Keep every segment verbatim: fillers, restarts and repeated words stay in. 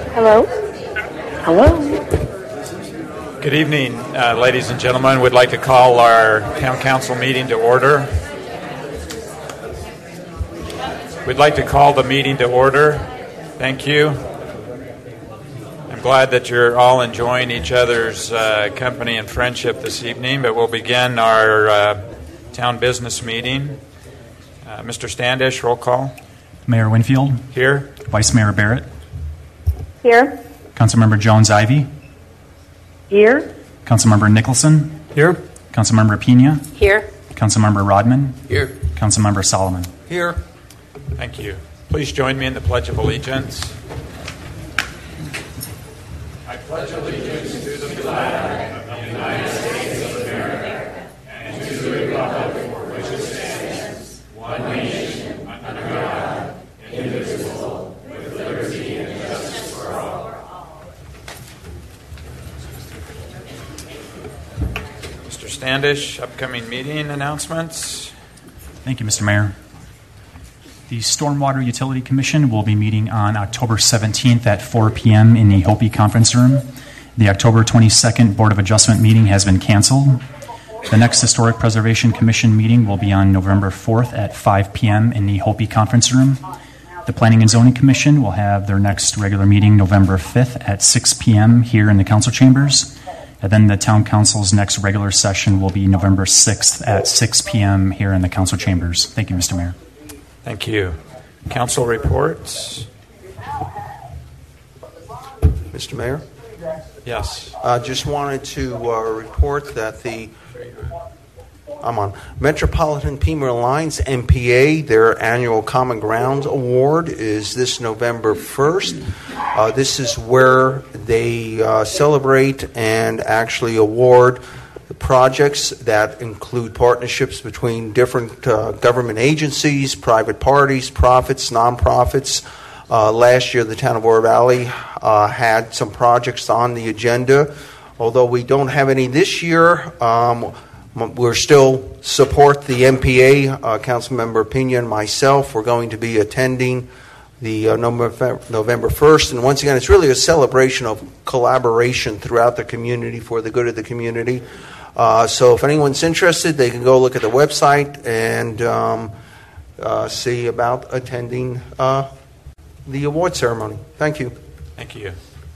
Hello? Hello? Good evening, uh, ladies and gentlemen. We'd like to call our town council meeting to order. We'd like to call the meeting to order. Thank you. I'm glad that you're all enjoying each other's uh, company and friendship this evening, but we'll begin our uh, town business meeting. Uh, Mister Standish, roll call. Mayor Winfield. Here. Vice Mayor Barrett. Here. Councilmember Jones-Ivy. Here. Councilmember Nicholson. Here. Councilmember Pena. Here. Councilmember Rodman. Here. Councilmember Solomon. Here. Thank you. Please join me in the Pledge of Allegiance. I pledge allegiance to the flag of the United States of America and to the republic for which it stands, one nation, under God, indivisible, with liberty and justice for all. Mister Standish, upcoming meeting announcements. Thank you, Mister Mayor. The Stormwater Utility Commission will be meeting on October seventeenth at four p.m. in the Hopi Conference Room. The October twenty-second Board of Adjustment meeting has been canceled. The next Historic Preservation Commission meeting will be on November fourth at five p.m. in the Hopi Conference Room. The Planning and Zoning Commission will have their next regular meeting November fifth at six p.m. here in the council chambers. And then the Town Council's next regular session will be November sixth at six p.m. here in the council chambers. Thank you, Mister Mayor. Thank you. Council reports. Mister Mayor? Yes. I uh, just wanted to uh, report that the I'm on Metropolitan Pima Alliance M P A, their annual Common Ground Award is this November first. Uh, this is where they uh, celebrate and actually award projects that include partnerships between different uh, government agencies, private parties, profits, nonprofits. Uh, last year, the town of Oro Valley uh, had some projects on the agenda. Although we don't have any this year, um, we're still support the M P A. Uh, Councilmember Pena and myself, we're going to be attending the uh, November first. And once again, it's really a celebration of collaboration throughout the community for the good of the community. Uh, so if anyone's interested, they can go look at the website and um, uh, see about attending uh, the award ceremony. Thank you. Thank you.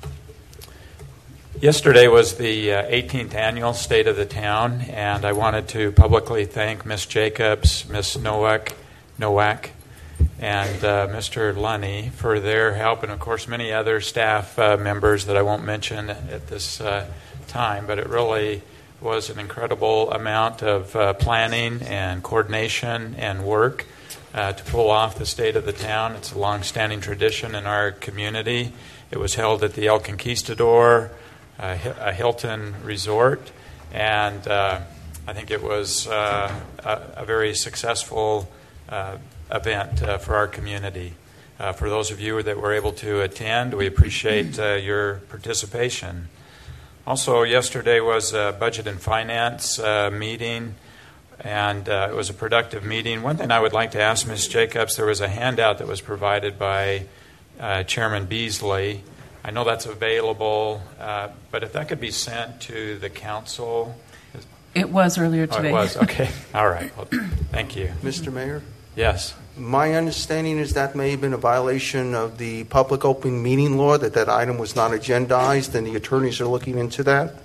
Yesterday was the uh, eighteenth annual State of the Town, and I wanted to publicly thank Miz Jacobs, Miz Nowak, Nowak, and uh, Mister Lunny for their help, and of course many other staff uh, members that I won't mention at this uh, time, but it really was an incredible amount of uh, planning and coordination and work uh, to pull off the State of the Town. It's a long-standing tradition in our community. It was held at the El Conquistador, uh, a Hilton resort, and uh, I think it was uh, a, a very successful uh, event uh, for our community. Uh, for those of you that were able to attend, we appreciate uh, your participation. Also, yesterday was a Budget and Finance uh, meeting, and uh, it was a productive meeting. One thing I would like to ask Miz Jacobs, there was a handout that was provided by uh, Chairman Beasley. I know that's available, uh, but if that could be sent to the council. It was earlier today. Oh, it was? Okay. All right. Well, thank you. Mister Mayor? Yes. My understanding is that may have been a violation of the public open meeting law, that that item was not agendized, and the attorneys are looking into that.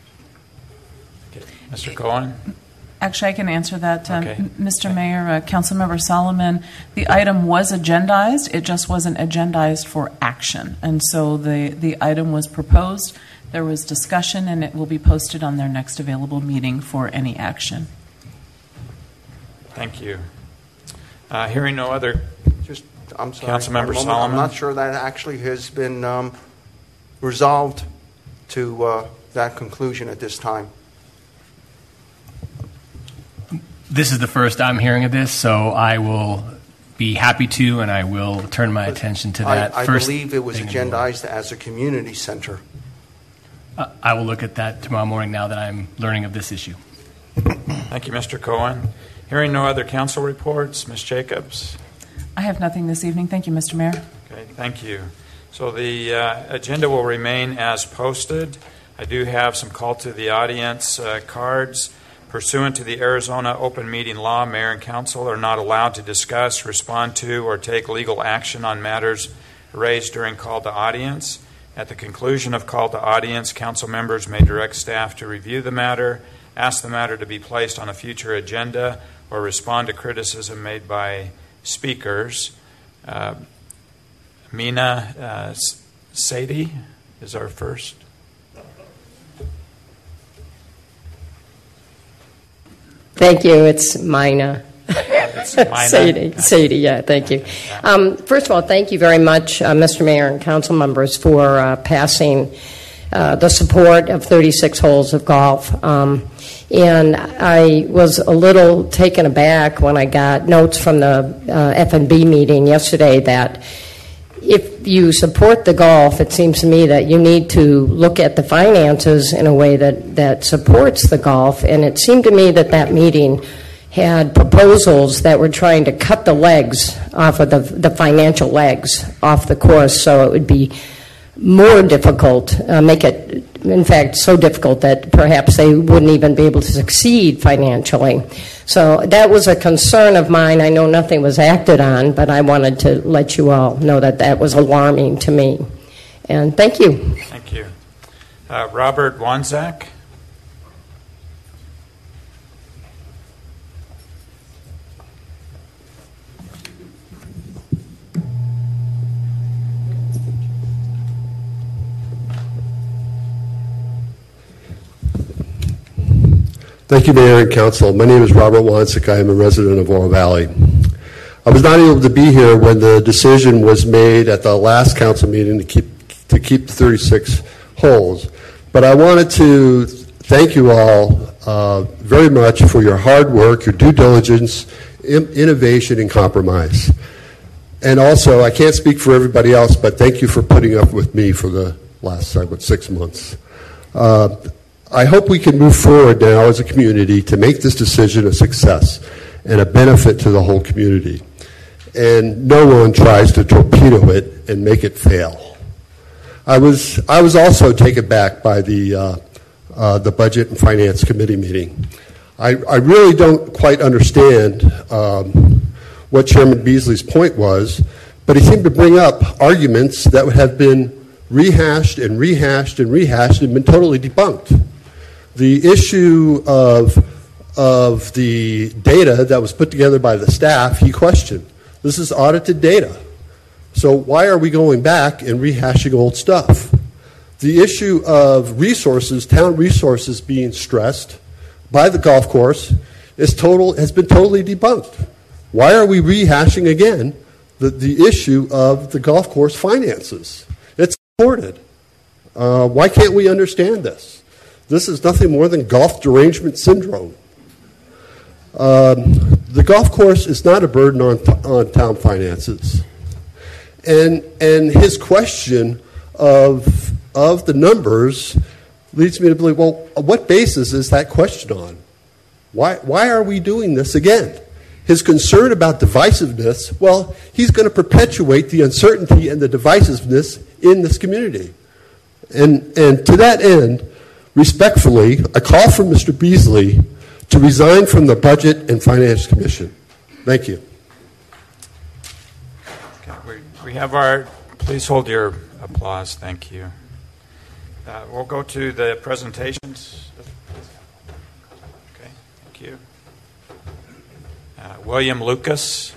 Okay. Mister Cohen? Actually, I can answer that, um, okay. Mister Okay. Mayor, uh, Councilmember Solomon. The item was agendized. It just wasn't agendized for action. And so the, the item was proposed, there was discussion, and it will be posted on their next available meeting for any action. Thank you. Uh, hearing no other. Just, I'm sorry. Councilmember I'm, Solomon? I'm not sure that actually has been um, resolved to uh, that conclusion at this time. This is the first I'm hearing of this, so I will be happy to, and I will turn my attention to that. I, I first believe it was thing agendized as a community center. Uh, I will look at that tomorrow morning now that I'm learning of this issue. Thank you, Mister Cohen. Hearing no other council reports, Miz Jacobs. I have nothing this evening. Thank you, Mister Mayor. Okay, thank you. So the uh, agenda will remain as posted. I do have some call to the audience uh, cards. Pursuant to the Arizona open meeting law, mayor and council are not allowed to discuss, respond to, or take legal action on matters raised during call to audience. At the conclusion of call to audience, council members may direct staff to review the matter, ask the matter to be placed on a future agenda, or respond to criticism made by speakers. Uh, Mina uh, Sadie is our first. Thank you. It's Mina. It's Mina. Sadie. Sadie, yeah, thank you. Um, first of all, thank you very much, uh, Mister Mayor and council members, for uh, passing uh, the support of thirty-six holes of golf. Um, and I was a little taken aback when I got notes from the uh, F and B meeting yesterday that if you support the golf, it seems to me that you need to look at the finances in a way that, that supports the golf. And it seemed to me that that meeting had proposals that were trying to cut the legs off of the, the financial legs off the course, so it would be more difficult, uh, make it, in fact, so difficult that perhaps they wouldn't even be able to succeed financially. So that was a concern of mine. I know nothing was acted on, but I wanted to let you all know that that was alarming to me. And thank you. Thank you. Uh, Robert Wanzak. Thank you, Mayor and Council. My name is Robert Wansick. I am a resident of Oro Valley. I was not able to be here when the decision was made at the last council meeting to keep to keep the thirty-six holes, but I wanted to thank you all uh, very much for your hard work, your due diligence, in, innovation, and compromise. And also, I can't speak for everybody else, but thank you for putting up with me for the last what, six months. Uh, I hope we can move forward now as a community to make this decision a success and a benefit to the whole community. And no one tries to torpedo it and make it fail. I was I was also taken back by the uh, uh, the Budget and Finance Committee meeting. I, I really don't quite understand um, what Chairman Beasley's point was, but he seemed to bring up arguments that would have been rehashed and rehashed and rehashed and been totally debunked. The issue of, of the data that was put together by the staff, he questioned. This is audited data. So why are we going back and rehashing old stuff? The issue of resources, town resources being stressed by the golf course is total, has been totally debunked. Why are we rehashing again the, the issue of the golf course finances? It's supported. Uh, why can't we understand this? This is nothing more than golf derangement syndrome. Um, the golf course is not a burden on, on town finances. And, and his question of, of the numbers leads me to believe, well, what basis is that question on? Why, why are we doing this again? His concern about divisiveness, well, he's going to perpetuate the uncertainty and the divisiveness in this community. And, and to that end, respectfully, I call for Mister Beasley to resign from the Budget and Finance Commission. Thank you. Okay, we, we have our, please hold your applause. Thank you. Uh, we'll go to the presentations. Okay, thank you. Uh, William Lucas.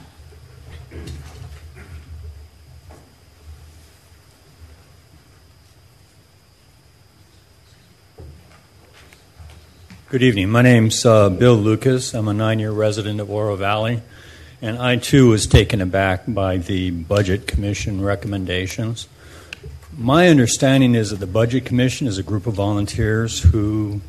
Good evening. My name's uh, Bill Lucas. I'm a nine-year resident of Oro Valley, and I too was taken aback by the Budget Commission recommendations. My understanding is that the Budget Commission is a group of volunteers who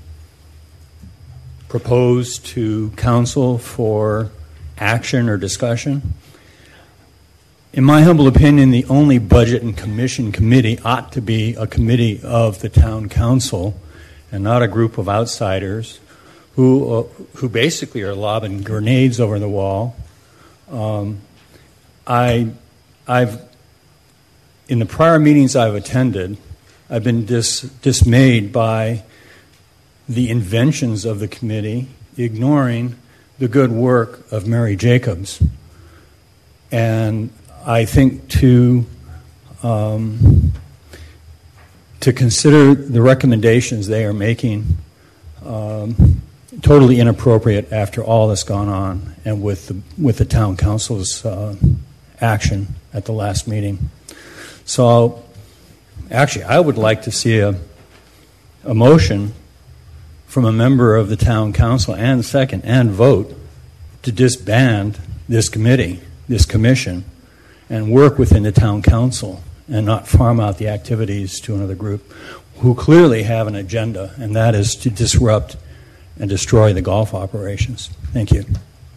propose to council for action or discussion. In my humble opinion, the only Budget and Commission committee ought to be a committee of the town council and not a group of outsiders who uh, who basically are lobbing grenades over the wall. Um, I, I've in the prior meetings I've attended, I've been dis- dismayed by the inventions of the committee, ignoring the good work of Mary Jacobs. And I think to um, to consider the recommendations they are making um, totally inappropriate after all that's gone on, and with the, with the town council's uh, action at the last meeting. So, actually, I would like to see a, a motion from a member of the town council and second and vote to disband this committee, this commission, and work within the town council and not farm out the activities to another group who clearly have an agenda, and that is to disrupt and destroy the golf operations. Thank you. Do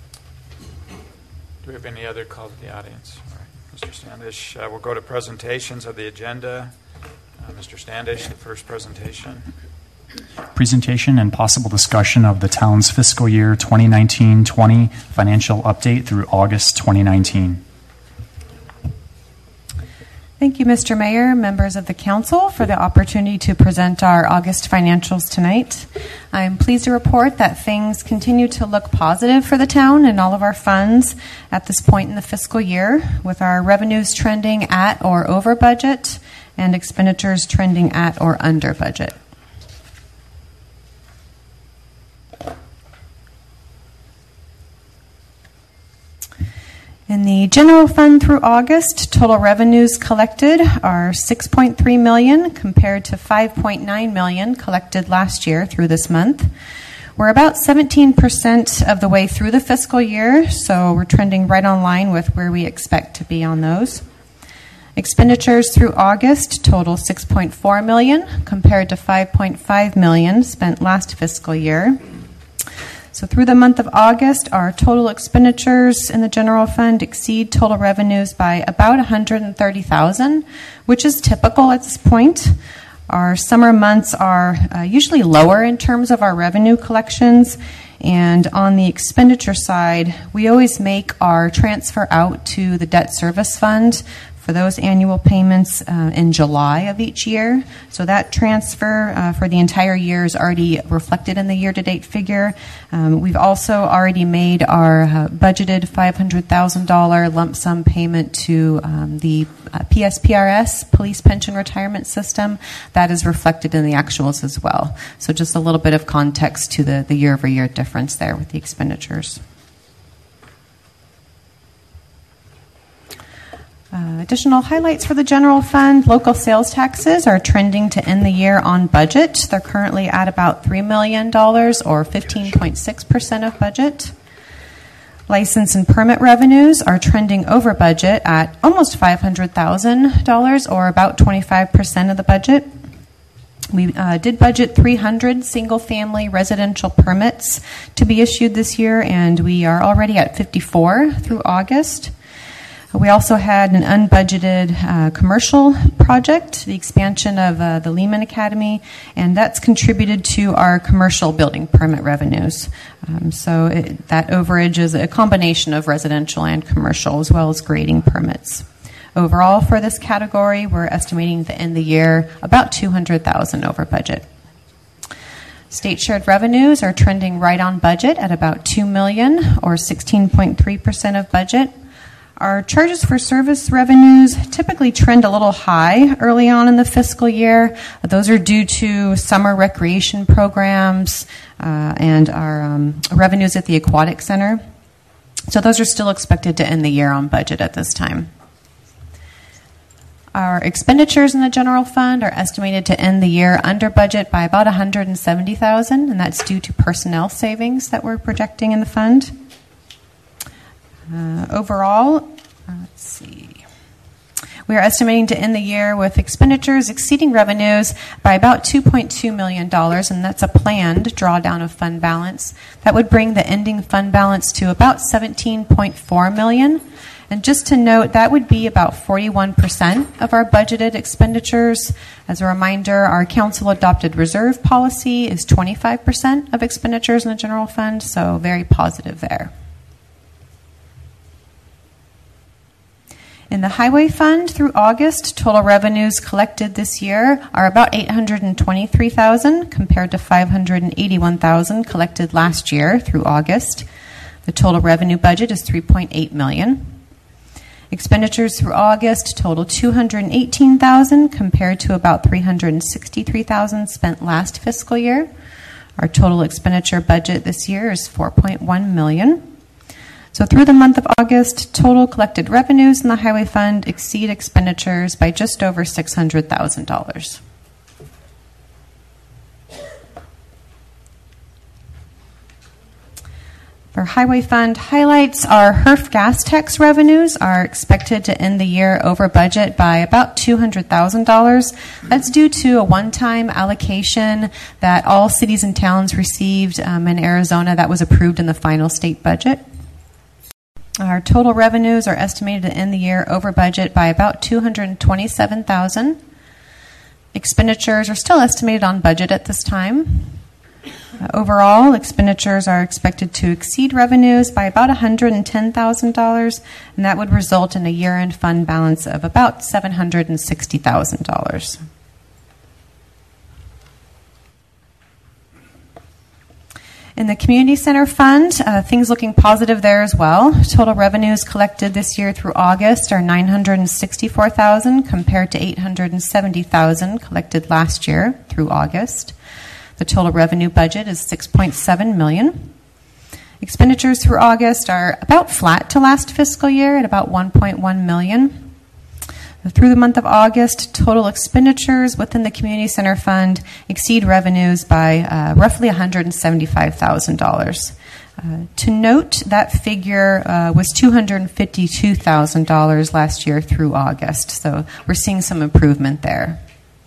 we have any other call to the audience? All right. Mister Standish, uh, we'll go to presentations of the agenda. Uh, Mister Standish, the first presentation. Presentation and possible discussion of the town's fiscal year twenty nineteen twenty financial update through August twenty nineteen. Thank you, Mister Mayor, members of the council, for the opportunity to present our August financials tonight. I'm pleased to report that things continue to look positive for the town and all of our funds at this point in the fiscal year, with our revenues trending at or over budget and expenditures trending at or under budget. In the general fund through August, total revenues collected are six point three million dollars compared to five point nine million dollars collected last year through this month. We're about seventeen percent of the way through the fiscal year, so we're trending right on line with where we expect to be on those. Expenditures through August total six point four million dollars compared to five point five million dollars spent last fiscal year. So through the month of August, our total expenditures in the general fund exceed total revenues by about one hundred thirty thousand dollars, which is typical at this point. Our summer months are uh, usually lower in terms of our revenue collections, and on the expenditure side, we always make our transfer out to the debt service fund for those annual payments uh, in July of each year. So that transfer uh, for the entire year is already reflected in the year-to-date figure. Um, we've also already made our uh, budgeted five hundred thousand dollars lump sum payment to um, the uh, P S P R S, Police Pension Retirement System. That is reflected in the actuals as well. So just a little bit of context to the, the year-over-year difference there with the expenditures. Uh, additional highlights for the general fund. Local sales taxes are trending to end the year on budget. They're currently at about three million dollars or fifteen point six percent of budget. License and permit revenues are trending over budget at almost five hundred thousand dollars or about twenty-five percent of the budget. We uh, did budget three hundred single-family residential permits to be issued this year, and we are already at fifty-four through August. We also had an unbudgeted uh, commercial project, the expansion of uh, the Lehman Academy, and that's contributed to our commercial building permit revenues. Um, so it, that overage is a combination of residential and commercial, as well as grading permits. Overall, for this category, we're estimating to end the year about two hundred thousand dollars over budget. State shared revenues are trending right on budget at about two million dollars or sixteen point three percent of budget. Our charges for service revenues typically trend a little high early on in the fiscal year. Those are due to summer recreation programs uh, and our um, revenues at the Aquatic Center. So those are still expected to end the year on budget at this time. Our expenditures in the general fund are estimated to end the year under budget by about one hundred seventy thousand dollars, and that's due to personnel savings that we're projecting in the fund. Uh, overall, uh, let's see. We are estimating to end the year with expenditures exceeding revenues by about two point two million dollars, and that's a planned drawdown of fund balance. That would bring the ending fund balance to about seventeen point four million dollars. And just to note, that would be about forty-one percent of our budgeted expenditures. As a reminder, our council adopted reserve policy is twenty-five percent of expenditures in the general fund, so very positive there. In the highway fund through August, total revenues collected this year are about eight hundred twenty-three thousand dollars compared to five hundred eighty-one thousand dollars collected last year through August. The total revenue budget is three point eight million dollars. Expenditures through August total two hundred eighteen thousand dollars compared to about three hundred sixty-three thousand dollars spent last fiscal year. Our total expenditure budget this year is four point one million dollars. So through the month of August, total collected revenues in the highway fund exceed expenditures by just over six hundred thousand dollars. For highway fund highlights, our H E R F gas tax revenues are expected to end the year over budget by about two hundred thousand dollars. That's due to a one-time allocation that all cities and towns received um, in Arizona that was approved in the final state budget. Our total revenues are estimated to end the year over budget by about two hundred twenty-seven thousand dollars. Expenditures are still estimated on budget at this time. Uh, overall, expenditures are expected to exceed revenues by about one hundred ten thousand dollars, and that would result in a year-end fund balance of about seven hundred sixty thousand dollars. In the Community Center Fund, uh, things looking positive there as well. Total revenues collected this year through August are nine hundred sixty-four thousand dollars compared to eight hundred seventy thousand dollars collected last year through August. The total revenue budget is six point seven million dollars. Expenditures through August are about flat to last fiscal year at about one point one million dollars. Through the month of August, total expenditures within the Community Center Fund exceed revenues by uh, roughly one hundred seventy-five thousand dollars. Uh, to note, that figure uh, was two hundred fifty-two thousand dollars last year through August, so we're seeing some improvement there.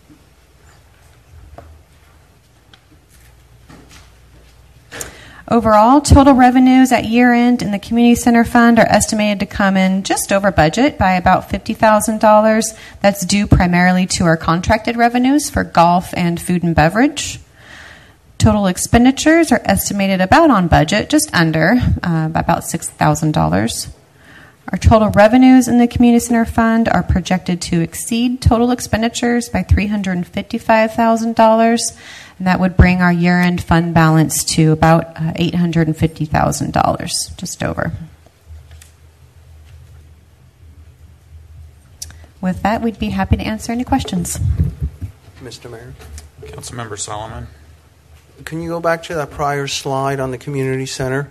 Overall, total revenues at year-end in the Community Center Fund are estimated to come in just over budget by about fifty thousand dollars. That's due primarily to our contracted revenues for golf and food and beverage. Total expenditures are estimated about on budget, just under, uh, by about six thousand dollars. Our total revenues in the Community Center Fund are projected to exceed total expenditures by three hundred fifty-five thousand dollars. And that would bring our year-end fund balance to about uh, eight hundred fifty thousand dollars, just over. With that, we'd be happy to answer any questions. Mister Mayor? Councilmember Solomon. Can you go back to that prior slide on the community center?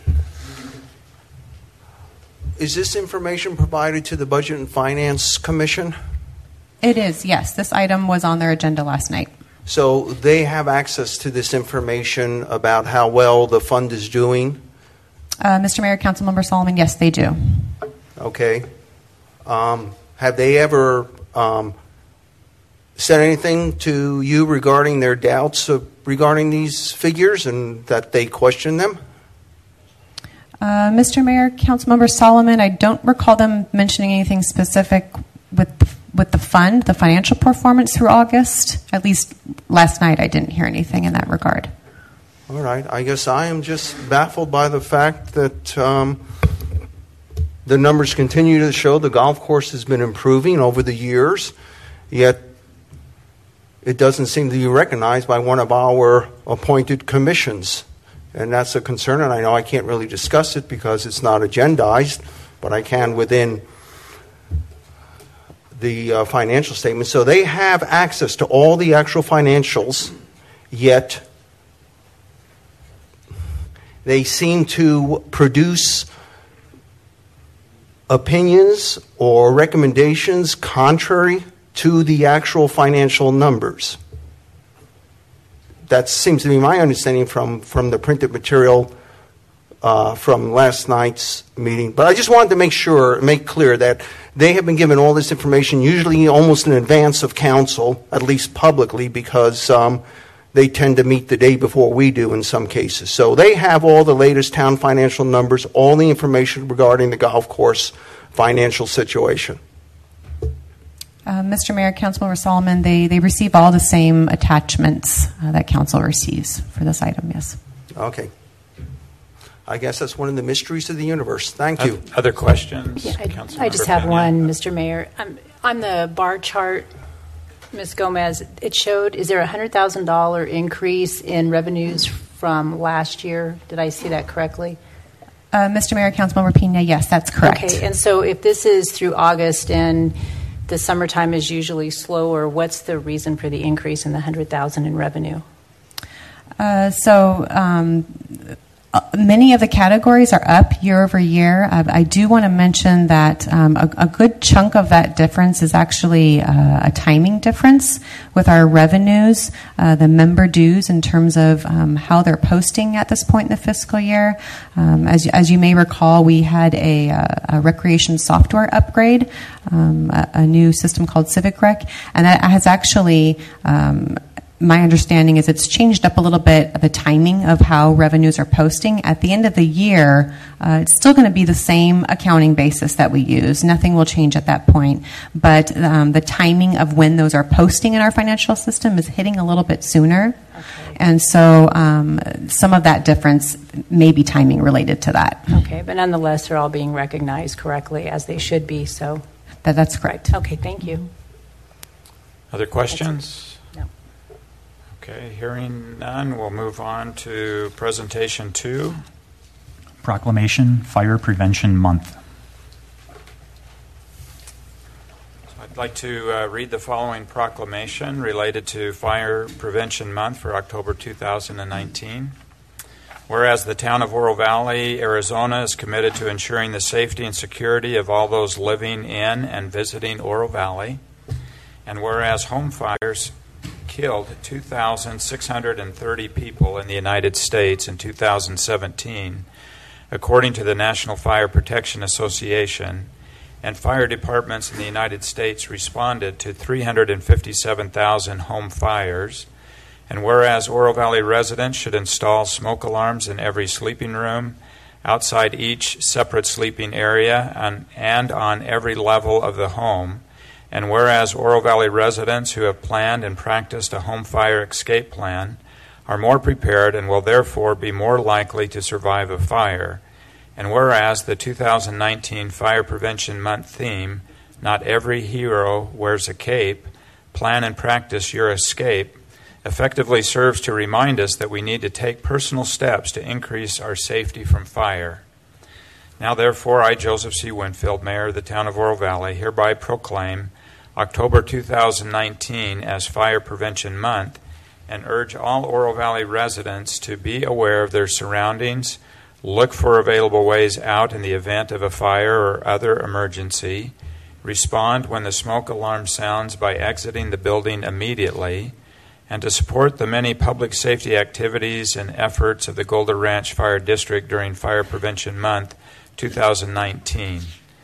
Is this information provided to the Budget and Finance Commission? It is, yes. This item was on their agenda last night. So they have access to this information about how well the fund is doing? Uh, Mister Mayor, Councilmember Solomon, yes, they do. Okay. Um, have they ever um, said anything to you regarding their doubts of, regarding these figures and that they question them? Uh, Mister Mayor, Councilmember Solomon, I don't recall them mentioning anything specific with with the fund, the financial performance through August. At least last night I didn't hear anything in that regard. All right. I guess I am just baffled by the fact that um, the numbers continue to show the golf course has been improving over the years, yet it doesn't seem to be recognized by one of our appointed commissions. And that's a concern, and I know I can't really discuss it because it's not agendized, but I can within the uh, financial statement. So they have access to all the actual financials, yet they seem to produce opinions or recommendations contrary to the actual financial numbers. That seems to be my understanding from, from the printed material uh, from last night's meeting. But I just wanted to make sure, make clear that they have been given all this information, usually almost in advance of council, at least publicly, because um, they tend to meet the day before we do in some cases. So they have all the latest town financial numbers, all the information regarding the golf course financial situation. Uh, Mister Mayor, Councilmember Solomon, they, they receive all the same attachments uh, that council receives for this item, yes. Okay. I guess that's one of the mysteries of the universe. Thank you. Other questions? Yeah, I, Councilmember I just have Pena? one, Mister Mayor. Um, on the bar chart, Miz Gomez, it showed, is there a one hundred thousand dollars increase in revenues from last year? Did I see that correctly? Uh, Mister Mayor, Councilmember Pena, yes, that's correct. Okay, and so if this is through August and the summertime is usually slower, what's the reason for the increase in the one hundred thousand dollars in revenue? Uh, so um, uh, many of the categories are up year over year. Uh, I do want to mention that um, a, a good chunk of that difference is actually uh, a timing difference with our revenues, uh, the member dues in terms of um, how they're posting at this point in the fiscal year. Um, as, as you may recall, we had a, a recreation software upgrade, um, a, a new system called Civic Rec, and that has actually um, my understanding is it's changed up a little bit the timing of how revenues are posting. At the end of the year, uh, it's still going to be the same accounting basis that we use. Nothing will change at that point. But um, the timing of when those are posting in our financial system is hitting a little bit sooner. Okay. And so um, some of that difference may be timing related to that. Okay, but nonetheless, they're all being recognized correctly as they should be. So that, that's correct. Okay, thank you. Other questions? No. Okay, hearing none, we'll move on to presentation two. Proclamation Fire Prevention Month. So I'd like to uh, read the following proclamation related to Fire Prevention Month for October two thousand nineteen. Whereas the town of Oro Valley, Arizona is committed to ensuring the safety and security of all those living in and visiting Oro Valley, and whereas home fires killed two thousand six hundred thirty people in the United States in two thousand seventeen, according to the National Fire Protection Association, and fire departments in the United States responded to three hundred fifty-seven thousand home fires, and whereas Oro Valley residents should install smoke alarms in every sleeping room, outside each separate sleeping area, and, and on every level of the home, and whereas Oro Valley residents who have planned and practiced a home fire escape plan are more prepared and will therefore be more likely to survive a fire, and whereas the two thousand nineteen Fire Prevention Month theme, Not Every Hero Wears a Cape, Plan and Practice Your Escape, effectively serves to remind us that we need to take personal steps to increase our safety from fire. Now therefore, I, Joseph C. Winfield, Mayor of the town of Oro Valley, hereby proclaim October two thousand nineteen as Fire Prevention Month, and urge all Oro Valley residents to be aware of their surroundings, look for available ways out in the event of a fire or other emergency, respond when the smoke alarm sounds by exiting the building immediately, and to support the many public safety activities and efforts of the Golder Ranch Fire District during Fire Prevention Month two thousand nineteen.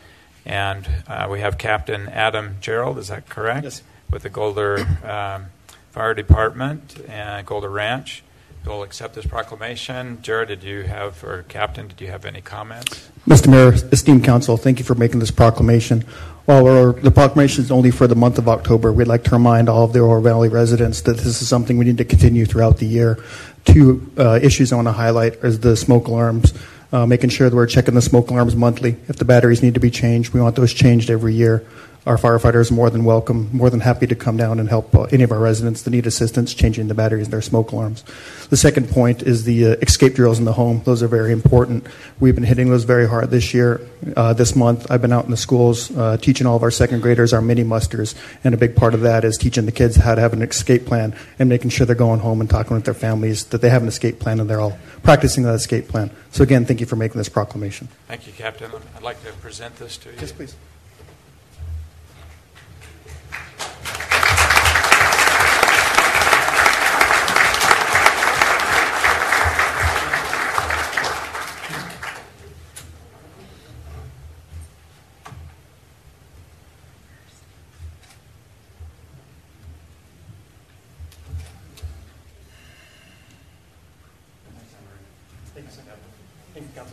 And uh, we have Captain Adam Gerald, is that correct? Yes. With the Golder um, Fire Department and Golder Ranch. We'll accept this proclamation. Jared, did you have, or Captain, did you have any comments? Mister Mayor, esteemed council, thank you for making this proclamation. While we're, the proclamation is only for the month of October, we'd like to remind all of the Oro Valley residents that this is something we need to continue throughout the year. Two uh, issues I want to highlight is the smoke alarms. Uh, making sure that we're checking the smoke alarms monthly. If the batteries need to be changed, we want those changed every year. Our firefighters are more than welcome, more than happy to come down and help uh, any of our residents that need assistance changing the batteries in their smoke alarms. The second point is the uh, escape drills in the home. Those are very important. We've been hitting those very hard this year. Uh, this month, I've been out in the schools uh, teaching all of our second graders our mini musters, and a big part of that is teaching the kids how to have an escape plan and making sure they're going home and talking with their families that they have an escape plan and they're all practicing that escape plan. So again, thank you for making this proclamation. Thank you, Captain. I'd like to present this to you. Yes, please. Thank you, Council.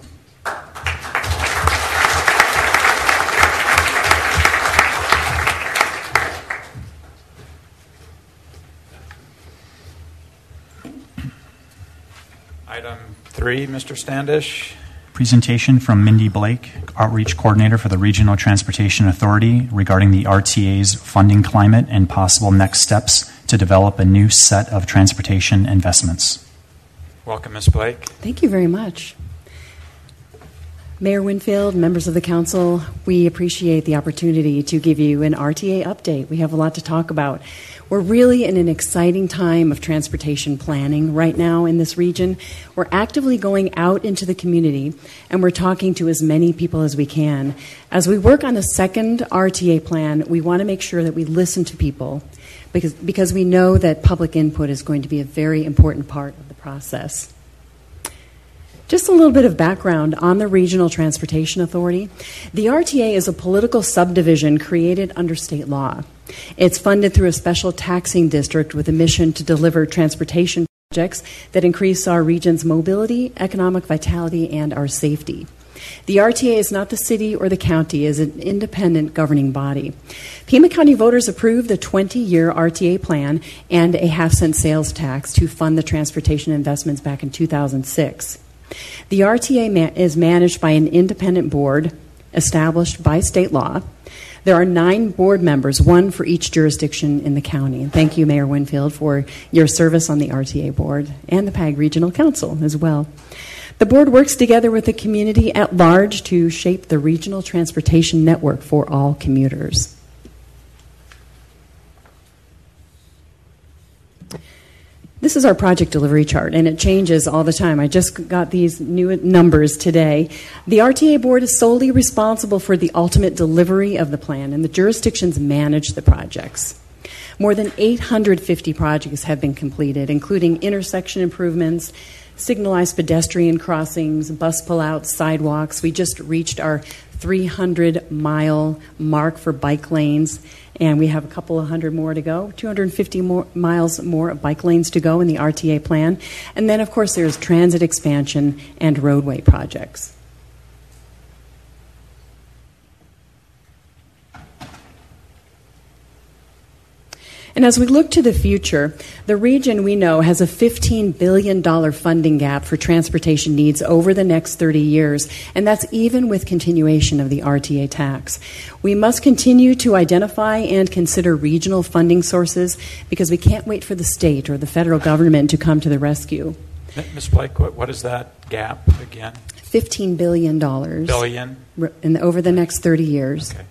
Item three, Mister Standish. Presentation from Mindy Blake, Outreach Coordinator for the Regional Transportation Authority, regarding the R T A's funding climate and possible next steps to develop a new set of transportation investments. Welcome, Miz Blake. Thank you very much. Mayor Winfield, members of the council, we appreciate the opportunity to give you an R T A update. We have a lot to talk about. We're really in an exciting time of transportation planning right now in this region. We're actively going out into the community, and we're talking to as many people as we can. As we work on a second R T A plan, we want to make sure that we listen to people because, because we know that public input is going to be a very important part of the process. Just a little bit of background on the Regional Transportation Authority. The R T A is a political subdivision created under state law. It's funded through a special taxing district with a mission to deliver transportation projects that increase our region's mobility, economic vitality, and our safety. The R T A is not the city or the county, it is an independent governing body. Pima County voters approved the twenty-year R T A plan and a half-cent sales tax to fund the transportation investments back in two thousand six. The R T A ma- is managed by an independent board established by state law. There are nine board members, one for each jurisdiction in the county. And thank you, Mayor Winfield, for your service on the R T A board and the P A G Regional Council as well. The board works together with the community at large to shape the regional transportation network for all commuters. This is our project delivery chart, and it changes all the time. I just got these new numbers today. The R T A board is solely responsible for the ultimate delivery of the plan, and the jurisdictions manage the projects. More than eight hundred fifty projects have been completed, including intersection improvements, signalized pedestrian crossings, bus pullouts, sidewalks. We just reached our three hundred mile mark for bike lanes, and we have a couple of hundred more to go, two hundred fifty more miles more of bike lanes to go in the R T A plan. And then, of course, there's transit expansion and roadway projects. And as we look to the future, the region, we know, has a fifteen billion dollars funding gap for transportation needs over the next thirty years, and that's even with continuation of the R T A tax. We must continue to identify and consider regional funding sources because we can't wait for the state or the federal government to come to the rescue. Miz Blake, what, what is that gap again? fifteen billion dollars. Billion? In, over the next thirty years. Okay.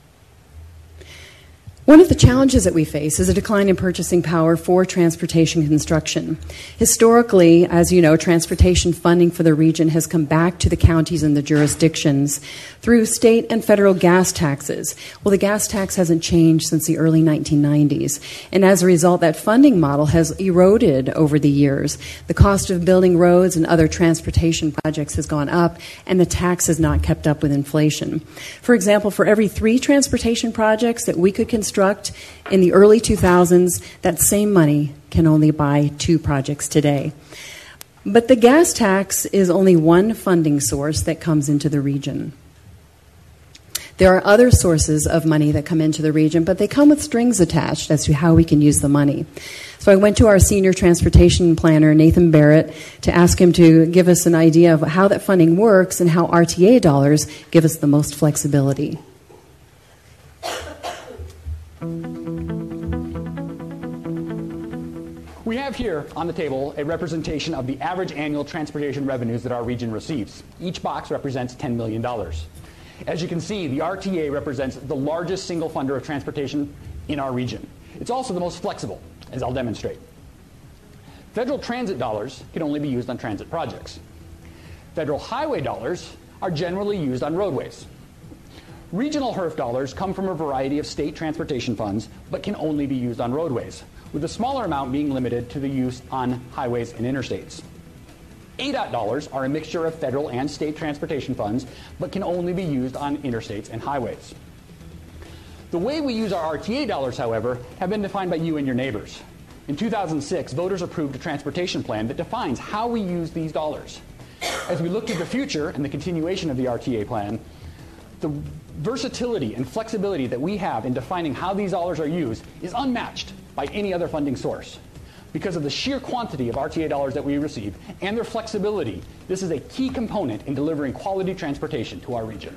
One of the challenges that we face is a decline in purchasing power for transportation construction. Historically, as you know, transportation funding for the region has come back to the counties and the jurisdictions through state and federal gas taxes. Well, the gas tax hasn't changed since the early nineteen nineties, and as a result, that funding model has eroded over the years. The cost of building roads and other transportation projects has gone up, and the tax has not kept up with inflation. For example, for every three transportation projects that we could construct in the early two thousands, that same money can only buy two projects today. But the gas tax is only one funding source that comes into the region. There are other sources of money that come into the region, but they come with strings attached as to how we can use the money. So I went to our senior transportation planner, Nathan Barrett, to ask him to give us an idea of how that funding works and how R T A dollars give us the most flexibility. We have here on the table a representation of the average annual transportation revenues that our region receives. Each box represents ten million dollars. As you can see, the R T A represents the largest single funder of transportation in our region. It's also the most flexible, as I'll demonstrate. Federal transit dollars can only be used on transit projects. Federal highway dollars are generally used on roadways. Regional H E R F dollars come from a variety of state transportation funds, but can only be used on roadways, with a smaller amount being limited to the use on highways and interstates. A D O T dollars are a mixture of federal and state transportation funds, but can only be used on interstates and highways. The way we use our R T A dollars, however, have been defined by you and your neighbors. In two thousand six, voters approved a transportation plan that defines how we use these dollars. As we look to the future and the continuation of the R T A plan, the versatility and flexibility that we have in defining how these dollars are used is unmatched by any other funding source. Because of the sheer quantity of R T A dollars that we receive and their flexibility, this is a key component in delivering quality transportation to our region.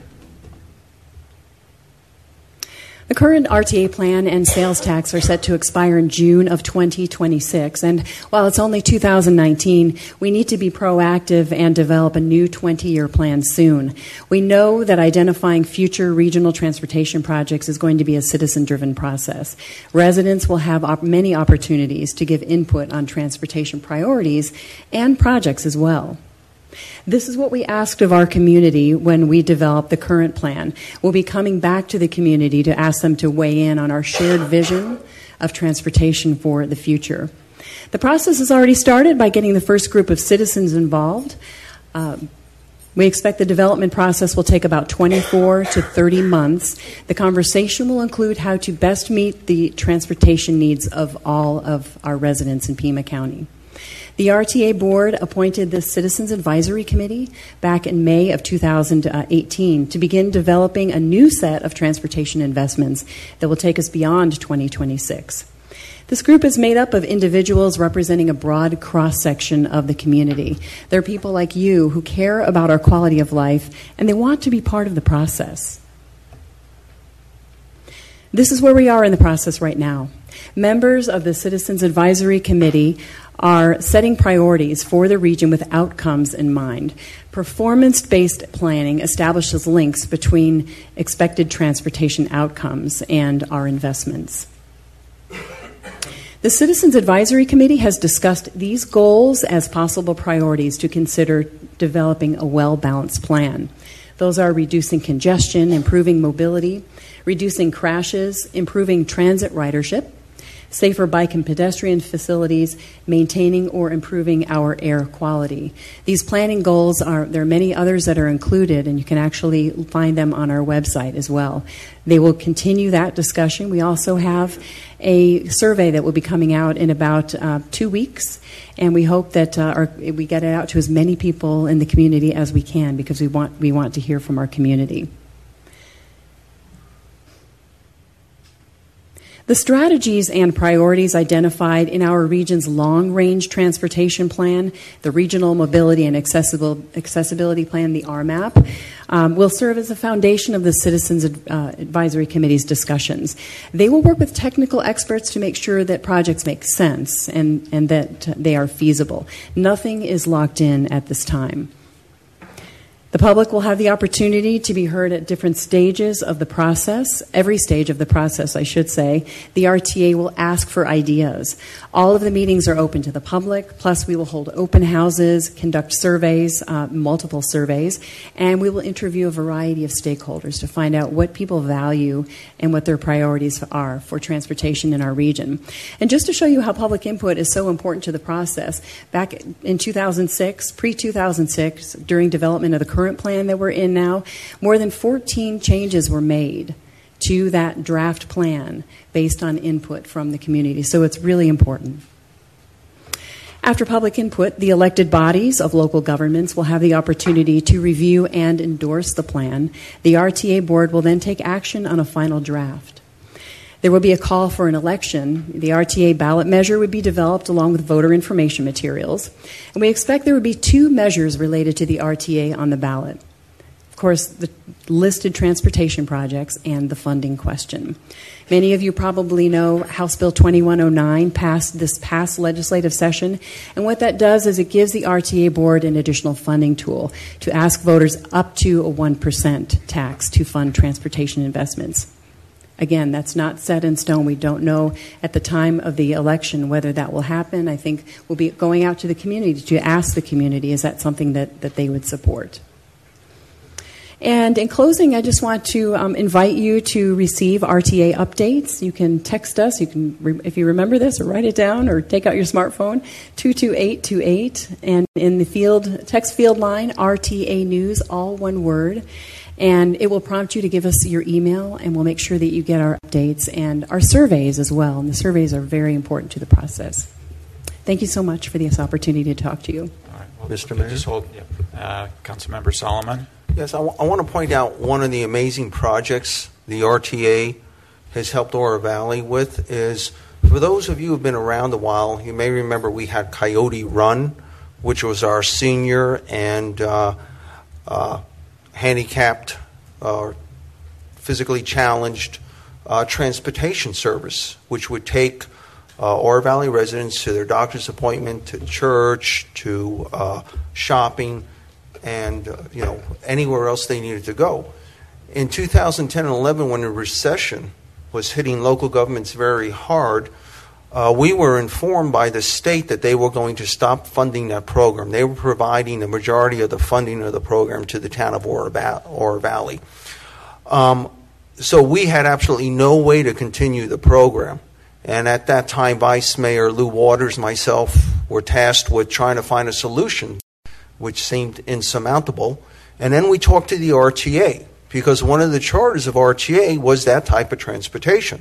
The current R T A plan and sales tax are set to expire in June of twenty twenty-six. And while it's only two thousand nineteen, we need to be proactive and develop a new twenty-year plan soon. We know that identifying future regional transportation projects is going to be a citizen-driven process. Residents will have op- many opportunities to give input on transportation priorities and projects as well. This is what we asked of our community when we developed the current plan. We'll be coming back to the community to ask them to weigh in on our shared vision of transportation for the future. The process has already started by getting the first group of citizens involved. Um, we expect the development process will take about twenty-four to thirty months. The conversation will include how to best meet the transportation needs of all of our residents in Pima County. The R T A board appointed the Citizens Advisory Committee back in May of two thousand eighteen to begin developing a new set of transportation investments that will take us beyond twenty twenty-six. This group is made up of individuals representing a broad cross-section of the community. They're people like you who care about our quality of life, and they want to be part of the process. This is where we are in the process right now. Members of the Citizens Advisory Committee are setting priorities for the region with outcomes in mind. Performance-based planning establishes links between expected transportation outcomes and our investments. The Citizens Advisory Committee has discussed these goals as possible priorities to consider developing a well-balanced plan. Those are reducing congestion, improving mobility, reducing crashes, improving transit ridership, safer bike and pedestrian facilities, maintaining or improving our air quality. These planning goals are, there are many others that are included, and you can actually find them on our website as well. They will continue that discussion. We also have a survey that will be coming out in about uh, two weeks, and we hope that uh, our, we get it out to as many people in the community as we can, because we want, we want to hear from our community. The strategies and priorities identified in our region's long-range transportation plan, the Regional Mobility and Accessible, Accessibility Plan, the R MAP, um, will serve as a foundation of the Citizens uh, Advisory Committee's discussions. They will work with technical experts to make sure that projects make sense and, and that they are feasible. Nothing is locked in at this time. The public will have the opportunity to be heard at different stages of the process, every stage of the process, I should say. The R T A will ask for ideas. All of the meetings are open to the public, plus we will hold open houses, conduct surveys, uh, multiple surveys, and we will interview a variety of stakeholders to find out what people value and what their priorities are for transportation in our region. And just to show you how public input is so important to the process, back in two thousand six, pre two thousand six, during development of the current plan that we're in now, more than fourteen changes were made to that draft plan based on input from the community. So it's really important. After public input, the elected bodies of local governments will have the opportunity to review and endorse the plan. The R T A board will then take action on a final draft. There will be a call for an election. The R T A ballot measure would be developed along with voter information materials. And we expect there would be two measures related to the R T A on the ballot. Of course, the listed transportation projects and the funding question. Many of you probably know House Bill twenty-one oh nine passed this past legislative session. And what that does is it gives the R T A board an additional funding tool to ask voters up to a one percent tax to fund transportation investments. Again, that's not set in stone. We don't know at the time of the election whether that will happen. I think we'll be going out to the community to ask the community, is that something that, that they would support? And in closing, I just want to um, invite you to receive R T A updates. You can text us. You can, re- if you remember this, or write it down, or take out your smartphone, two two eight two eight. And in the field text field line, R T A News, all one word. And it will prompt you to give us your email, and we'll make sure that you get our updates and our surveys as well. And the surveys are very important to the process. Thank you so much for this opportunity to talk to you. All right. Well, Mister Mayor? Just hold. Yep. Uh, Councilmember Solomon. Yes, I, w- I want to point out one of the amazing projects the R T A has helped Oro Valley with is For those of you who have been around a while, you may remember we had Coyote Run, which was our senior and uh, uh, handicapped or uh, physically challenged uh, transportation service, which would take uh, Oro Valley residents to their doctor's appointment, to church, to uh, shopping, and uh, you know anywhere else they needed to go. In two thousand ten and eleven, when the recession was hitting local governments very hard, uh, we were informed by the state that they were going to stop funding that program. They were providing the majority of the funding of the program to the town of Oro Valley. Um, so we had absolutely no way to continue the program. And at that time, Vice Mayor Lou Waters and myself were tasked with trying to find a solution, which seemed insurmountable. And then we talked to the R T A, because one of the charters of R T A was that type of transportation.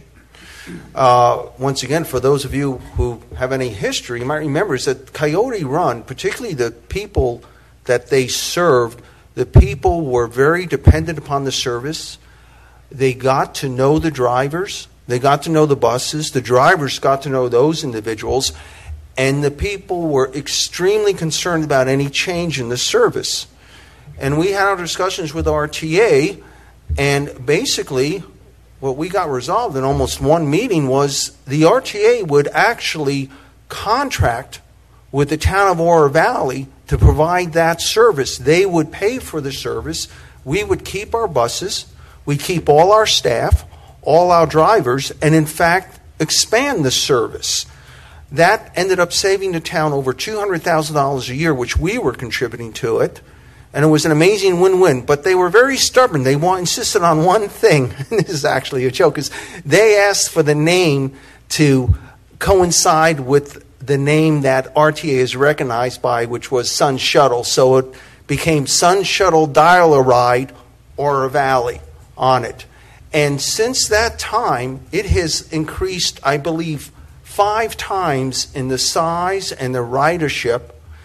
Uh, once again, for those of you who have any history, you might remember is that Coyote Run, particularly the people that they served, the people were very dependent upon the service. They got to know the drivers. They got to know the buses. The drivers got to know those individuals. And the people were extremely concerned about any change in the service. And we had our discussions with R T A, and basically what we got resolved in almost one meeting was the R T A would actually contract with the town of Oro Valley to provide that service. They would pay for the service. We would keep our buses. We'd keep all our staff, all our drivers, and in fact expand the service. That ended up saving the town over two hundred thousand dollars a year, which we were contributing to it. And it was an amazing win-win. But they were very stubborn. They want, insisted on one thing. And this is actually a joke. Is they asked for the name to coincide with the name that R T A is recognized by, which was Sun Shuttle. So it became Sun Shuttle Dial-A-Ride Oro Valley on it. And since that time, it has increased, I believe, five times in the size and the ridership,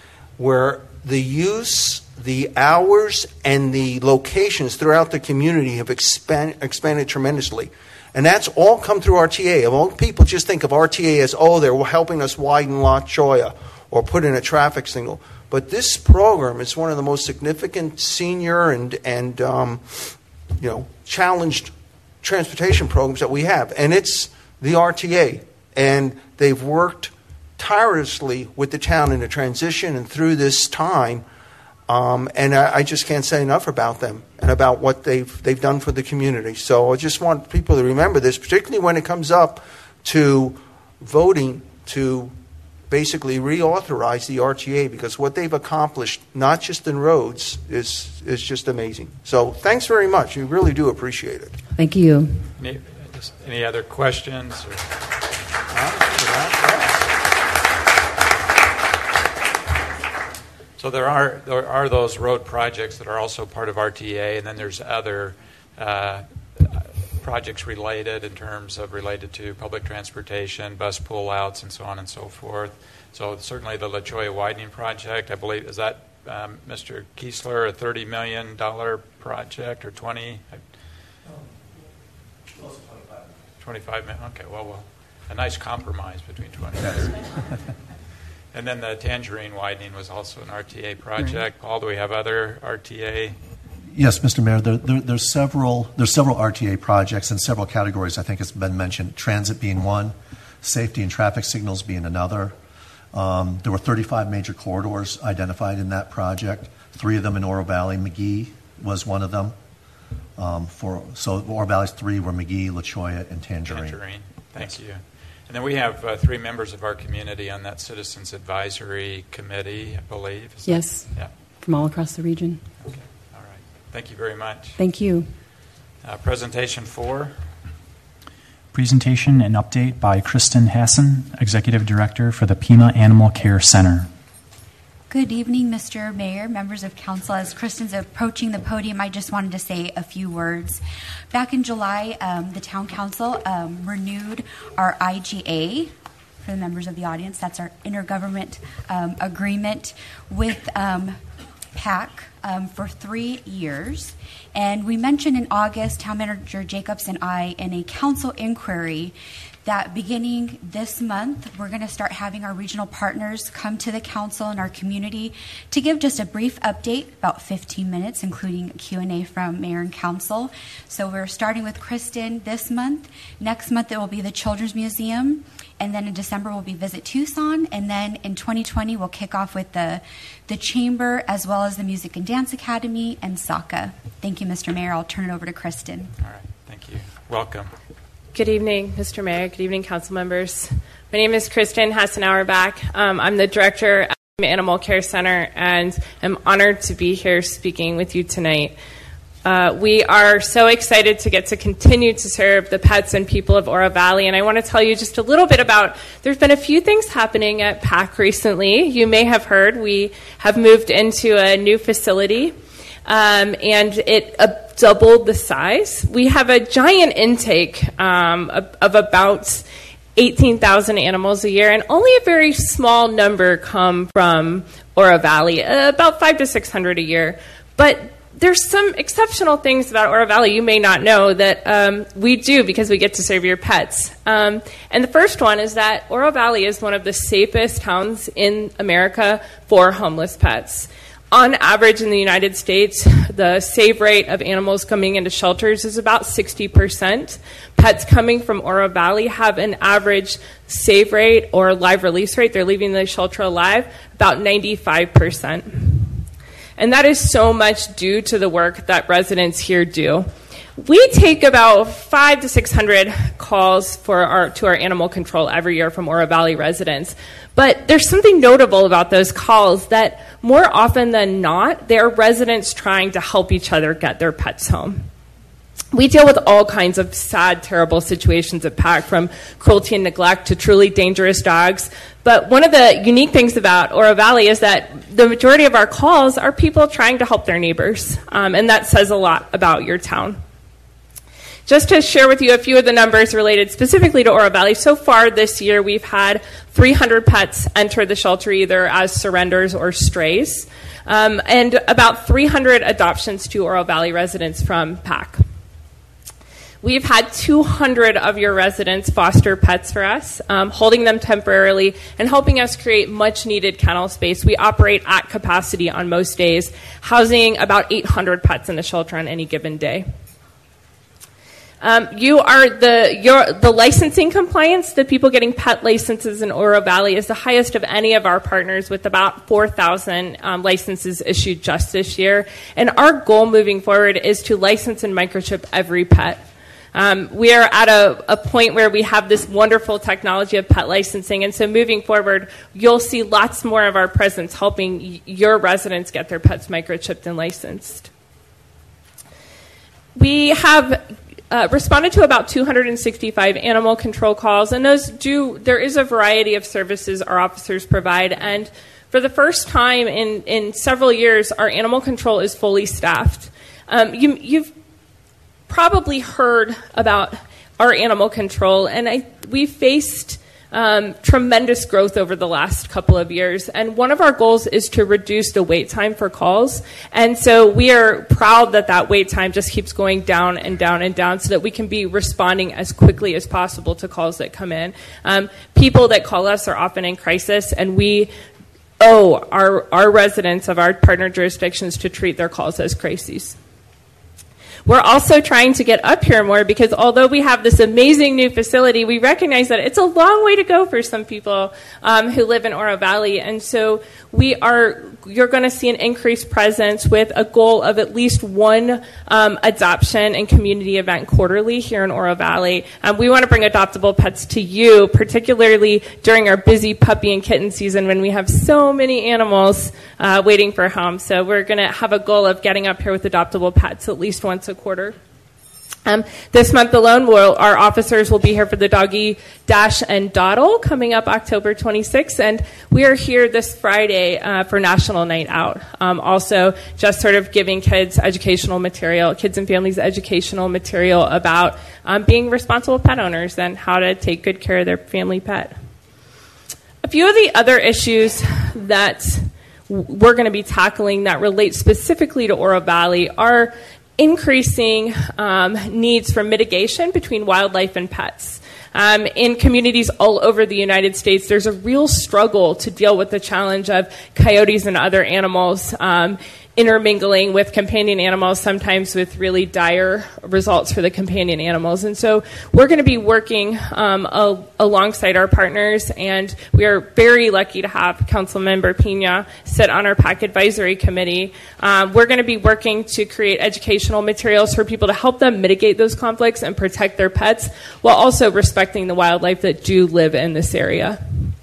where the use, the hours, and the locations throughout the community have expand, expanded tremendously. And that's all come through R T A. All people just think of R T A as, oh, they're helping us widen La Cholla or put in a traffic signal. But this program is one of the most significant senior and, and um, you know, challenged transportation programs that we have. And it's the R T A. And they've worked tirelessly with the town in the transition and through this time. Um, and I, I just can't say enough about them and about what they've they've done for the community. So I just want people to remember this, particularly when it comes up to voting to basically reauthorize the R T A, because what they've accomplished, not just in roads, is is just amazing. So thanks very much. We really do appreciate it. Thank you. Any, just any other questions? Or, So there are there are those road projects that are also part of R T A, and then there's other uh, projects related in terms of related to public transportation, bus pullouts, and so on and so forth. So certainly the La Cholla widening project, I believe, is that um, Mister Kiesler, a thirty million dollars project or twenty? twenty-five million. Okay, well, well, a nice compromise between twenty and thirty. And then the Tangerine widening was also an R T A project. Paul, do we have other R T A? Yes, Mister Mayor. There, there, there's several. There's several R T A projects in several categories. I think it's been mentioned. Transit being one, safety and traffic signals being another. Um, there were thirty-five major corridors identified in that project. Three of them in Oro Valley. McGee was one of them. Um, for so Oro Valley's three were McGee, La Cholla, and Tangerine. Tangerine. Thank you. And then we have uh, three members of our community on that Citizens Advisory Committee, I believe. Is yes, that, yeah. From all across the region. Okay, all right. Thank you very much. Thank you. Uh, presentation four. Presentation and update by Kristen Hassan, Executive Director for the Pima Animal Care Center. Good evening, Mister Mayor, members of council. As Kristen's approaching the podium, I just wanted to say a few words. Back in July, um, the town council um, renewed our I G A. For the members of the audience, that's our intergovernment um, agreement with um, PAC um, for three years. And we mentioned in August, Town Manager Jacobs and I, in a council inquiry, that beginning this month, we're going to start having our regional partners come to the council and our community to give just a brief update, about fifteen minutes, including a Q and A from mayor and council. So we're starting with Kristen this month. Next month, it will be the Children's Museum. And then in December, we'll be Visit Tucson. And then in twenty twenty, we'll kick off with the, the Chamber, as well as the Music and Dance Academy and S A C A. Thank you, Mister Mayor. I'll turn it over to Kristen. All right. Thank you. Welcome. Good evening, Mister Mayor. Good evening, council members. My name is Kristen Hassenauerbach. Um, I'm the director at the Animal Care Center, and I'm honored to be here speaking with you tonight. Uh, we are so excited to get to continue to serve the pets and people of Oro Valley, and I want to tell you just a little bit about, there's been a few things happening at P A C recently. You may have heard we have moved into a new facility, um, and it uh, doubled the size. We have a giant intake um, of, of about eighteen thousand animals a year, and only a very small number come from Oro Valley, uh, about five to six hundred a year. But there's some exceptional things about Oro Valley you may not know that um, we do because we get to serve your pets. Um, and the first one is that Oro Valley is one of the safest towns in America for homeless pets. On average in the United States, the save rate of animals coming into shelters is about sixty percent. Pets coming from Oro Valley have an average save rate or live release rate, they're leaving the shelter alive, about ninety-five percent. And that is so much due to the work that residents here do. We take about five to six hundred calls for our, to our animal control every year from Oro Valley residents. But there's something notable about those calls that more often than not, they're residents trying to help each other get their pets home. We deal with all kinds of sad, terrible situations at P A C, from cruelty and neglect to truly dangerous dogs. But one of the unique things about Oro Valley is that the majority of our calls are people trying to help their neighbors, um, and that says a lot about your town. Just to share with you a few of the numbers related specifically to Oro Valley, so far this year we've had three hundred pets enter the shelter either as surrenders or strays, um, and about three hundred adoptions to Oro Valley residents from P A C. We've had two hundred of your residents foster pets for us, um, holding them temporarily and helping us create much needed kennel space. We operate at capacity on most days, housing about eight hundred pets in the shelter on any given day. Um, you are the your the licensing compliance, the people getting pet licenses in Oro Valley is the highest of any of our partners, with about four thousand um, licenses issued just this year. And our goal moving forward is to license and microchip every pet. Um, we are at a, a point where we have this wonderful technology of pet licensing, and so moving forward, you'll see lots more of our presence helping y- your residents get their pets microchipped and licensed. We have Uh, responded to about two hundred sixty-five animal control calls, and those do, there is a variety of services our officers provide, and for the first time in, in several years, our animal control is fully staffed. Um, you, you've probably heard about our animal control, and I, we faced Um, tremendous growth over the last couple of years. And one of our goals is to reduce the wait time for calls. And so we are proud that that wait time just keeps going down and down and down so that we can be responding as quickly as possible to calls that come in. Um, people that call us are often in crisis, and we owe our, our residents of our partner jurisdictions to treat their calls as crises. We're also trying to get up here more because although we have this amazing new facility, we recognize that it's a long way to go for some people um, who live in Oro Valley. And so we are, you're going to see an increased presence with a goal of at least one um, adoption and community event quarterly here in Oro Valley. Um, we want to bring adoptable pets to you, particularly during our busy puppy and kitten season when we have so many animals uh, waiting for home. So we're going to have a goal of getting up here with adoptable pets at least once a quarter. Um, this month alone, we'll, our officers will be here for the Doggy Dash and Dawdle coming up October twenty-sixth, and we are here this Friday uh, for National Night Out. Um, also, just sort of giving kids educational material, kids and families educational material about um, being responsible pet owners and how to take good care of their family pet. A few of the other issues that we're going to be tackling that relate specifically to Oro Valley are increasing um, needs for mitigation between wildlife and pets. Um, in communities all over the United States, there's a real struggle to deal with the challenge of coyotes and other animals um, intermingling with companion animals, sometimes with really dire results for the companion animals. And so we're going to be working um, a- alongside our partners, and we are very lucky to have Councilmember Pena sit on our PAC Advisory Committee. Um, we're going to be working to create educational materials for people to help them mitigate those conflicts and protect their pets, while also respecting the wildlife that do live in this area.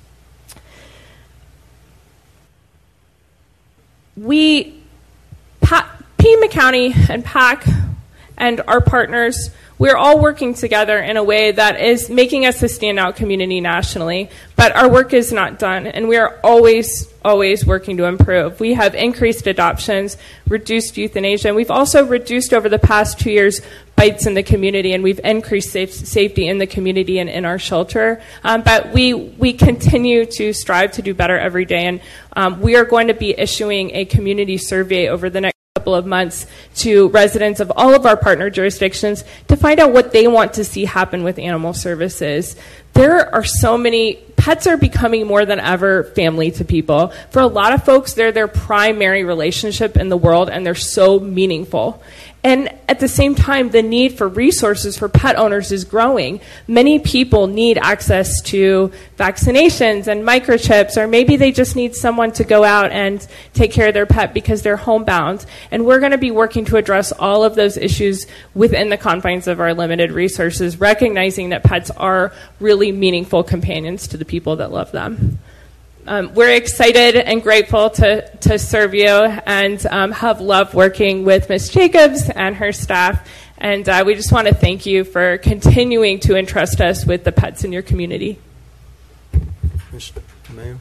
We Pima County and PAC and our partners, we're all working together in a way that is making us a standout community nationally, but our work is not done, and we are always, always working to improve. We have increased adoptions, reduced euthanasia, and we've also reduced over the past two years bites in the community, and we've increased safe, safety in the community and in our shelter. Um, but we we continue to strive to do better every day, and um, we are going to be issuing a community survey over the next couple of months to residents of all of our partner jurisdictions to find out what they want to see happen with animal services. There are so many, pets are becoming more than ever family to people. For a lot of folks, they're their primary relationship in the world, and they're so meaningful. And at the same time, the need for resources for pet owners is growing. Many people need access to vaccinations and microchips, or maybe they just need someone to go out and take care of their pet because they're homebound. And we're going to be working to address all of those issues within the confines of our limited resources, recognizing that pets are really meaningful companions to the people that love them. Um, we're excited and grateful to, to serve you, and um, have loved working with Miz Jacobs and her staff. And uh, we just want to thank you for continuing to entrust us with the pets in your community. Mister Mayor.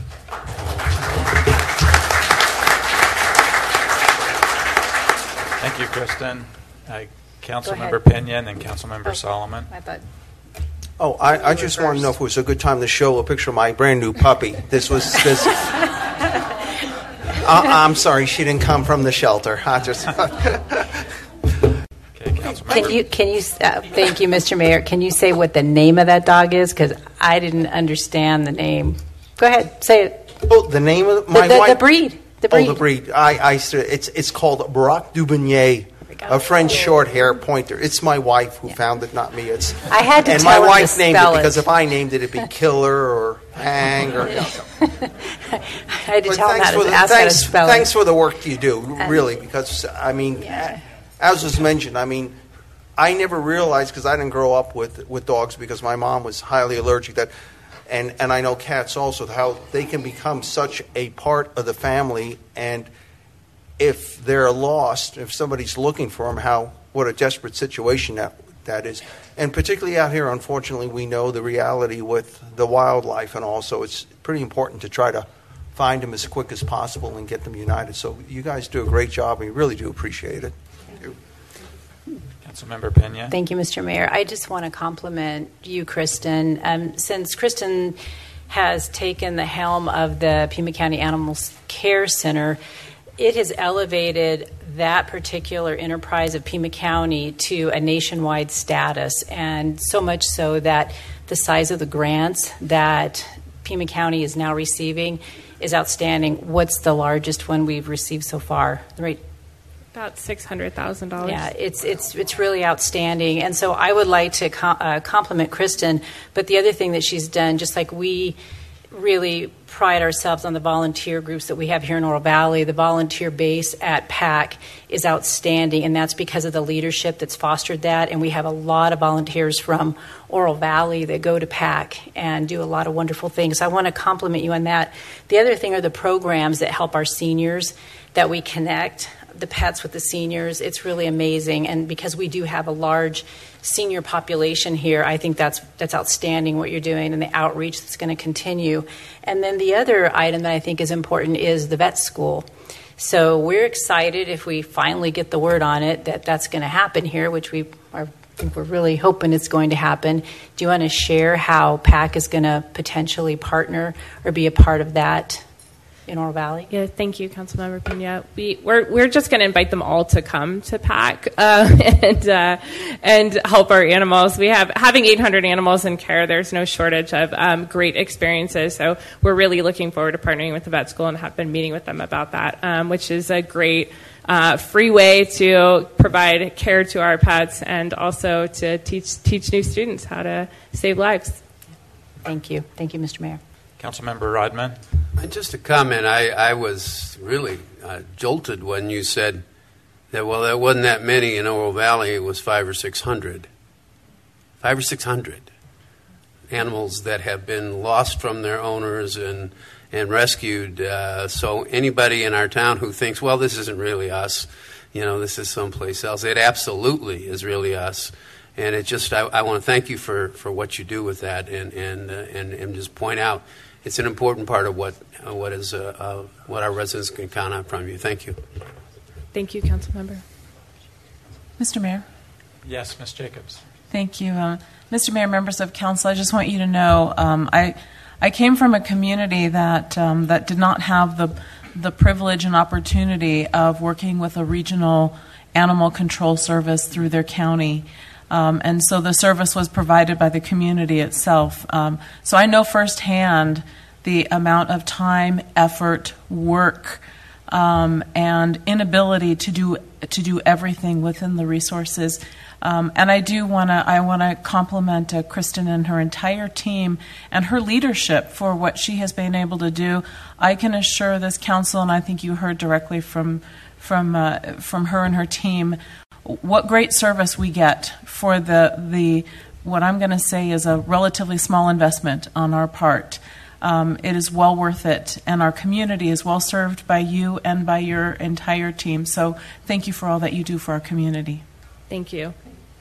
Thank you, Kristen. Uh, Councilmember Pinion and Councilmember oh, Solomon. I thought. Oh, I, I just want to know if it was a good time to show a picture of my brand new puppy. This was this. uh, I'm sorry, she didn't come from the shelter. I just. Can you can you uh, thank you, Mister Mayor? Can you say what the name of that dog is? Because I didn't understand the name. Go ahead, say it. Oh, the name of my the, the, wife. The breed. The breed. Oh, the breed. I, I, it's it's called Barak Dubonnier. A French short hair pointer. It's my wife who yeah. found it, not me. It's I had to and tell my him wife to named spell it because it. if I named it, it'd be Killer or Hang or. I had to but tell him how to the, ask thanks, how to spell thanks it. for the work you do, really, because I mean, yeah. as was mentioned, I mean, I never realized because I didn't grow up with with dogs because my mom was highly allergic that. And, and I know cats also, how they can become such a part of the family, and if they're lost, if somebody's looking for them, how what a desperate situation that that is. And particularly out here, unfortunately, we know the reality with the wildlife, and also it's pretty important to try to find them as quick as possible and get them united. So you guys do a great job, and we really do appreciate it. Thank you. Councilmember Pena. Thank you, Mister Mayor. I just want to compliment you, Kristen. Um, since Kristen has taken the helm of the Pima County Animal Care Center, it has elevated that particular enterprise of Pima County to a nationwide status, and so much so that the size of the grants that Pima County is now receiving is outstanding. What's the largest one we've received so far? Right. About six hundred thousand dollars. Yeah, it's it's it's really outstanding. And so I would like to com- uh, compliment Kristen, but the other thing that she's done, just like we really pride ourselves on the volunteer groups that we have here in Oro Valley, the volunteer base at PAC is outstanding, and that's because of the leadership that's fostered that. And we have a lot of volunteers from Oro Valley that go to PAC and do a lot of wonderful things. I want to compliment you on that. The other thing are the programs that help our seniors, that we connect the pets with the seniors. It's really amazing, and because we do have a large senior population here, I think that's that's outstanding what you're doing, and the outreach that's going to continue. And then the other item that I think is important is the vet school. So we're excited if we finally get the word on it that that's going to happen here, which we are. I think we're really hoping it's going to happen. Do you want to share how PAC is going to potentially partner or be a part of that in Oro Valley. Yeah, thank you, Councilmember Pena. We, we're, we're just going to invite them all to come to PAC uh, and uh, and help our animals. We have having eight hundred animals in care. There's no shortage of um, great experiences. So we're really looking forward to partnering with the vet school and have been meeting with them about that, um, which is a great uh, free way to provide care to our pets and also to teach teach new students how to save lives. Thank you. Thank you, Mister Mayor. Councilmember Rodman. Just a comment. I, I was really uh, jolted when you said that, well, there wasn't that many in Oro Valley. It was five or six hundred. Five or six hundred animals that have been lost from their owners and, and rescued. Uh, so anybody in our town who thinks, well, this isn't really us, you know, this is someplace else, it absolutely is really us. And it just, I, I want to thank you for, for what you do with that and, and, uh, and, and just point out it's an important part of what uh, what is uh, uh, what our residents can count on from you. Thank you. Thank you, Councilmember. Mister Mayor. Yes, Miz Jacobs. Thank you, uh, Mister Mayor, members of council. I just want you to know um, I I came from a community that um, that did not have the the privilege and opportunity of working with a regional animal control service through their county. Um, and so the service was provided by the community itself. Um, so I know firsthand the amount of time, effort, work, um, and inability to do to do everything within the resources. Um, and I do want to I want to compliment uh, Kristen and her entire team and her leadership for what she has been able to do. I can assure this council, and I think you heard directly from from uh, from her and her team, what great service we get for the the what I'm going to say is a relatively small investment on our part. Um, it is well worth it, and our community is well served by you and by your entire team. So thank you for all that you do for our community. Thank you.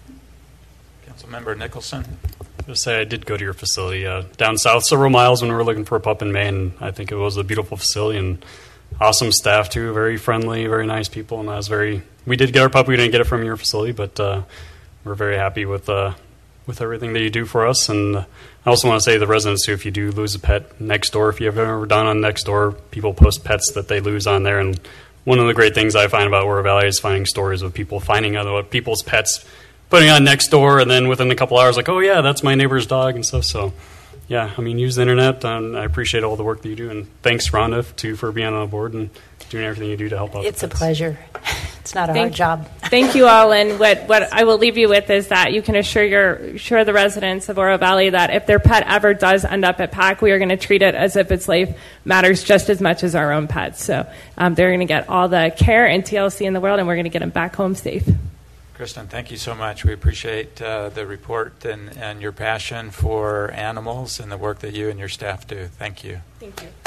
Councilmember Nicholson. Just say I did go to your facility uh, down south several miles when we were looking for a pup in Maine. I think it was a beautiful facility and awesome staff too, very friendly, very nice people, and I was very. We did get our pup. We didn't get it from your facility, but uh, we're very happy with uh, with everything that you do for us. And I also want to say to the residents too, if you do lose a pet, Nextdoor, if you've ever done on Nextdoor, people post pets that they lose on there. And one of the great things I find about Oro Valley is finding stories of people finding other people's pets, putting on Nextdoor, and then within a couple hours, like, oh yeah, that's my neighbor's dog and stuff. So. Yeah, I mean, use the internet, and I appreciate all the work that you do. And thanks, Rhonda, too, for being on the board and doing everything you do to help out. It's a pleasure. It's not a Thank, hard job. Thank you all. And what, what I will leave you with is that you can assure your assure the residents of Oro Valley that if their pet ever does end up at PAC, we are going to treat it as if its life matters just as much as our own pets. So um, they're going to get all the care and T L C in the world, and we're going to get them back home safe. Kristen, thank you so much. We appreciate uh, the report and, and your passion for animals and the work that you and your staff do. Thank you. Thank you.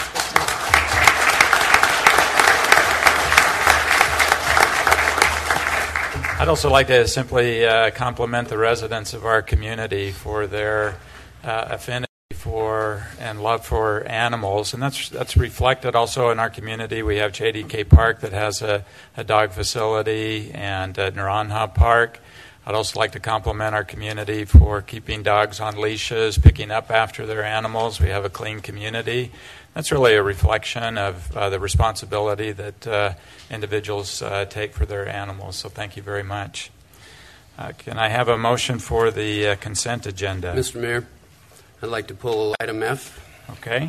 I'd also like to simply uh, compliment the residents of our community for their uh, affinity for and love for animals, and that's that's reflected also in our community. We have J D K Park that has a, a dog facility and a Naranja Park. I'd also like to compliment our community for keeping dogs on leashes, picking up after their animals. We have a clean community. That's really a reflection of uh, the responsibility that uh, individuals uh, take for their animals. So thank you very much. Uh, can I have a motion for the uh, consent agenda? Mister Mayor, I'd like to pull item F. Okay.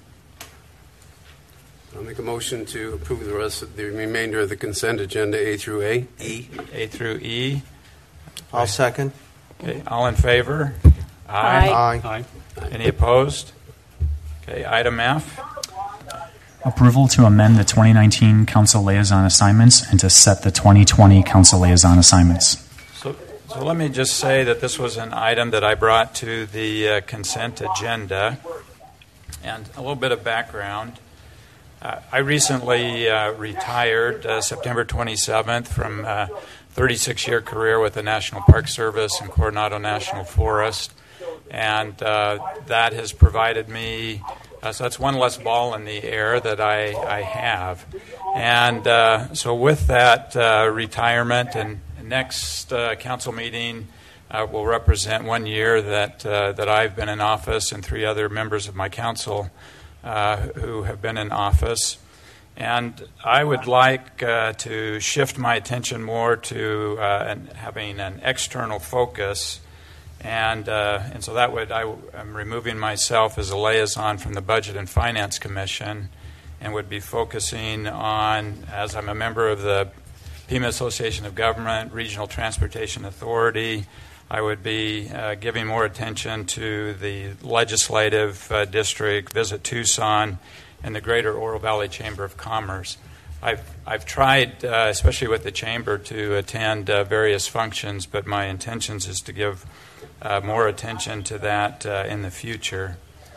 I'll make a motion to approve the rest of the remainder of the consent agenda, A through A. E. A through E. I'll second. Okay. All in favor? Aye. Aye. Aye. Any opposed? Okay. Item F. Approval to amend the twenty nineteen council liaison assignments and to set the twenty twenty council liaison assignments. So, so let me just say that this was an item that I brought to the uh, consent agenda. And a little bit of background. Uh, I recently uh, retired uh, September twenty-seventh from a thirty-six year career with the National Park Service and Coronado National Forest. And uh, that has provided me, uh, so that's one less ball in the air that I, I have. And uh, so with that uh, retirement, and next uh, council meeting uh, will represent one year that uh, that I've been in office, and three other members of my council uh, who have been in office. And I would like uh, to shift my attention more to uh, an, having an external focus. And uh, and so that would, I, I'm removing myself as a liaison from the Budget and Finance Commission and would be focusing on, as I'm a member of the Pima Association of Government, Regional Transportation Authority, I would be uh, giving more attention to the legislative uh, district, Visit Tucson, and the Greater Oro Valley Chamber of Commerce. I've I've tried, uh, especially with the chamber, to attend uh, various functions, but my intentions is to give uh, more attention to that uh, in the future.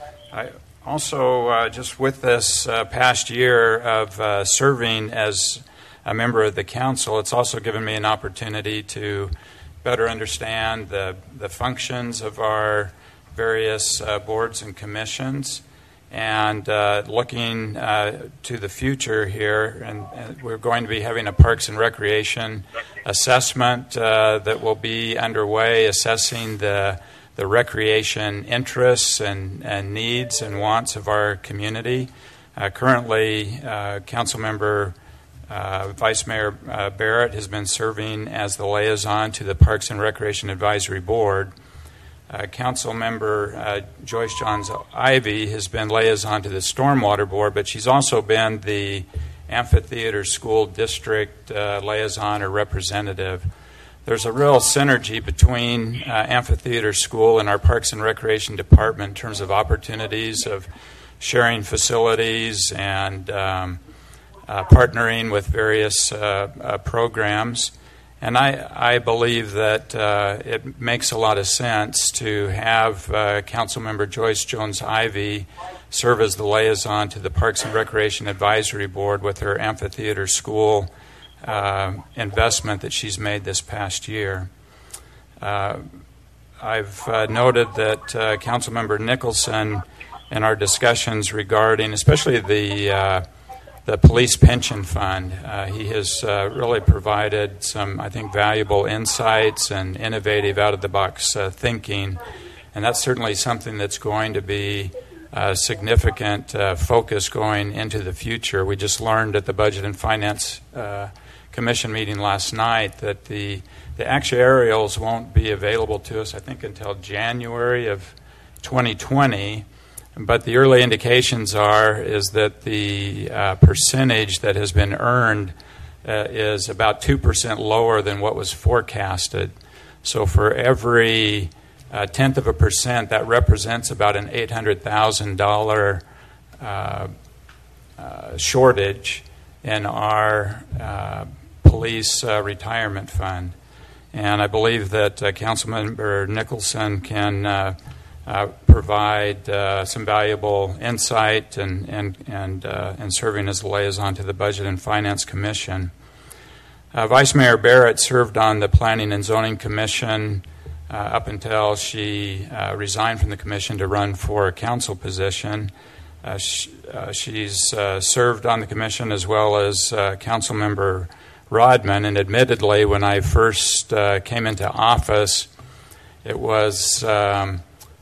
I also, uh, just with this uh, past year of uh, serving as a member of the council, it's also given me an opportunity to better understand the the functions of our various uh, boards and commissions. And uh, looking uh, to the future here, and, and we're going to be having a Parks and Recreation assessment uh, that will be underway, assessing the the recreation interests and, and needs and wants of our community. Uh, currently, uh, Councilmember uh, Vice Mayor uh, Barrett has been serving as the liaison to the Parks and Recreation Advisory Board. Uh, Council Member uh, Joyce Johns Ivy has been liaison to the Stormwater Board, but she's also been the Amphitheater School District uh, liaison or representative. There's a real synergy between uh, Amphitheater School and our Parks and Recreation Department in terms of opportunities of sharing facilities and um, uh, partnering with various uh, uh, programs. And I, I believe that uh, it makes a lot of sense to have uh, Councilmember Joyce Jones-Ivy serve as the liaison to the Parks and Recreation Advisory Board with her amphitheater school uh, investment that she's made this past year. Uh, I've uh, noted that uh, Councilmember Nicholson, in our discussions regarding especially the uh, the police pension fund. Uh, he has uh, really provided some, I think, valuable insights and innovative, out-of-the-box uh, thinking, and that's certainly something that's going to be a significant uh, focus going into the future. We just learned at the Budget and Finance uh, Commission meeting last night that the, the actuarials won't be available to us, I think, until January of twenty twenty. But the early indications are is that the uh, percentage that has been earned uh, is about two percent lower than what was forecasted. So for every uh, tenth of a percent, that represents about an eight hundred thousand dollars uh, uh, shortage in our uh, police uh, retirement fund. And I believe that uh, Councilmember Nicholson can uh, Uh, provide uh, some valuable insight and and and, uh, and serving as a liaison to the Budget and Finance Commission. Uh, Vice Mayor Barrett served on the Planning and Zoning Commission uh, up until she uh, resigned from the commission to run for a council position. Uh, she, uh, she's uh, served on the commission as well as uh, Councilmember Rodman, and admittedly, when I first uh, came into office, it was Um,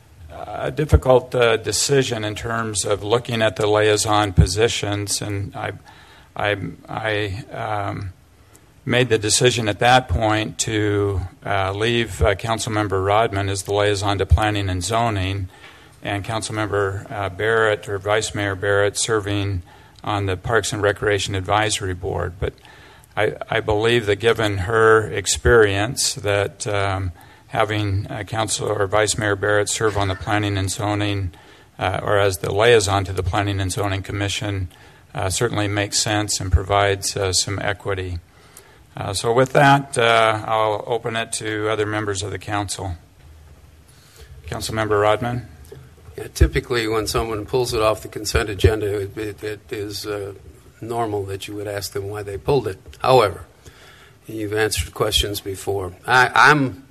a difficult uh, decision in terms of looking at the liaison positions, and I, I, I um, made the decision at that point to uh, leave uh, Councilmember Rodman as the liaison to Planning and Zoning, and Councilmember uh, Barrett or Vice Mayor Barrett serving on the Parks and Recreation Advisory Board. But I, I believe that given her experience, that um, having uh, Council or Vice Mayor Barrett serve on the Planning and Zoning, uh, or as the liaison to the Planning and Zoning Commission, uh, certainly makes sense and provides uh, some equity. Uh, so with that, uh, I'll open it to other members of the council. Councilmember Rodman? Yeah, typically, when someone pulls it off the consent agenda, it, it, it is uh, normal that you would ask them why they pulled it. However, you've answered questions before. I, I'm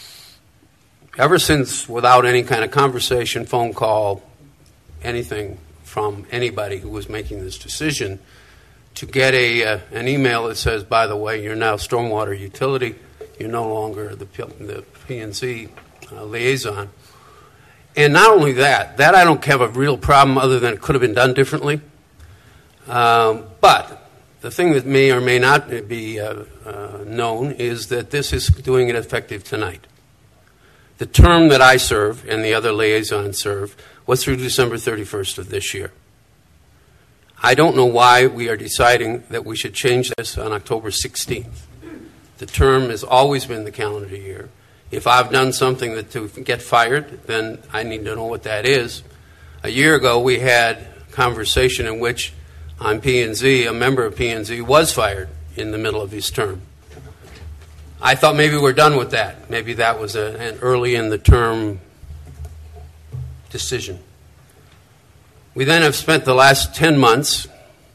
Ever since, without any kind of conversation, phone call, anything from anybody who was making this decision, to get a uh, an email that says, by the way, you're now stormwater utility, you're no longer the, P- the P and Z uh, liaison, And not only that, that I don't have a real problem other than it could have been done differently. Um, but the thing that may or may not be uh, uh, known is that this is doing it effective tonight. The term that I serve and the other liaisons serve was through December thirty-first of this year. I don't know why we are deciding that we should change this on October sixteenth. The term has always been the calendar year. If I've done something that to get fired, then I need to know what that is. A year ago, we had a conversation in which on P and Z, a member of P and Z was fired in the middle of his term. I thought maybe we're done with that. Maybe that was a, an early in the term decision. We then have spent the last ten months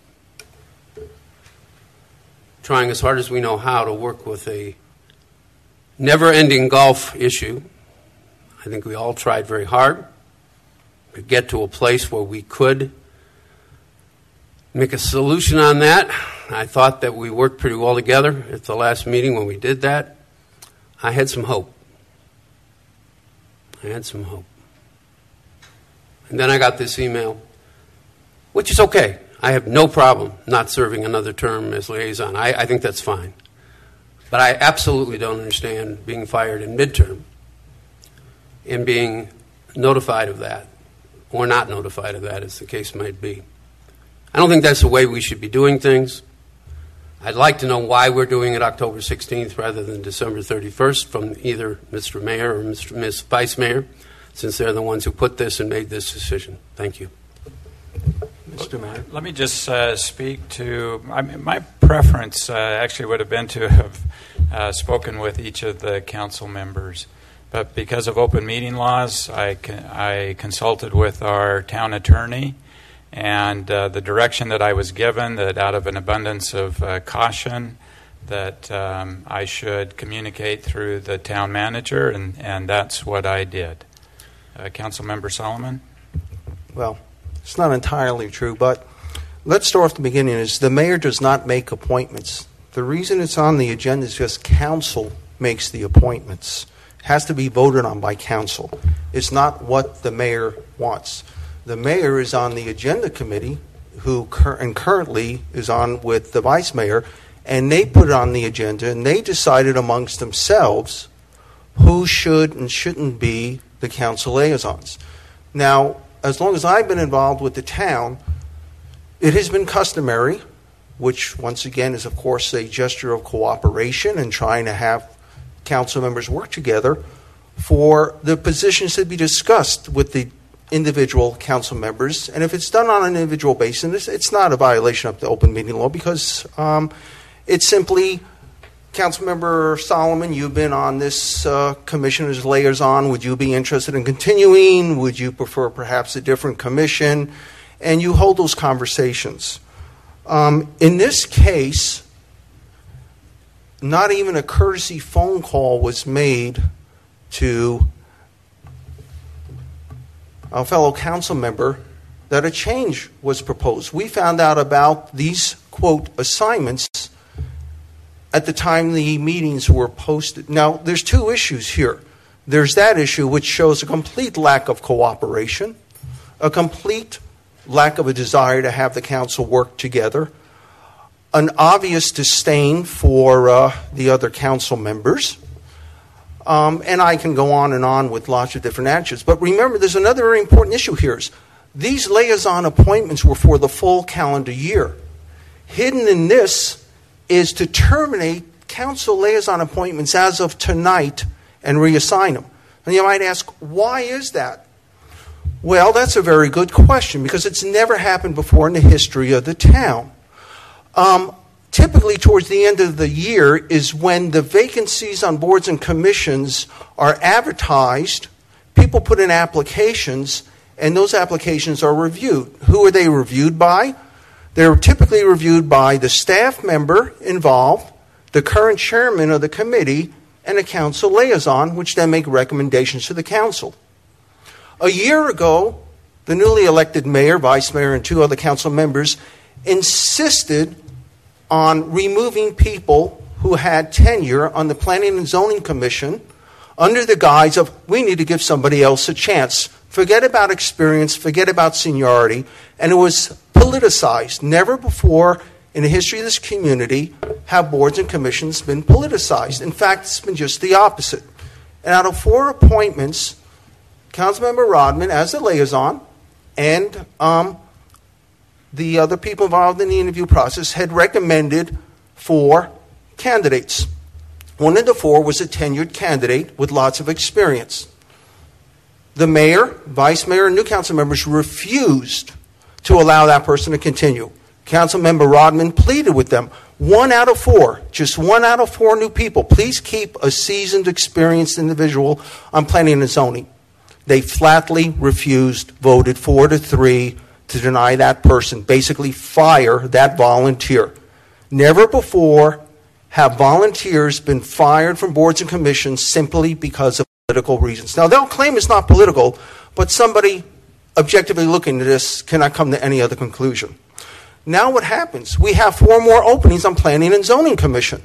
trying as hard as we know how to work with a never-ending golf issue. I think we all tried very hard to get to a place where we could make a solution on that. I thought that we worked pretty well together at the last meeting when we did that. I had some hope. I had some hope. And then I got this email, which is okay. I have no problem not serving another term as liaison. I, I think that's fine. But I absolutely don't understand being fired in midterm and being notified of that or not notified of that, as the case might be. I don't think that's the way we should be doing things. I'd like to know why we're doing it October sixteenth rather than December thirty-first from either Mister Mayor or Mister Miz Vice Mayor, since they're the ones who put this and made this decision. Thank you. Mister Mayor. Let me just uh, speak to, I mean, my preference uh, actually would have been to have uh, spoken with each of the council members. But because of open meeting laws, I, con- I consulted with our town attorney, and uh, the direction that I was given, that out of an abundance of uh, caution, that um, I should communicate through the town manager, and, and that's what I did. Uh, Councilmember Solomon? Well, it's not entirely true, but let's start off the beginning. Is the mayor does not make appointments. The reason it's on the agenda is because council makes the appointments. It has to be voted on by council. It's not what the mayor wants. The mayor is on the agenda committee, who cur- and currently is on with the vice mayor, and they put it on the agenda, and they decided amongst themselves who should and shouldn't be the council liaisons. Now, as long as I've been involved with the town, it has been customary, which once again is of course a gesture of cooperation and trying to have council members work together, for the positions to be discussed with the individual council members. And if it's done on an individual basis, it's not a violation of the open meeting law, because um, it's simply, Councilmember Solomon, you've been on this uh, commission as liaison. Would you be interested in continuing? Would you prefer perhaps a different commission? And you hold those conversations. Um, in this case, not even a courtesy phone call was made to a fellow council member that a change was proposed. We found out about these, quote, assignments at the time the meetings were posted. Now, there's two issues here. There's that issue which shows a complete lack of cooperation, a complete lack of a desire to have the council work together, an obvious disdain for uh, the other council members, um, and I can go on and on with lots of different actions. But remember, there's another very important issue here. Is these liaison appointments were for the full calendar year. Hidden in this is to terminate council liaison appointments as of tonight and reassign them. And you might ask, why is that? Well, that's a very good question, because it's never happened before in the history of the town. Um, typically, towards the end of the year is when the vacancies on boards and commissions are advertised, people put in applications, and those applications are reviewed. Who are they reviewed by? They're typically reviewed by the staff member involved, the current chairman of the committee, and a council liaison, which then make recommendations to the council. A year ago, the newly elected mayor, vice mayor, and two other council members insisted on removing people who had tenure on the Planning and Zoning Commission under the guise of, we need to give somebody else a chance Forget about experience, forget about seniority, and it was politicized. Never before in the history of this community have boards and commissions been politicized. In fact, it's been just the opposite. And out of four appointments, Councilmember Rodman, as the liaison, and um, the other people involved in the interview process had recommended four candidates. One of the four was a tenured candidate with lots of experience. The mayor, vice mayor, and new council members refused to allow that person to continue. Councilmember Rodman pleaded with them. One out of four, just one out of four new people. Please keep a seasoned, experienced individual on planning and zoning. They flatly refused, voted four to three to deny that person, basically fire that volunteer. Never before have volunteers been fired from boards and commissions simply because of political reasons. Now, they'll claim it's not political, but somebody objectively looking at this cannot come to any other conclusion. Now what happens? We have four more openings on Planning and Zoning Commission.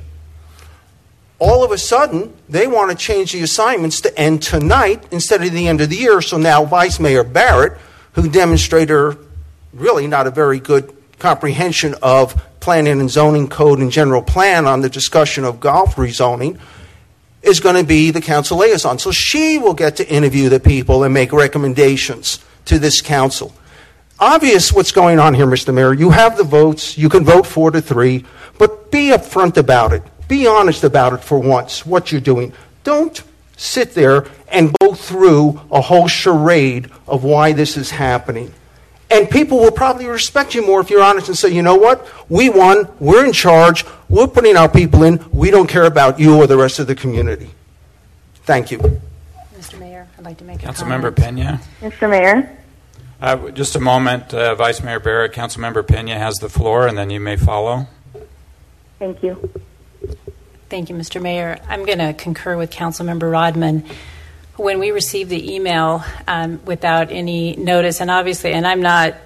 All of a sudden, they want to change the assignments to end tonight instead of the end of the year. So now Vice Mayor Barrett, who demonstrated really not a very good comprehension of Planning and Zoning Code and general plan on the discussion of golf rezoning, is going to be the council liaison. So she will get to interview the people and make recommendations to this council. Obvious what's going on here, Mister Mayor. You have the votes. You can vote four to three, but be upfront about it. Be honest about it for once, what you're doing. Don't sit there and go through a whole charade of why this is happening. And people will probably respect you more if you're honest and say, you know what? We won. We're in charge. We're putting our people in. We don't care about you or the rest of the community. Thank you. Mister Mayor, I'd like to make a Councilmember comment. Pena. Mister Mayor. Uh, just a moment. Uh, Vice Mayor Barrett, Councilmember Pena has the floor, and then you may follow. Thank you. Thank you, Mister Mayor. I'm going to concur with Councilmember Rodman. When we received the email um, without any notice, and obviously, and I'm not,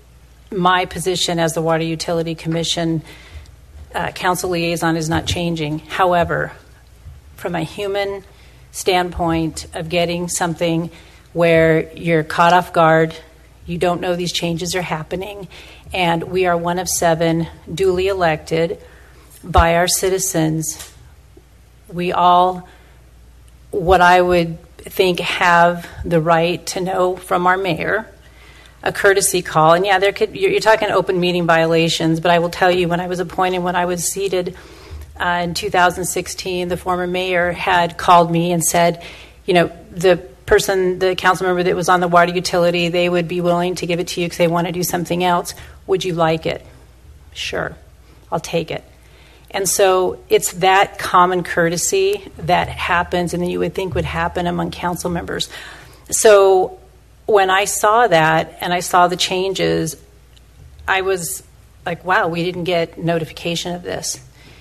my position as the Water Utility Commission uh, council liaison is not changing. However, from a human standpoint of getting something where you're caught off guard, you don't know these changes are happening, and we are one of seven duly elected by our citizens. We all, what I would think, have the right to know from our mayor a courtesy call. And yeah, there could, you're, you're talking open meeting violations, but I will tell you, when I was appointed, when I was seated uh, in two thousand sixteen, the former mayor had called me and said, you know, the person, the council member that was on the water utility, they would be willing to give it to you because they want to do something else. Would you like it? Sure, I'll take it. And so it's that common courtesy that happens and that you would think would happen among council members. So when I saw that and I saw the changes, I was like, wow, we didn't get notification of this.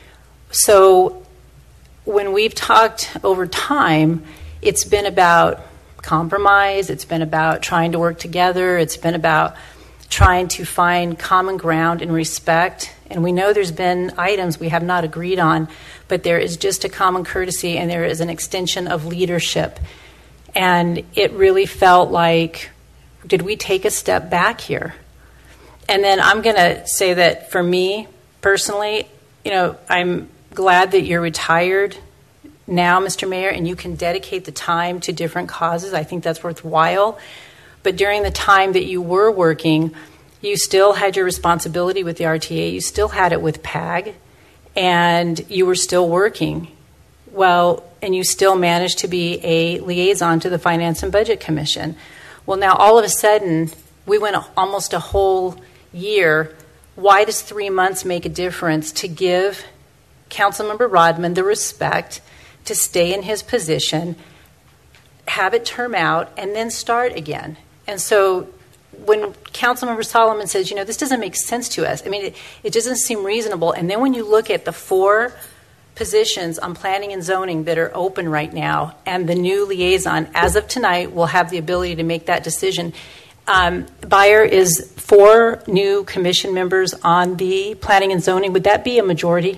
So when we've talked over time, it's been about compromise. It's been about trying to work together. It's been about trying to find common ground and respect. And we know there's been items we have not agreed on, but there is just a common courtesy and there is an extension of leadership. And it really felt like, did we take a step back here? And then I'm going to say that for me personally, you know, I'm glad that you're retired now, Mister Mayor, and you can dedicate the time to different causes. I think that's worthwhile. But during the time that you were working, you still had your responsibility with the R T A. You still had it with P A G, and you were still working. Well, and you still managed to be a liaison to the Finance and Budget Commission. Well, now all of a sudden, we went almost a whole year. Why does three months make a difference to give Councilmember Rodman the respect to stay in his position, have it term out, and then start again? And so when Councilmember Solomon says, you know, this doesn't make sense to us, I mean, it, it doesn't seem reasonable. And then when you look at the four positions on planning and zoning that are open right now, and the new liaison, as of tonight, will have the ability to make that decision. Um, Bayer is four new commission members on the planning and zoning. Would that be a majority?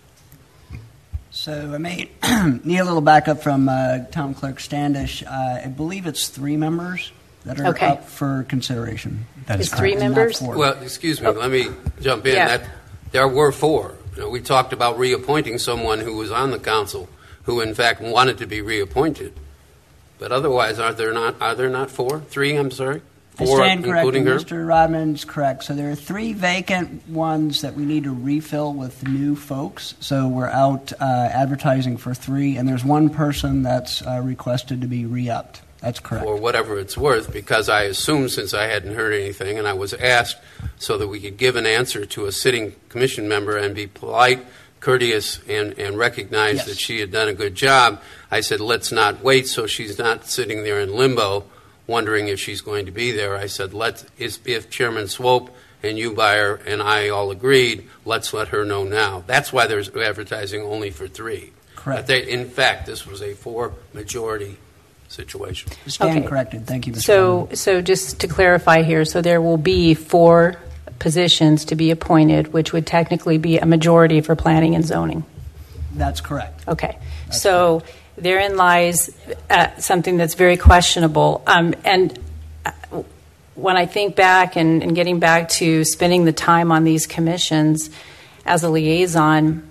So I may need a little backup from uh, Town Clerk Standish. Uh, I believe it's three members that are Okay. up for consideration. That is It's three correct. members? Not four. Well, excuse me, let me jump in. Yeah. That there were four. You know, we talked about reappointing someone who was on the council who, in fact, wanted to be reappointed. But otherwise, are there not? Are there not four? Three? I'm sorry. I Four, stand corrected. including her. Mister Rodman's correct. So there are three vacant ones that we need to refill with new folks. So we're out uh, advertising for three, and there's one person that's uh, requested to be re-upped. That's correct. Or whatever it's worth, because I assumed, since I hadn't heard anything, and I was asked so that we could give an answer to a sitting commission member and be polite, courteous, and, and recognize Yes. that she had done a good job, I said, let's not wait so she's not sitting there in limbo wondering if she's going to be there. I said, let's, if Chairman Swope and you, Buyer, and I all agreed, let's let her know now. That's why there's advertising only for three. Correct. But they, in fact, this was a four-majority situation. Stand Okay. corrected. Thank you, Mister So, Rodman. so just to clarify here, so there will be four positions to be appointed, which would technically be a majority for planning and zoning. That's correct. Okay. So therein lies uh, something that's very questionable. Um, and uh, when I think back and, and getting back to spending the time on these commissions as a liaison,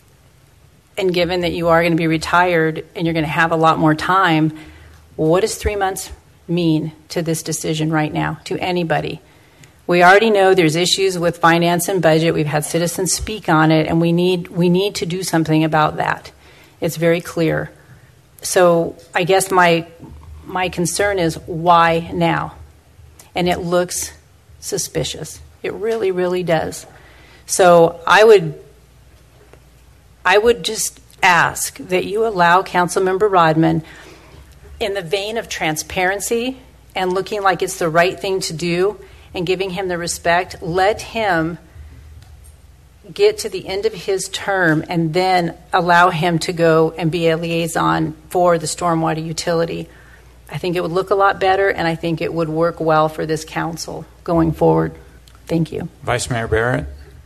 and given that you are going to be retired and you're going to have a lot more time, what does three months mean to this decision right now, to anybody? We already know there's issues with finance and budget. We've had citizens speak on it, and we need we need to do something about that. It's very clear. So I guess my my concern is why now? And it looks suspicious. It really, really does. So I would I would just ask that you allow Councilmember Rodman, in the vein of transparency and looking like it's the right thing to do and giving him the respect, let him get to the end of his term and then allow him to go and be a liaison for the stormwater utility. I think it would look a lot better, and I think it would work well for this council going forward. Thank you. Vice Mayor Barrett.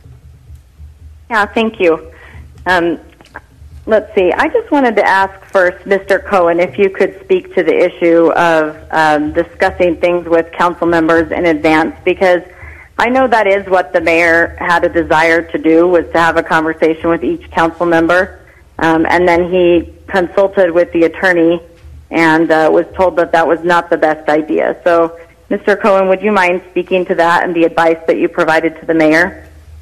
Yeah, thank you. Um, let's see. I just wanted to ask first, Mister Cohen, if you could speak to the issue of um, discussing things with council members in advance, because I know that is what the mayor had a desire to do, was to have a conversation with each council member, um, and then he consulted with the attorney and uh, was told that that was not the best idea. So, Mister Cohen, would you mind speaking to that and the advice that you provided to the mayor?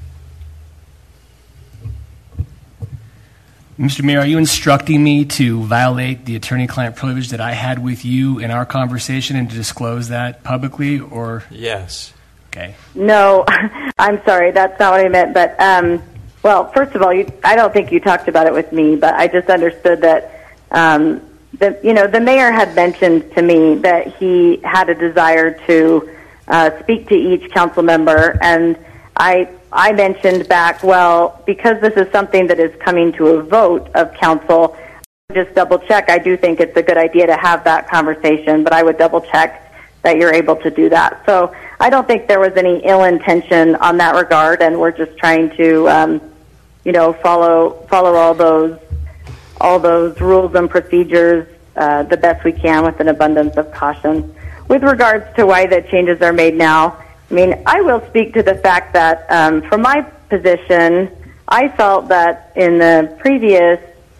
Mister Mayor, are you instructing me to violate the attorney-client privilege that I had with you in our conversation and to disclose that publicly, or? Yes. Okay. No, I'm sorry, that's not what I meant. But, um, well, first of all, you, I don't think you talked about it with me, but I just understood that, um, the, you know, the mayor had mentioned to me that he had a desire to uh, speak to each council member, and I I mentioned back, well, because this is something that is coming to a vote of council, just double check. I do think it's a good idea to have that conversation, but I would double check that you're able to do that. So I don't think there was any ill intention on that regard, and we're just trying to, um, you know, follow follow all those all those rules and procedures uh, the best we can with an abundance of caution. With regards to why the changes are made now, I mean, I will speak to the fact that um, from my position, I felt that in the previous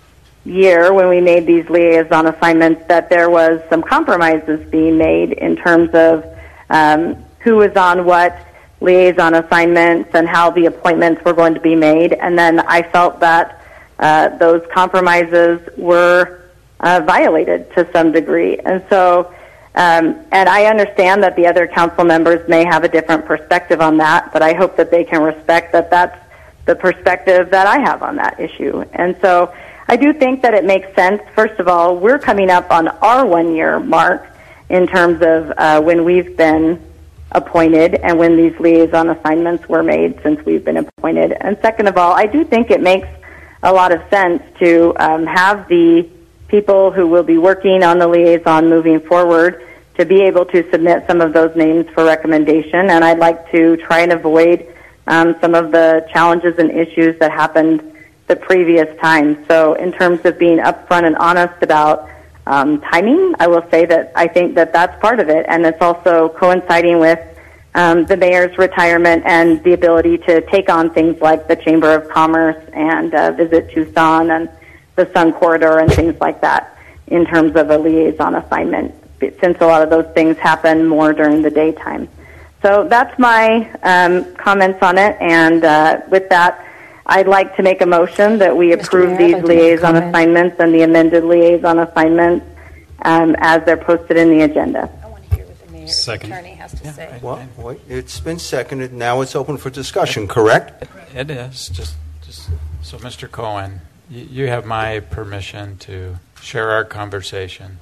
year when we made these liaison assignments that there was some compromises being made in terms of um, who was on what liaison assignments and how the appointments were going to be made. And then I felt that uh, those compromises were uh, violated to some degree. And so Um, and I understand that the other council members may have a different perspective on that, but I hope that they can respect that that's the perspective that I have on that issue. And so I do think that it makes sense. First of all, we're coming up on our one-year mark in terms of uh, when we've been appointed and when these liaison assignments were made since we've been appointed. And second of all, I do think it makes a lot of sense to um, have the people who will be working on the liaison moving forward to be able to submit some of those names for recommendation. And I'd like to try and avoid um, some of the challenges and issues that happened the previous time. So in terms of being upfront and honest about um, timing. I will say that I think that that's part of it, and it's also coinciding with um, the mayor's retirement and the ability to take on things like the Chamber of Commerce and uh, visit Tucson and the Sun Corridor and things like that in terms of a liaison assignment, since a lot of those things happen more during the daytime. So that's my um, comments on it, and uh, with that, I'd like to make a motion that we approve Mayor, I'd these like to make a liaison comment. assignments and the amended liaison assignments um, as they're posted in the agenda. Second. Attorney has to say. Well, wait, it's been seconded. Now it's open for discussion, correct? It is. Just, just so, Mister Cohen, you, you have my permission to share our conversation.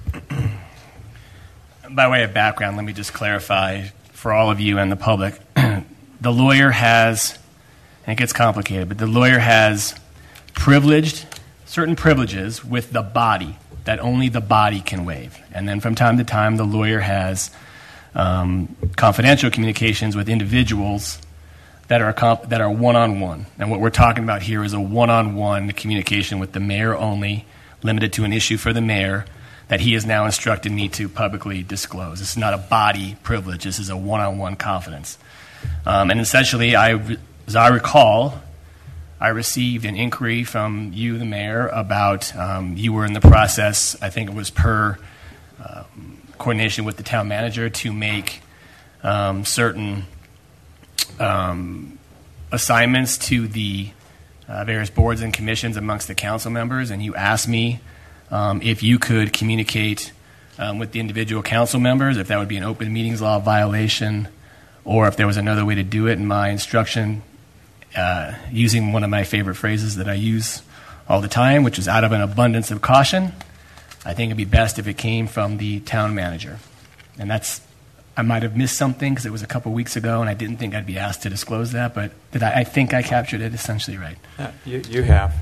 By way of background, let me just clarify for all of you and the public. The lawyer has, and it gets complicated, but the lawyer has privileged, certain privileges with the body that only the body can waive. And then from time to time, the lawyer has um, confidential communications with individuals that are comp- that are one-on-one. And what we're talking about here is a one-on-one communication with the mayor only, limited to an issue for the mayor that he has now instructed me to publicly disclose. This is not a body privilege. This is a one-on-one confidence. Um, and essentially, I, as I recall, I received an inquiry from you, the mayor, about um, you were in the process, I think it was per uh, coordination with the town manager, to make um, certain um, assignments to the uh, various boards and commissions amongst the council members, and you asked me um, if you could communicate um, with the individual council members, if that would be an open meetings law violation, or if there was another way to do it. In my instruction, Uh, using one of my favorite phrases that I use all the time, which is out of an abundance of caution, I think it'd be best if it came from the town manager. And that's, I might have missed something because it was a couple weeks ago and I didn't think I'd be asked to disclose that, but did I, I think I captured it essentially right. Yeah, you, you have.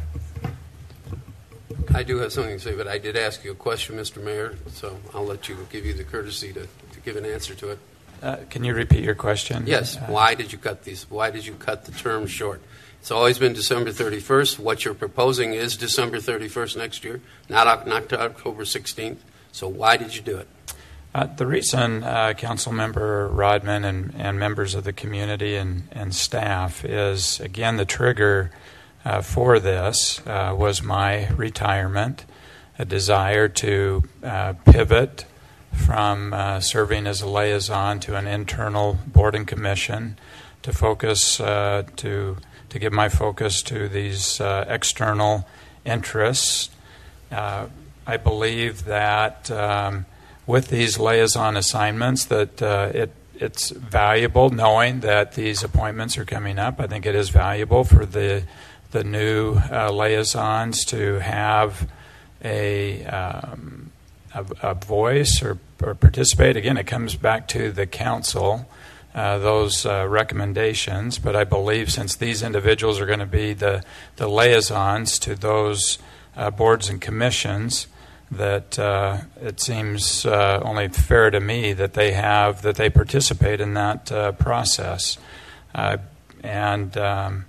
I do have something to say, but I did ask you a question, Mister Mayor, so I'll let you give you the courtesy to, to give an answer to it. Uh, can you repeat your question? Yes. Uh, Why did you cut these? Why did you cut the term short? It's always been December thirty-first. What you're proposing is December thirty-first next year, not, not October sixteenth. So why did you do it? Uh, the reason, uh, Councilmember Rodman and, and members of the community and, and staff, is, again, the trigger uh, for this uh, was my retirement, a desire to uh, pivot from uh, serving as a liaison to an internal board and commission, to focus, uh, to to give my focus to these uh, external interests. Uh, I believe that um, with these liaison assignments, that uh, it it's valuable knowing that these appointments are coming up. I think it is valuable for the the new uh, liaisons to have a um, A, a voice or, or participate. Again, it comes back to the council, uh, those uh, recommendations. But I believe since these individuals are going to be the, the liaisons to those uh, boards and commissions, that uh, it seems uh, only fair to me that they have that they participate in that uh, process. Uh, and um,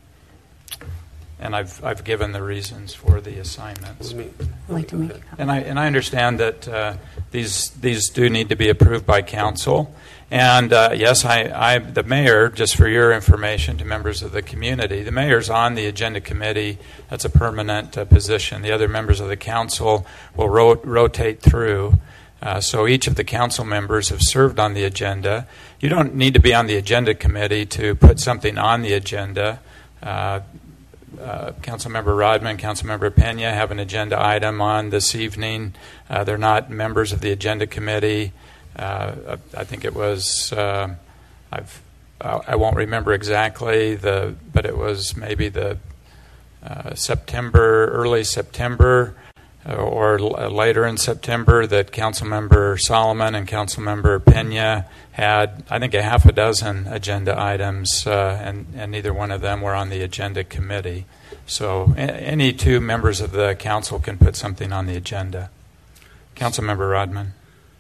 And I've I've given the reasons for the assignments. I'd like to make a And I and I understand that uh, these these do need to be approved by council. And uh, yes, I, I the mayor, just for your information to members of the community, the mayor's on the agenda committee. That's a permanent uh, position. The other members of the council will ro- rotate through. Uh, so each of the council members have served on the agenda. You don't need to be on the agenda committee to put something on the agenda. Uh, Uh, Councilmember Rodman, Councilmember Pena have an agenda item on this evening. Uh, they're not members of the agenda committee. Uh, I think it was, uh, I've, I won't remember exactly, the, but it was maybe the uh, September, early September, uh, or l- later in September, that Councilmember Solomon and Councilmember Pena had, I think, a half a dozen agenda items, uh, and, and neither one of them were on the agenda committee. So a- any two members of the council can put something on the agenda. Councilmember Rodman.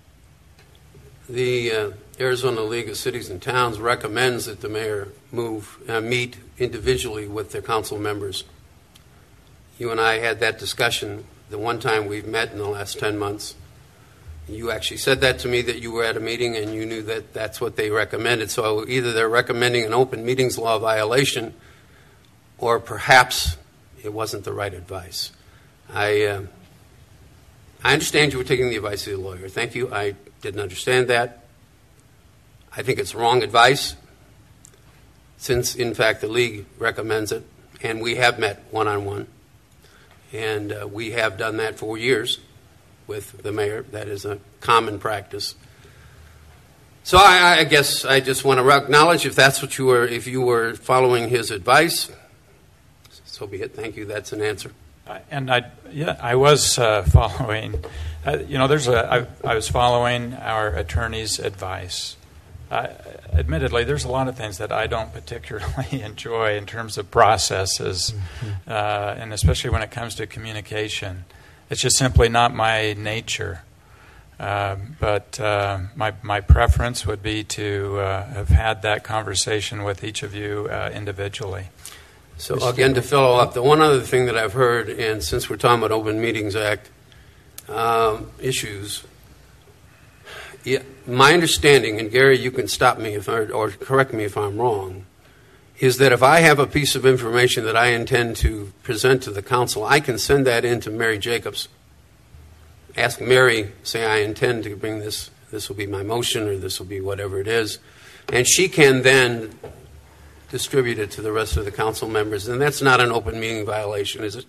The uh, Arizona League of Cities and Towns recommends that the mayor move uh, meet individually with their council members. You and I had that discussion the one time we've met in the last ten months. You actually said that to me, that you were at a meeting and you knew that that's what they recommended. So either they're recommending an open meetings law violation, or perhaps it wasn't the right advice. I uh, I understand you were taking the advice of the lawyer. Thank you. I didn't understand that. I think it's wrong advice, since, in fact, the league recommends it, and we have met one-on-one, and uh, we have done that for years with the mayor. That is a common practice. So I, I guess I just want to acknowledge, if that's what you were, if you were following his advice, so be it. Thank you. That's an answer. And I, yeah, I was uh, following. Uh, you know, there's a. I, I was following our attorney's advice. Uh, admittedly, there's a lot of things that I don't particularly enjoy in terms of processes, mm-hmm. uh, and especially when it comes to communication. It's just simply not my nature. Uh, but uh, my my preference would be to uh, have had that conversation with each of you uh, individually. So again, to follow up, the one other thing that I've heard, and since we're talking about Open Meetings Act um, issues, yeah, my understanding, and Gary, you can stop me if I, or correct me if I'm wrong, is that if I have a piece of information that I intend to present to the council, I can send that in to Mary Jacobs. Ask Mary, say I intend to bring this, this will be my motion, or this will be whatever it is, and she can then distribute it to the rest of the council members. And that's not an open meeting violation, is it?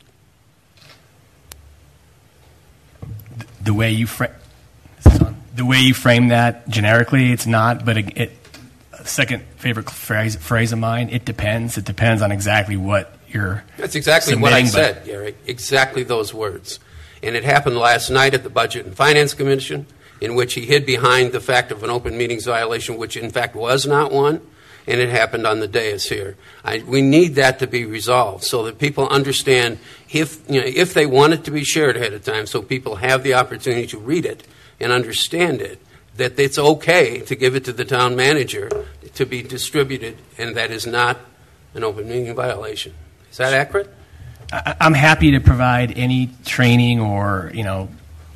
The way you fra- the way you frame that generically, it's not. But it, it, a second favorite phrase, phrase of mine, it depends. It depends on exactly what you're. That's exactly what I said, Gary. Exactly those words. And it happened last night at the Budget and Finance Commission, in which he hid behind the fact of an open meetings violation, which in fact was not one. And it happened on the dais here. I, we need that to be resolved so that people understand, if you know, if they want it to be shared ahead of time, so people have the opportunity to read it and understand it, that it's okay to give it to the town manager to be distributed, and that is not an open meeting violation. Is that accurate? I, I'm happy to provide any training or, you know,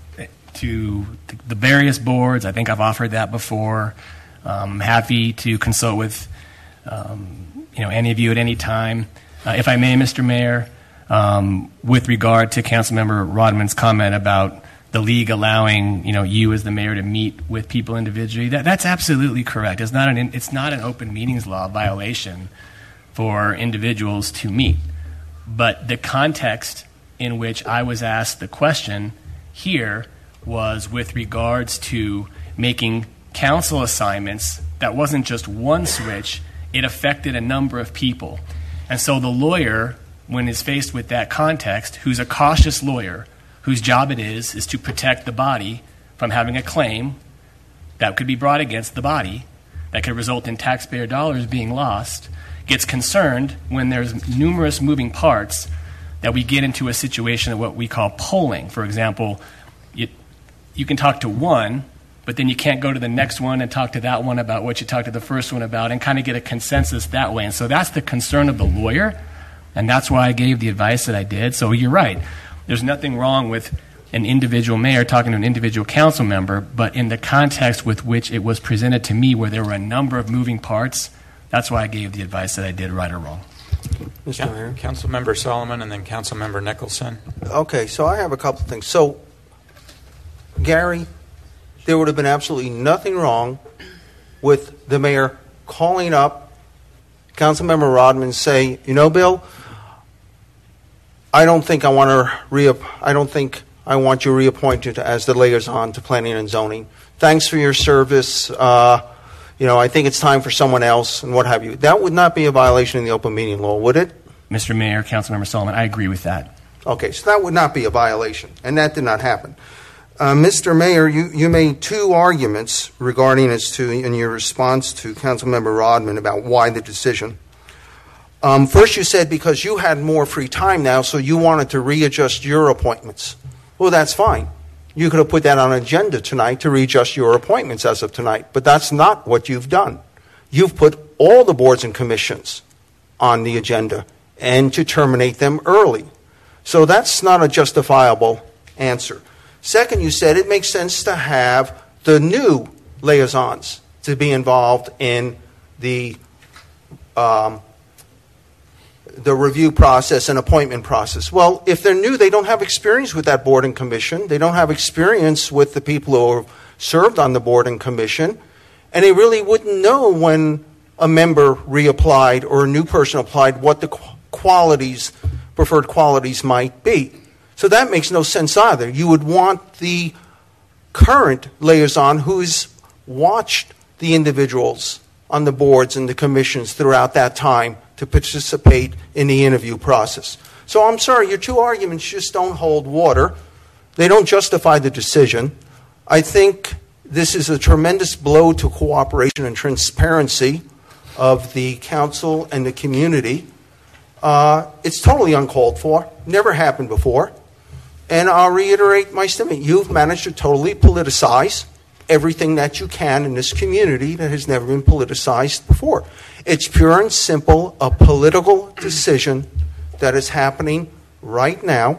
to the various boards. I think I've offered that before. I'm happy to consult with Um, you know, any of you at any time. Uh, if I may, Mister Mayor, um, with regard to Councilmember Rodman's comment about the league allowing, you know, you as the mayor to meet with people individually, that, that's absolutely correct. It's not an it's not an open meetings law violation for individuals to meet. But the context in which I was asked the question here was with regards to making council assignments. That wasn't just one switch. It affected a number of people. And so the lawyer, when is faced with that context, who's a cautious lawyer, whose job it is, is to protect the body from having a claim that could be brought against the body, that could result in taxpayer dollars being lost, gets concerned when there's numerous moving parts that we get into a situation of what we call polling. For example, you, you can talk to one, but then you can't go to the next one and talk to that one about what you talked to the first one about and kind of get a consensus that way. And so that's the concern of the lawyer, and that's why I gave the advice that I did. So you're right. There's nothing wrong with an individual mayor talking to an individual council member, but in the context with which it was presented to me where there were a number of moving parts, that's why I gave the advice that I did, right or wrong. Mister Mayor? Councilmember Solomon and then Councilmember Nicholson. Okay, so I have a couple things. So, Gary, there would have been absolutely nothing wrong with the mayor calling up Councilmember Rodman and say, you know, Bill, I don't think I want to re- I don't think I want you reappointed as the liaison to planning and zoning. Thanks for your service. Uh, you know, I think it's time for someone else and what have you. That would not be a violation of the open meeting law, would it? Mister Mayor, Councilmember Solomon, I agree with that. Okay, so that would not be a violation, and that did not happen. Uh, Mister Mayor, you, you made two arguments regarding as to in your response to Councilmember Rodman about why the decision. Um, first, you said because you had more free time now, so you wanted to readjust your appointments. Well, that's fine. You could have put that on an agenda tonight to readjust your appointments as of tonight, but that's not what you've done. You've put all the boards and commissions on the agenda and to terminate them early. So that's not a justifiable answer. Second, you said it makes sense to have the new liaisons to be involved in the um, the review process and appointment process. Well, if they're new, they don't have experience with that board and commission. They don't have experience with the people who have served on the board and commission, and they really wouldn't know when a member reapplied or a new person applied what the qualities, preferred qualities might be. So that makes no sense either. You would want the current liaison who's watched the individuals on the boards and the commissions throughout that time to participate in the interview process. So I'm sorry, your two arguments just don't hold water. They don't justify the decision. I think this is a tremendous blow to cooperation and transparency of the council and the community. Uh, it's totally uncalled for, never happened before. And I'll reiterate my statement. You've managed to totally politicize everything that you can in this community that has never been politicized before. It's pure and simple a political decision that is happening right now.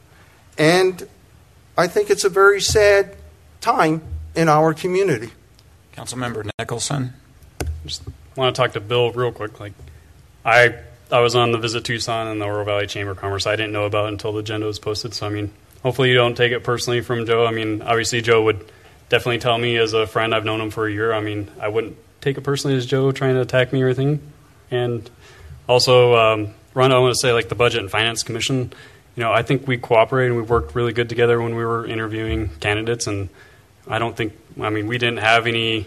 And I think it's a very sad time in our community. Councilmember Nicholson. Just want to talk to Bill real quick. Like, I I was on the Visit Tucson and the Oro Valley Chamber of Commerce. I didn't know about it until the agenda was posted. So, I mean, hopefully you don't take it personally from Joe. I mean, obviously Joe would definitely tell me as a friend. I've known him for a year. I mean, I wouldn't take it personally as Joe trying to attack me or anything. And also, um, Ron, I want to say, like, the Budget and Finance Commission, you know, I think we cooperate and we worked really good together when we were interviewing candidates. And I don't think, I mean, we didn't have any,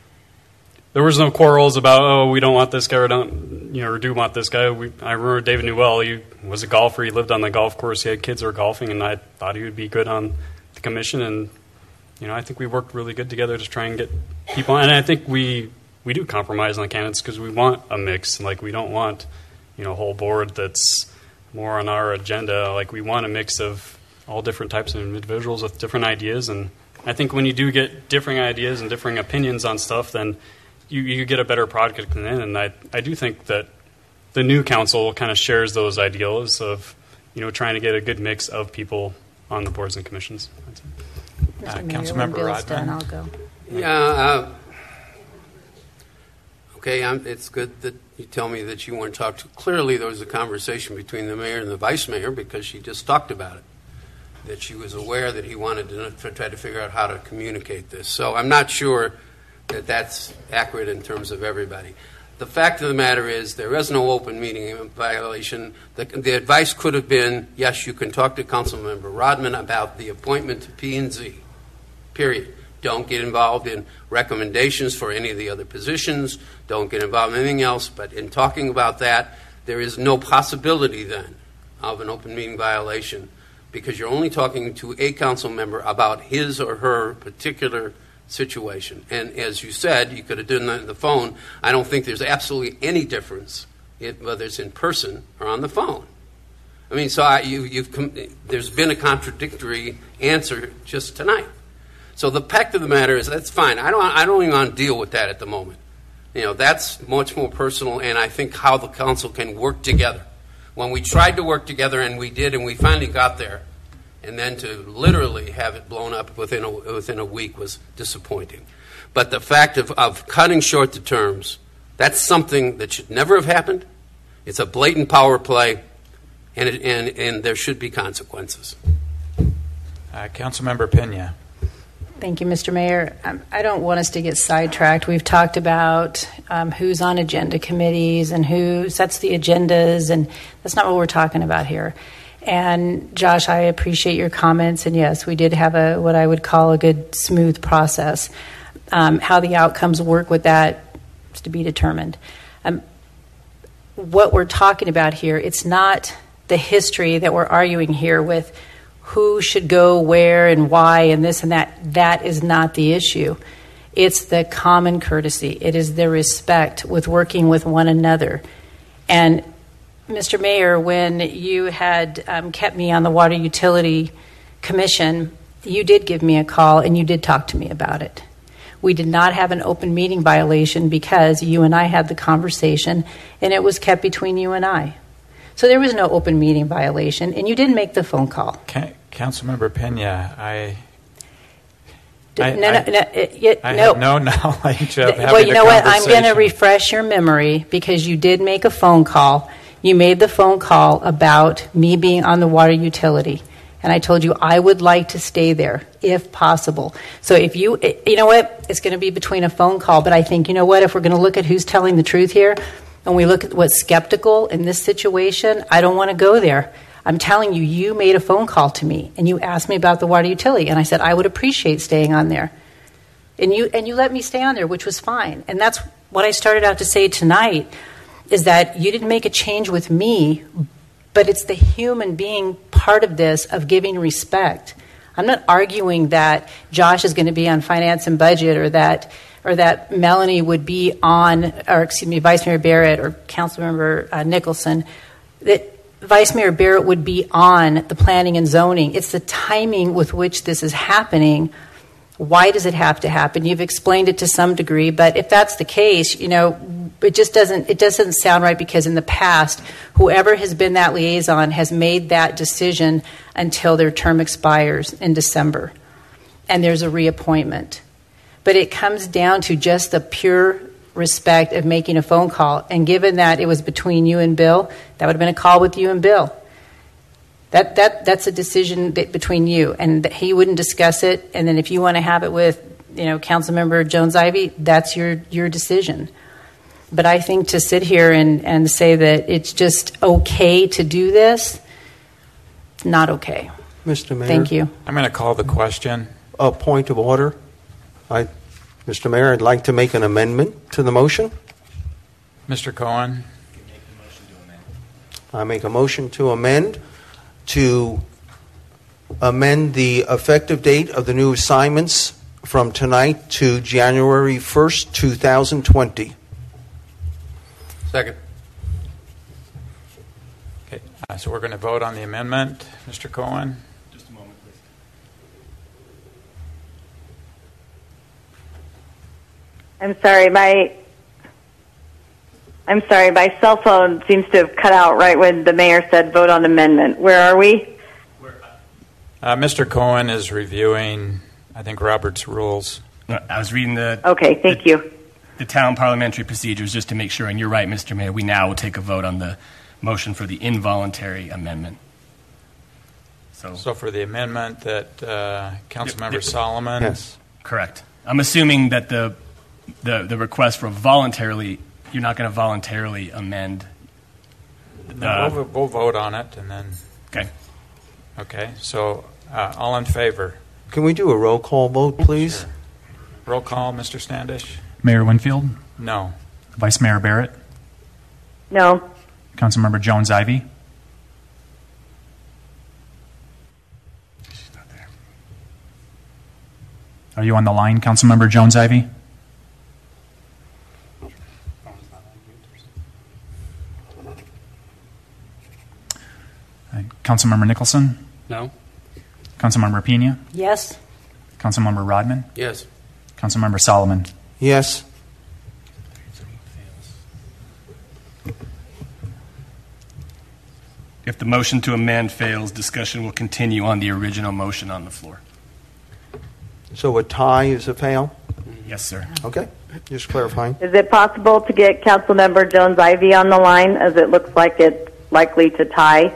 there was no quarrels about, oh, we don't want this guy or don't, you know, or do want this guy. We, I remember David Newell, he was a golfer. He lived on the golf course. He had kids who were golfing, and I thought he would be good on the commission. And, you know, I think we worked really good together to try and get people. And I think we, we do compromise on the candidates because we want a mix. Like, we don't want, you know, a whole board that's more on our agenda. Like, we want a mix of all different types of individuals with different ideas. And I think when you do get differing ideas and differing opinions on stuff, then you, you get a better product than in. And I, I do think that the new council kind of shares those ideals of, you know, trying to get a good mix of people on the boards and commissions. That's it. Uh, Councilmember Rodman. I'll go. Yeah. Uh, okay, I'm, it's good that you tell me that you want to talk to. Clearly, there was a conversation between the mayor and the vice mayor because she just talked about it, that she was aware that he wanted to try to figure out how to communicate this. So I'm not sure that that's accurate in terms of everybody. The fact of the matter is there is no open meeting violation. The, the advice could have been, yes, you can talk to Councilmember Rodman about the appointment to P and Z, period. Don't get involved in recommendations for any of the other positions. Don't get involved in anything else. But in talking about that, there is no possibility then of an open meeting violation because you're only talking to a council member about his or her particular situation. And as you said, you could have done that on the phone. I don't think there's absolutely any difference if, whether it's in person or on the phone. I mean, so I, you, you've com- there's been a contradictory answer just tonight. So the fact of the matter is that's fine. I don't I don't even want to deal with that at the moment. You know, that's much more personal, and I think how the council can work together. When we tried to work together, and we did, and we finally got there, and then to literally have it blown up within a, within a week was disappointing. But the fact of, of cutting short the terms, that's something that should never have happened. It's a blatant power play, and it, and, and there should be consequences. Uh, Councilmember Pena. Thank you, Mister Mayor. Um, I don't want us to get sidetracked. We've talked about um, who's on agenda committees and who sets the agendas, and that's not what we're talking about here. And Josh, I appreciate your comments, and yes, we did have a what I would call a good, smooth process. Um, how the outcomes work with that is to be determined. Um, what we're talking about here, it's not the history that we're arguing here with who should go where and why and this and that. That is not the issue. It's the common courtesy. It is the respect with working with one another. And Mister Mayor, when you had um, kept me on the Water Utility Commission, you did give me a call and you did talk to me about it. We did not have an open meeting violation because you and I had the conversation and it was kept between you and I. So there was no open meeting violation, and you did make the phone call. Can, Councilmember Pena, I. D- I, no, I, no, no, it, it, I no. have no knowledge of having Well, you know a what? I'm going to conversation. refresh your memory because you did make a phone call. You made the phone call about me being on the water utility. And I told you I would like to stay there if possible. So if you, you know what? It's going to be between a phone call. But I think, you know what? If we're going to look at who's telling the truth here, and we look at what's skeptical in this situation, I don't want to go there. I'm telling you, you made a phone call to me, and you asked me about the water utility. And I said, I would appreciate staying on there. And you, and you let me stay on there, which was fine. And that's what I started out to say tonight, is that you didn't make a change with me, but it's the human being part of this, of giving respect. I'm not arguing that Josh is going to be on finance and budget, or that or that Melanie would be on, or excuse me, Vice Mayor Barrett or Councilmember uh, Nicholson, that Vice Mayor Barrett would be on the planning and zoning. It's the timing with which this is happening. Why does it have to happen? You've explained it to some degree, but if that's the case, you know, it just doesn't it doesn't sound right, because in the past, whoever has been that liaison has made that decision until their term expires in December, and there's a reappointment. But it comes down to just the pure respect of making a phone call, and given that it was between you and Bill, that would have been a call with you and Bill. That that that's a decision that, between you, and that he wouldn't discuss it. And then if you want to have it with, you know, Councilmember Jones-Ivy, that's your your decision. But I think to sit here and, and say that it's just okay to do this, not okay. Mister Mayor. Thank you. I'm going to call the question. A point of order. I, Mister Mayor, I'd like to make an amendment to the motion. Mister Cohen. I make a motion to amend to amend the effective date of the new assignments from tonight to January first, two thousand twenty. Second. Okay, uh, so we're going to vote on the amendment. Mister Cohen? Just a moment, please. I'm sorry, my I'm sorry, my cell phone seems to have cut out right when the mayor said vote on amendment. Where are we? Uh, Mister Cohen is reviewing, I think, Robert's rules. I was reading the Okay, thank the, you. the town parliamentary procedures just to make sure, and you're right, Mister Mayor, we now will take a vote on the motion for the involuntary amendment. So, So for the amendment that uh, Councilmember Yep. Solomon... Yes. correct. I'm assuming that the the, the request for voluntarily, you're not going to voluntarily amend. No, we'll, we'll vote on it, and then... Okay. Okay, so uh, all in favor? Can we do a roll call vote, please? Sure. Roll call, Mister Standish? Mayor Winfield, No. Vice Mayor Barrett, No. Councilmember Jones-Ivy, She's not there. are you on the line, Councilmember Jones-Ivy? Uh, Councilmember Nicholson, No? Councilmember Pena, Yes. Councilmember Rodman, Yes. Councilmember Solomon. Yes. If the motion to amend fails, discussion will continue on the original motion on the floor. So a tie is a fail? Yes, sir. Okay, just clarifying. Is it possible to get Councilmember Jones-Ivy on the line, as it looks like it's likely to tie?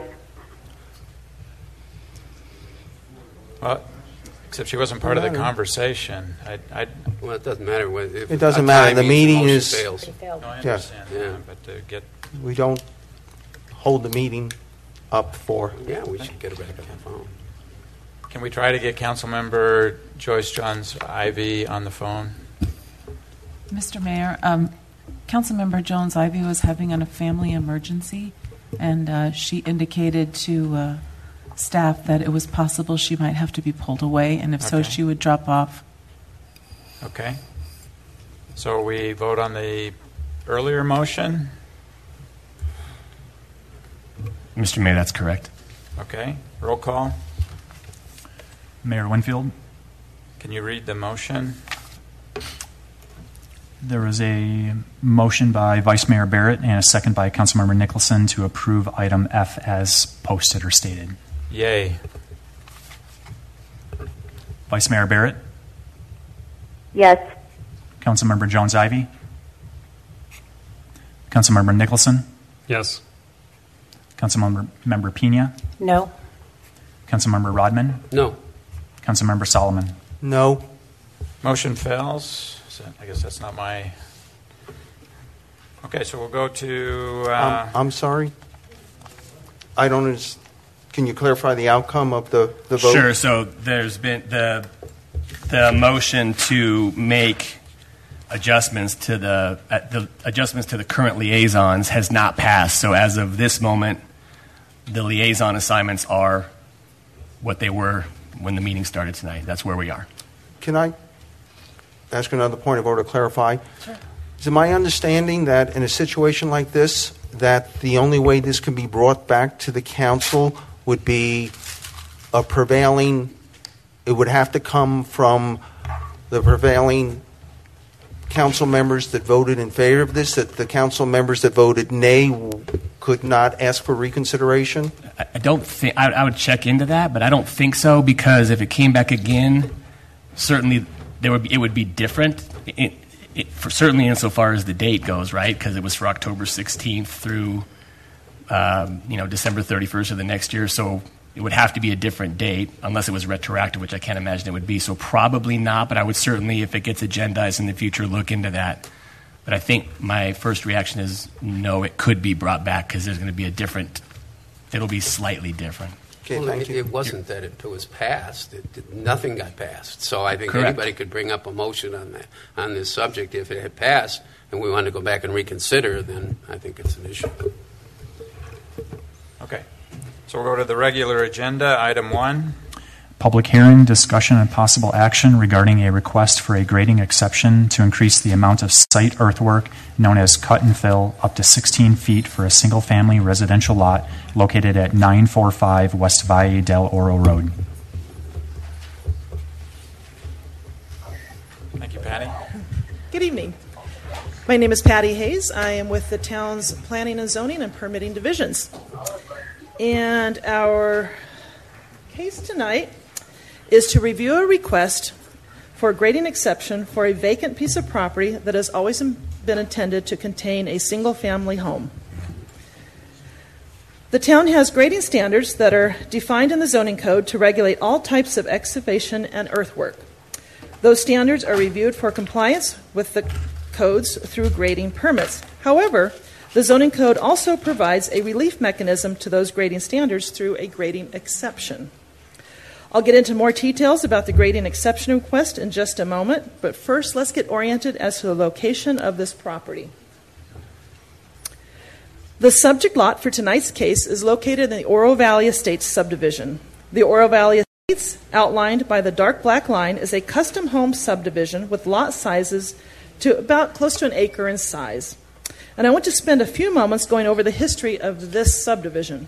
Well, except she wasn't part of the conversation. I, I, Well, it doesn't matter. What- If It doesn't a matter. tie The means meeting motion is- fails. no, I Yes. understand Yeah. that, but to get... We don't hold the meeting up for... Yeah, we should get her back on the phone. Can we try to get Councilmember Joyce Jones-Ivy on the phone? Mister Mayor, um, Councilmember Jones-Ivy was having a family emergency, and uh, she indicated to uh, staff that it was possible she might have to be pulled away, and if so, Okay. she would drop off. Okay. So we vote on the earlier motion? Mister Mayor, that's correct. Okay. Roll call. Mayor Winfield, Can you read the motion? there was a motion by Vice Mayor Barrett and a second by Councilmember Nicholson to approve item F as posted or stated. Yay. Vice Mayor Barrett, Yes. Councilmember Jones-Ivy, Councilmember Nicholson, Yes. Councilmember Member Pena, No. Councilmember Rodman, No. Councilmember Solomon. No. Motion fails. So I guess that's not my. Okay, so we'll go to. Uh, Um, I'm sorry. I don't understand. Can you clarify the outcome of the, the vote? Sure. So there's been the the motion to make adjustments to the uh, the adjustments to the current liaisons has not passed. So as of this moment, the liaison assignments are what they were when the meeting started tonight. That's where we are. Can I ask another point of order to clarify? Sure. Is it my understanding that in a situation like this, that the only way this can be brought back to the council would be a prevailing, it would have to come from the prevailing council members that voted in favor of this, that the council members that voted nay could not ask for reconsideration? I don't think I, I would check into that, but I don't think so, because if it came back again, certainly there would be, it would be different. It, it, for certainly insofar as the date goes, right? Because it was for October sixteenth through um, you know December thirty-first of the next year, so it would have to be a different date unless it was retroactive, which I can't imagine it would be. So probably not, but I would certainly, if it gets agendized in the future, look into that. But I think my first reaction is no, it could be brought back because there's going to be a different, it'll be slightly different. Okay, well, thank it, you. it wasn't that it was passed. It, it, nothing got passed. So I think Correct. anybody could bring up a motion on that on this subject. If it had passed and we wanted to go back and reconsider, then I think it's an issue. okay. So we'll go to the regular agenda, item one. Public hearing, discussion, and possible action regarding a request for a grading exception to increase the amount of site earthwork known as cut and fill up to sixteen feet for a single-family residential lot located at nine forty-five West Valle del Oro Road. Thank you, Patty. Good evening. My name is Patty Hayes. I am with the town's Planning and Zoning and Permitting Divisions. And our case tonight is to review a request for a grading exception for a vacant piece of property that has always been intended to contain a single-family home. The town has grading standards that are defined in the zoning code to regulate all types of excavation and earthwork. Those standards are reviewed for compliance with the codes through grading permits. However, the zoning code also provides a relief mechanism to those grading standards through a grading exception. I'll get into more details about the grading exception request in just a moment, but first let's get oriented as to the location of this property. The subject lot for tonight's case is located in the Oro Valley Estates subdivision. The Oro Valley Estates, outlined by the dark black line, is a custom home subdivision with lot sizes to about close to an acre in size. And I want to spend a few moments going over the history of this subdivision.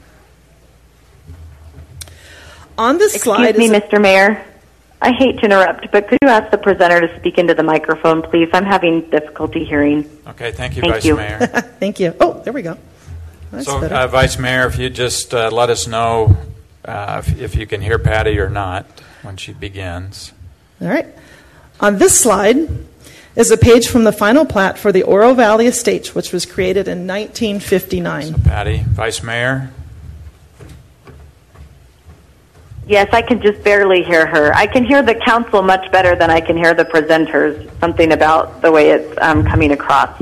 On this Excuse slide me, is a- Mister Mayor. I hate to interrupt, but could you ask the presenter to speak into the microphone, please? I'm having difficulty hearing. Okay, thank you, Thank Vice you. Mayor. Thank you. Oh, there we go. That's so, better. uh, Vice Mayor, if you just uh, let us know uh, if, if you can hear Patty or not when she begins. All right. On this slide is a page from the final plat for the Oro Valley Estates, which was created in nineteen fifty-nine. So, Patty, Vice Mayor. Yes, I can just barely hear her. I can hear the council much better than I can hear the presenters. Something about the way it's um, coming across.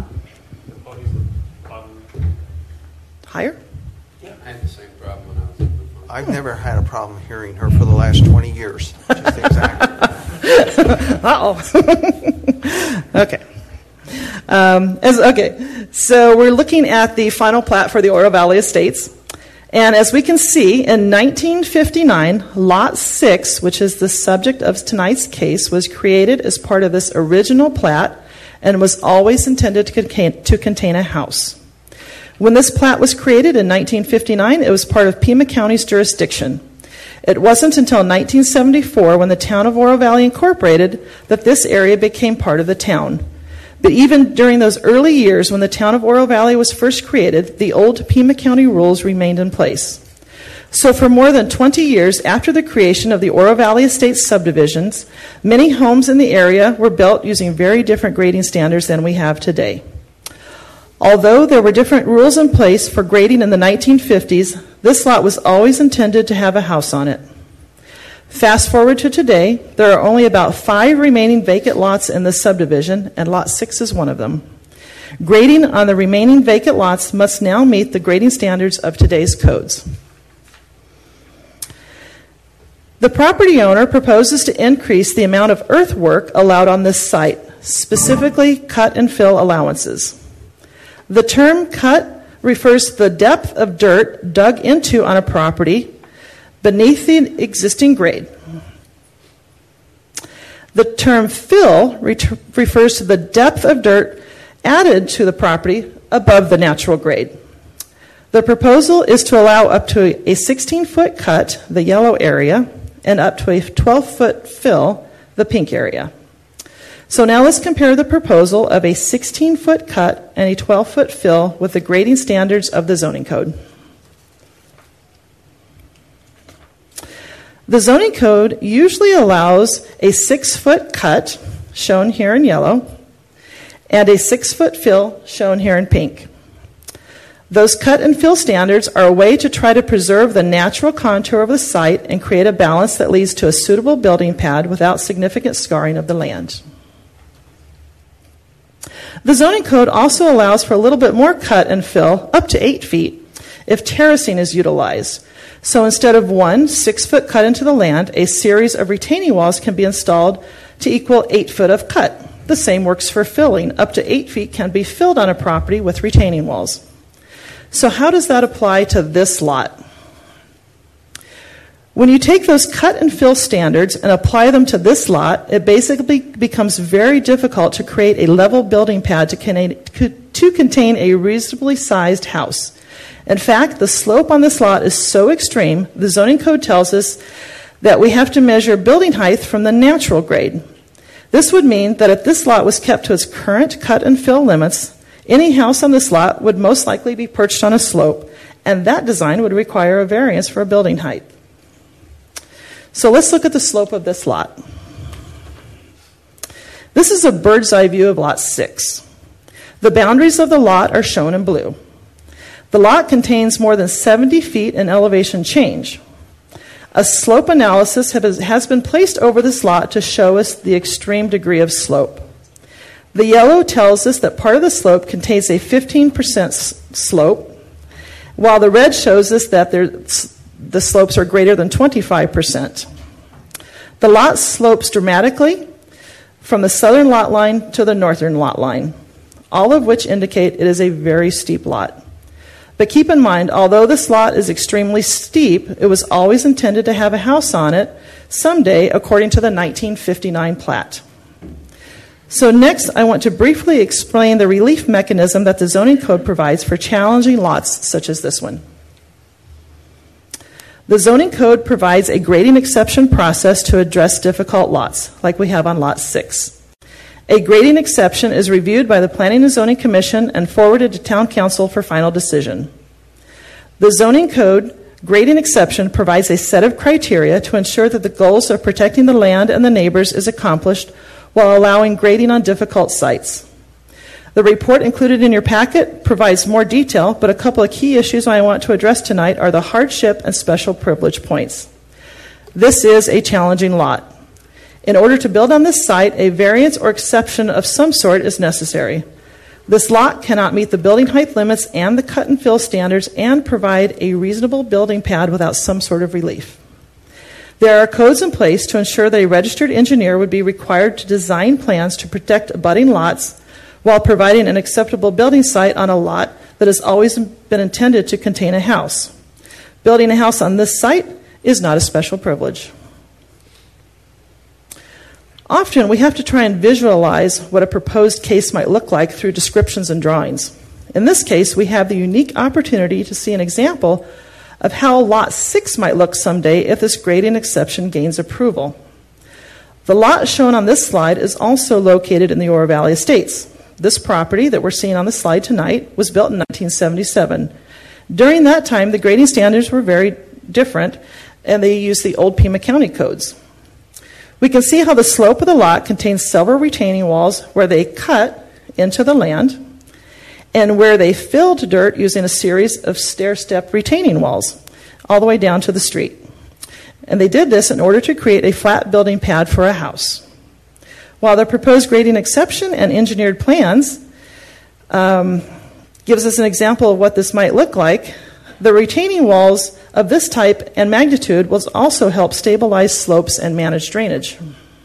Higher? Yeah, I had the same problem when I was on the phone. I've never had a problem hearing her for the last twenty years. Just exactly. Uh-oh. Okay. Um, as, okay, so we're looking at the final plat for the Oro Valley Estates. And as we can see, in nineteen fifty-nine, Lot six, which is the subject of tonight's case, was created as part of this original plat and was always intended to contain, to contain a house. When this plat was created in nineteen fifty-nine, it was part of Pima County's jurisdiction. It wasn't until nineteen seventy-four, when the town of Oro Valley incorporated, that this area became part of the town. But even during those early years when the town of Oro Valley was first created, the old Pima County rules remained in place. So for more than twenty years after the creation of the Oro Valley Estates subdivisions, many homes in the area were built using very different grading standards than we have today. Although there were different rules in place for grading in the nineteen fifties, this lot was always intended to have a house on it. Fast forward to today, there are only about five remaining vacant lots in the subdivision, and Lot six is one of them. Grading on the remaining vacant lots must now meet the grading standards of today's codes. The property owner proposes to increase the amount of earthwork allowed on this site, specifically cut and fill allowances. The term cut refers to the depth of dirt dug into on a property beneath the existing grade. The term fill ret- refers to the depth of dirt added to the property above the natural grade. The proposal is to allow up to a sixteen-foot cut, the yellow area, and up to a twelve-foot fill, the pink area. So now let's compare the proposal of a sixteen-foot cut and a twelve-foot fill with the grading standards of the zoning code. The zoning code usually allows a six-foot cut, shown here in yellow, and a six-foot fill, shown here in pink. Those cut and fill standards are a way to try to preserve the natural contour of the site and create a balance that leads to a suitable building pad without significant scarring of the land. The zoning code also allows for a little bit more cut and fill, up to eight feet, if terracing is utilized. So instead of one six-foot cut into the land, a series of retaining walls can be installed to equal eight foot of cut. The same works for filling. Up to eight feet can be filled on a property with retaining walls. So how does that apply to this lot? When you take those cut and fill standards and apply them to this lot, it basically becomes very difficult to create a level building pad to contain, to contain a reasonably sized house. In fact, the slope on this lot is so extreme, the zoning code tells us that we have to measure building height from the natural grade. This would mean that if this lot was kept to its current cut and fill limits, any house on this lot would most likely be perched on a slope, and that design would require a variance for building height. So let's look at the slope of this lot. This is a bird's eye view of Lot six. The boundaries of the lot are shown in blue. The lot contains more than seventy feet in elevation change. A slope analysis has been placed over this lot to show us the extreme degree of slope. The yellow tells us that part of the slope contains a fifteen percent slope, while the red shows us that the slopes are greater than twenty-five percent. The lot slopes dramatically from the southern lot line to the northern lot line, all of which indicate it is a very steep lot. But keep in mind, although this lot is extremely steep, it was always intended to have a house on it someday, according to the nineteen fifty-nine plat. So next, I want to briefly explain the relief mechanism that the zoning code provides for challenging lots such as this one. The zoning code provides a grading exception process to address difficult lots, like we have on Lot six. A grading exception is reviewed by the Planning and Zoning Commission and forwarded to Town Council for final decision. The zoning code grading exception provides a set of criteria to ensure that the goals of protecting the land and the neighbors is accomplished while allowing grading on difficult sites. The report included in your packet provides more detail, but a couple of key issues I want to address tonight are the hardship and special privilege points. This is a challenging lot. In order to build on this site, a variance or exception of some sort is necessary. This lot cannot meet the building height limits and the cut and fill standards and provide a reasonable building pad without some sort of relief. There are codes in place to ensure that a registered engineer would be required to design plans to protect abutting lots while providing an acceptable building site on a lot that has always been intended to contain a house. Building a house on this site is not a special privilege. Often we have to try and visualize what a proposed case might look like through descriptions and drawings. In this case, we have the unique opportunity to see an example of how Lot six might look someday if this grading exception gains approval. The lot shown on this slide is also located in the Oro Valley Estates. This property that we're seeing on the slide tonight was built in nineteen seventy-seven. During that time, the grading standards were very different, and they use the old Pima County codes. We can see how the slope of the lot contains several retaining walls where they cut into the land and where they filled dirt using a series of stair-step retaining walls all the way down to the street. And they did this in order to create a flat building pad for a house. While the proposed grading exception and engineered plans um, gives us an example of what this might look like, the retaining walls of this type and magnitude will also help stabilize slopes and manage drainage.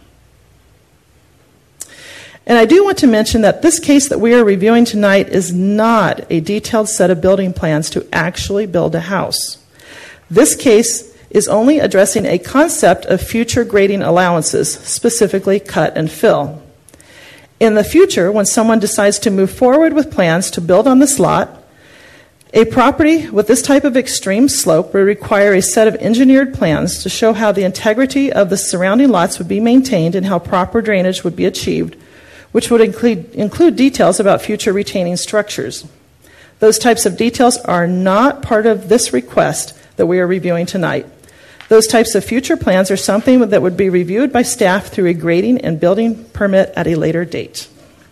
And I do want to mention that this case that we are reviewing tonight is not a detailed set of building plans to actually build a house. This case is only addressing a concept of future grading allowances, specifically cut and fill. In the future, when someone decides to move forward with plans to build on this lot, a property with this type of extreme slope would require a set of engineered plans to show how the integrity of the surrounding lots would be maintained and how proper drainage would be achieved, which would include, include details about future retaining structures. Those types of details are not part of this request that we are reviewing tonight. Those types of future plans are something that would be reviewed by staff through a grading and building permit at a later date.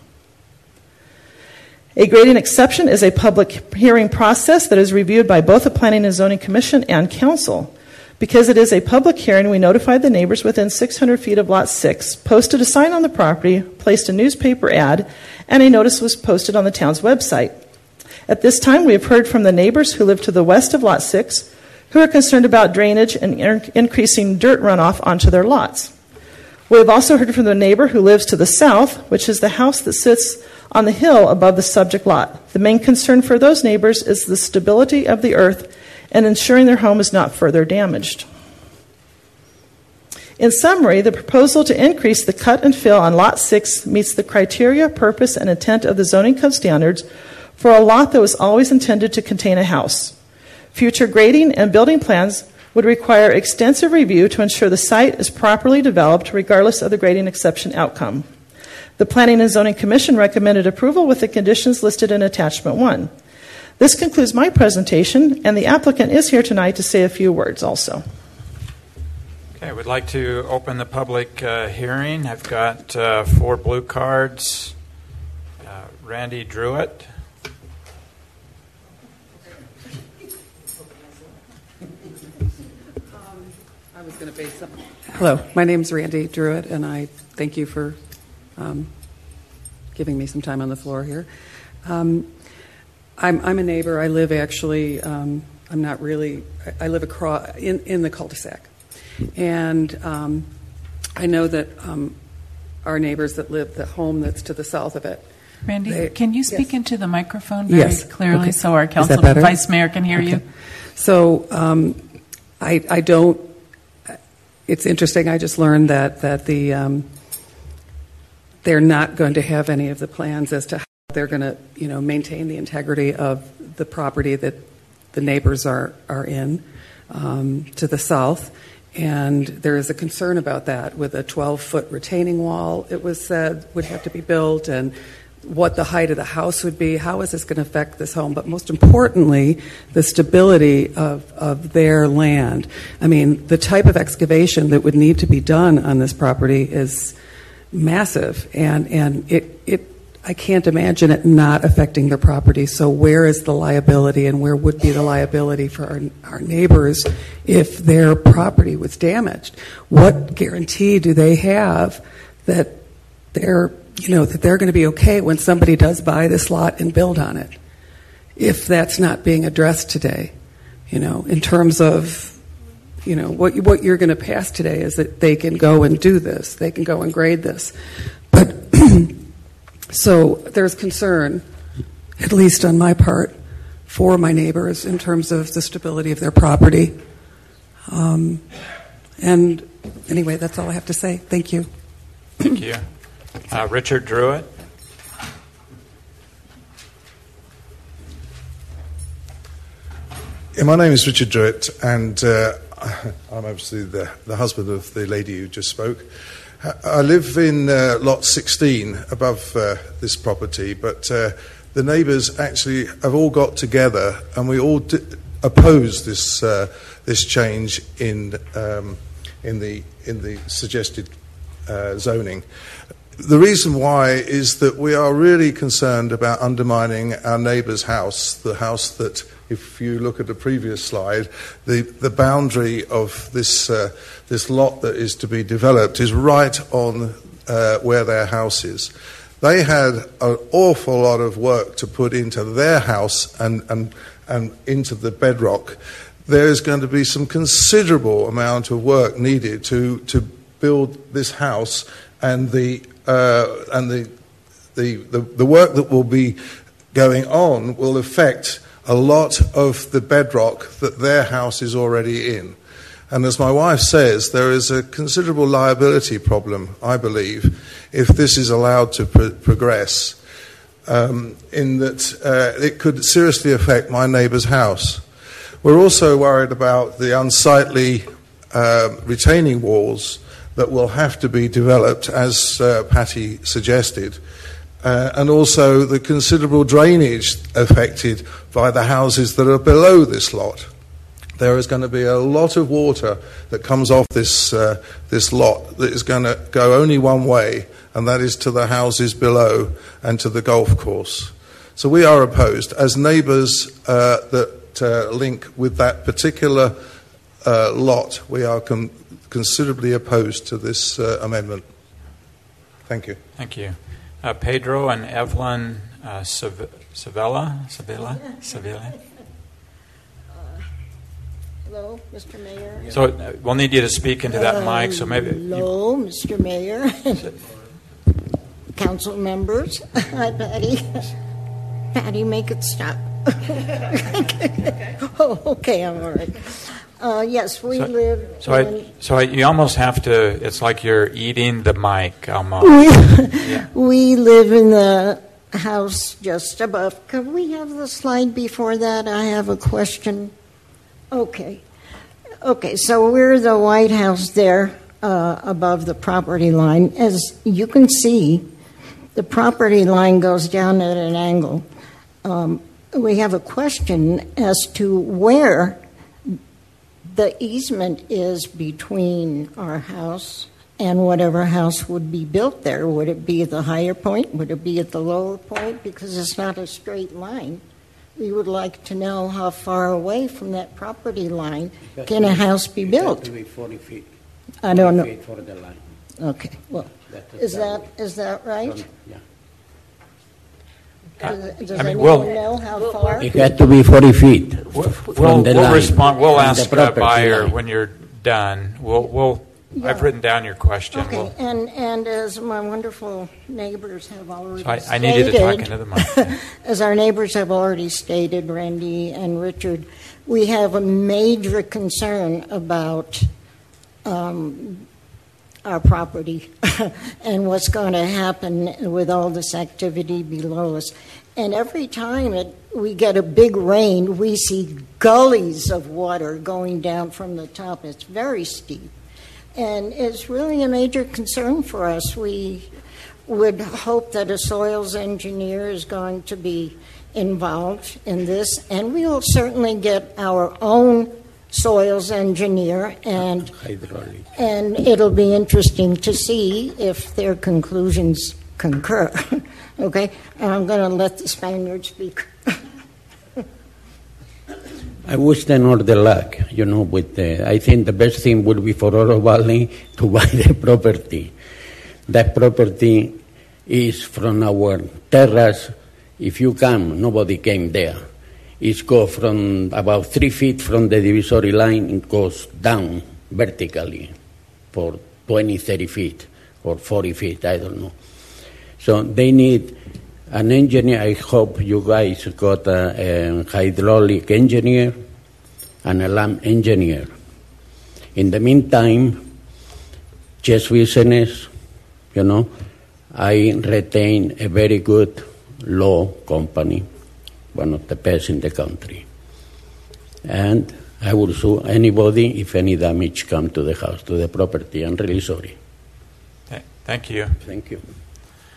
A grading exception is a public hearing process that is reviewed by both the Planning and Zoning Commission and Council. Because it is a public hearing, we notified the neighbors within six hundred feet of Lot six, posted a sign on the property, placed a newspaper ad, and a notice was posted on the town's website. At this time, we have heard from the neighbors who live to the west of Lot six, who are concerned about drainage and in- increasing dirt runoff onto their lots. We have also heard from the neighbor who lives to the south, which is the house that sits on the hill above the subject lot. The main concern for those neighbors is the stability of the earth and ensuring their home is not further damaged. In summary, the proposal to increase the cut and fill on Lot six meets the criteria, purpose, and intent of the zoning code standards for a lot that was always intended to contain a house. Future grading and building plans would require extensive review to ensure the site is properly developed regardless of the grading exception outcome. The Planning and Zoning Commission recommended approval with the conditions listed in Attachment one. This concludes my presentation, and the applicant is here tonight to say a few words also. Okay, I would like to open the public uh, hearing. I've got uh, four blue cards. Uh, Randy Druitt. I was going to base up. Hello, my name's Randy Druitt, and I thank you for um, giving me some time on the floor here. Um, I'm, I'm a neighbor. I live actually, um, I'm not really, I, I live across, in, in the cul-de-sac. And um, I know that um, our neighbors that live, the home that's to the south of it. Randy, they, can you speak yes. into the microphone very yes. clearly okay. so our council vice mayor can hear okay. you? So um, I, I don't, it's interesting, I just learned that, that the, um, they're not going to have any of the plans as to how they're going to, you know, maintain the integrity of the property that the neighbors are, are in um, to the south. And there is a concern about that with a twelve-foot retaining wall, it was said, would have to be built, and what the height of the house would be. How is this going to affect this home? But most importantly, the stability of, of their land. I mean, the type of excavation that would need to be done on this property is massive, and, and it, it I can't imagine it not affecting their property. So where is the liability, and where would be the liability for our, our neighbors if their property was damaged? What guarantee do they have that they're, you know, that they're going to be okay when somebody does buy this lot and build on it? If that's not being addressed today, you know, in terms of, you know, what what you're going to pass today is that they can go and do this, they can go and grade this, but. So there's concern, at least on my part, for my neighbors in terms of the stability of their property. Um, and anyway, that's all I have to say. Thank you. Thank you. Uh, Richard Druitt. Yeah, my name is Richard Druitt, and uh, I'm obviously the, the husband of the lady who just spoke. I live in uh, lot sixteen above uh, this property, but uh, the neighbours actually have all got together and we all d- oppose this uh, this change in um, in the in the suggested uh, zoning. The reason why is that we are really concerned about undermining our neighbour's house, the house that, if you look at the previous slide, the, the boundary of this uh, this lot that is to be developed is right on uh, where their house is. They had an awful lot of work to put into their house and, and, and into the bedrock. There is going to be some considerable amount of work needed to, to build this house, and the uh, and the, the the the work that will be going on will affect a lot of the bedrock that their house is already in. And as my wife says, there is a considerable liability problem, I believe, if this is allowed to pro- progress, um, in that uh, it could seriously affect my neighbour's house. We're also worried about the unsightly uh, retaining walls that will have to be developed, as uh, Patty suggested, uh, and also the considerable drainage affected by the houses that are below this lot. There is going to be a lot of water that comes off this uh, this lot that is going to go only one way, and that is to the houses below and to the golf course. So we are opposed. As neighbours uh, that uh, link with that particular uh, lot, we are com- considerably opposed to this uh, amendment. Thank you. Thank you. Uh, Pedro and Evelyn uh, Sav- Savella? Savilla? Savilla? Hello, Mister Mayor. So uh, we'll need you to speak into that uh, mic. So maybe. Hello, you... Mister Mayor. Council members. Hi, Patty. Patty, make it stop. Oh, okay, I'm all right. Uh, yes, we so, live. So, in, I, so I, you almost have to. It's like you're eating the mic almost. We, yeah. we live in the house just above. Could we have the slide before that? I have a question. Okay. Okay, so we're the White House there uh, above the property line. As you can see, the property line goes down at an angle. Um, we have a question as to where the easement is between our house and whatever house would be built there. Would it be at the higher point? Would it be at the lower point? Because it's not a straight line. We would like to know how far away from that property line can a house be built. It has to be forty feet. I don't know. forty feet for the line. Okay. Well, That is that that way. is that right? From- yeah. Does, does I mean, anyone we'll- know how far? It had to be forty feet We'll, from we'll, the we'll line. respond. We'll from ask the uh, property buyer line. when you're done. We'll. We'll. Yeah. I've written down your question. Okay, We'll, and, and as my wonderful neighbors have already so I, stated, I need you to talk into the mic. as our neighbors have already stated, Randy and Richard, we have a major concern about um, our property and what's going to happen with all this activity below us. And every time it, we get a big rain, we see gullies of water going down from the top. It's very steep. And it's really a major concern for us. We would hope that a soils engineer is going to be involved in this, and we'll certainly get our own soils engineer, and Hydraulic. and it'll be interesting to see if their conclusions concur. Okay, and I'm going to let the Spaniard speak. I wish them all the luck, you know, with the, I think the best thing would be for Oro Valley to buy the property. That property is from our terrace. If you come, nobody came there. It goes from about three feet from the divisory line, it goes down vertically for twenty, thirty feet or forty feet, I don't know. So they need an engineer. I hope you guys got a, a hydraulic engineer and a lamp engineer. In the meantime, just business, you know, I retain a very good law company, one of the best in the country. And I will sue anybody if any damage come to the house, to the property. I'm really sorry. Okay, thank you. Thank you.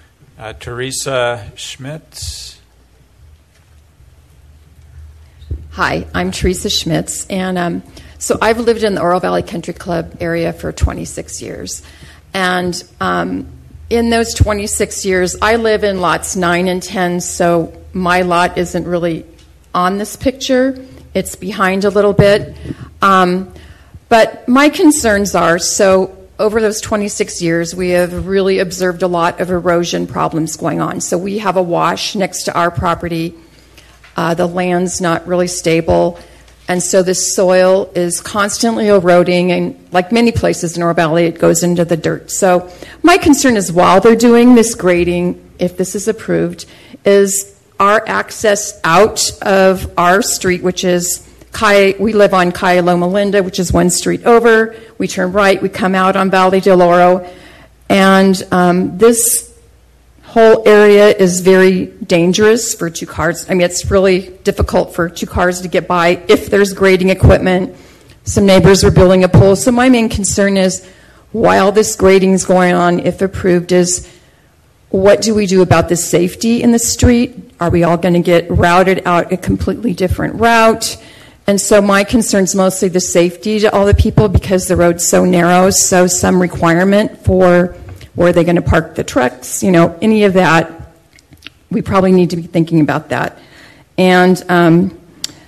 Uh, Teresa Schmitz. Hi, I'm Teresa Schmitz, and um, so I've lived in the Oro Valley Country Club area for twenty-six years. And um, in those twenty-six years, I live in lots nine and ten, so my lot isn't really on this picture. It's behind a little bit. Um, but my concerns are, so over those twenty-six years, we have really observed a lot of erosion problems going on. So we have a wash next to our property. Uh, the land's not really stable. And so the soil is constantly eroding. And like many places in Oro Valley, it goes into the dirt. So my concern is while they're doing this grading, if this is approved, is our access out of our street, which is Kai, we live on Calle Loma Linda, which is one street over. We turn right, we come out on Valle del Oro. And um, this whole area is very dangerous for two cars. I mean, it's really difficult for two cars to get by if there's grading equipment. Some neighbors are building a pool. So my main concern is, while this grading is going on, if approved, is what do we do about the safety in the street? Are we all going to get routed out a completely different route? And so my concern is mostly the safety to all the people because the road's so narrow, so some requirement for where are they going to park the trucks, you know, any of that. We probably need to be thinking about that. And um,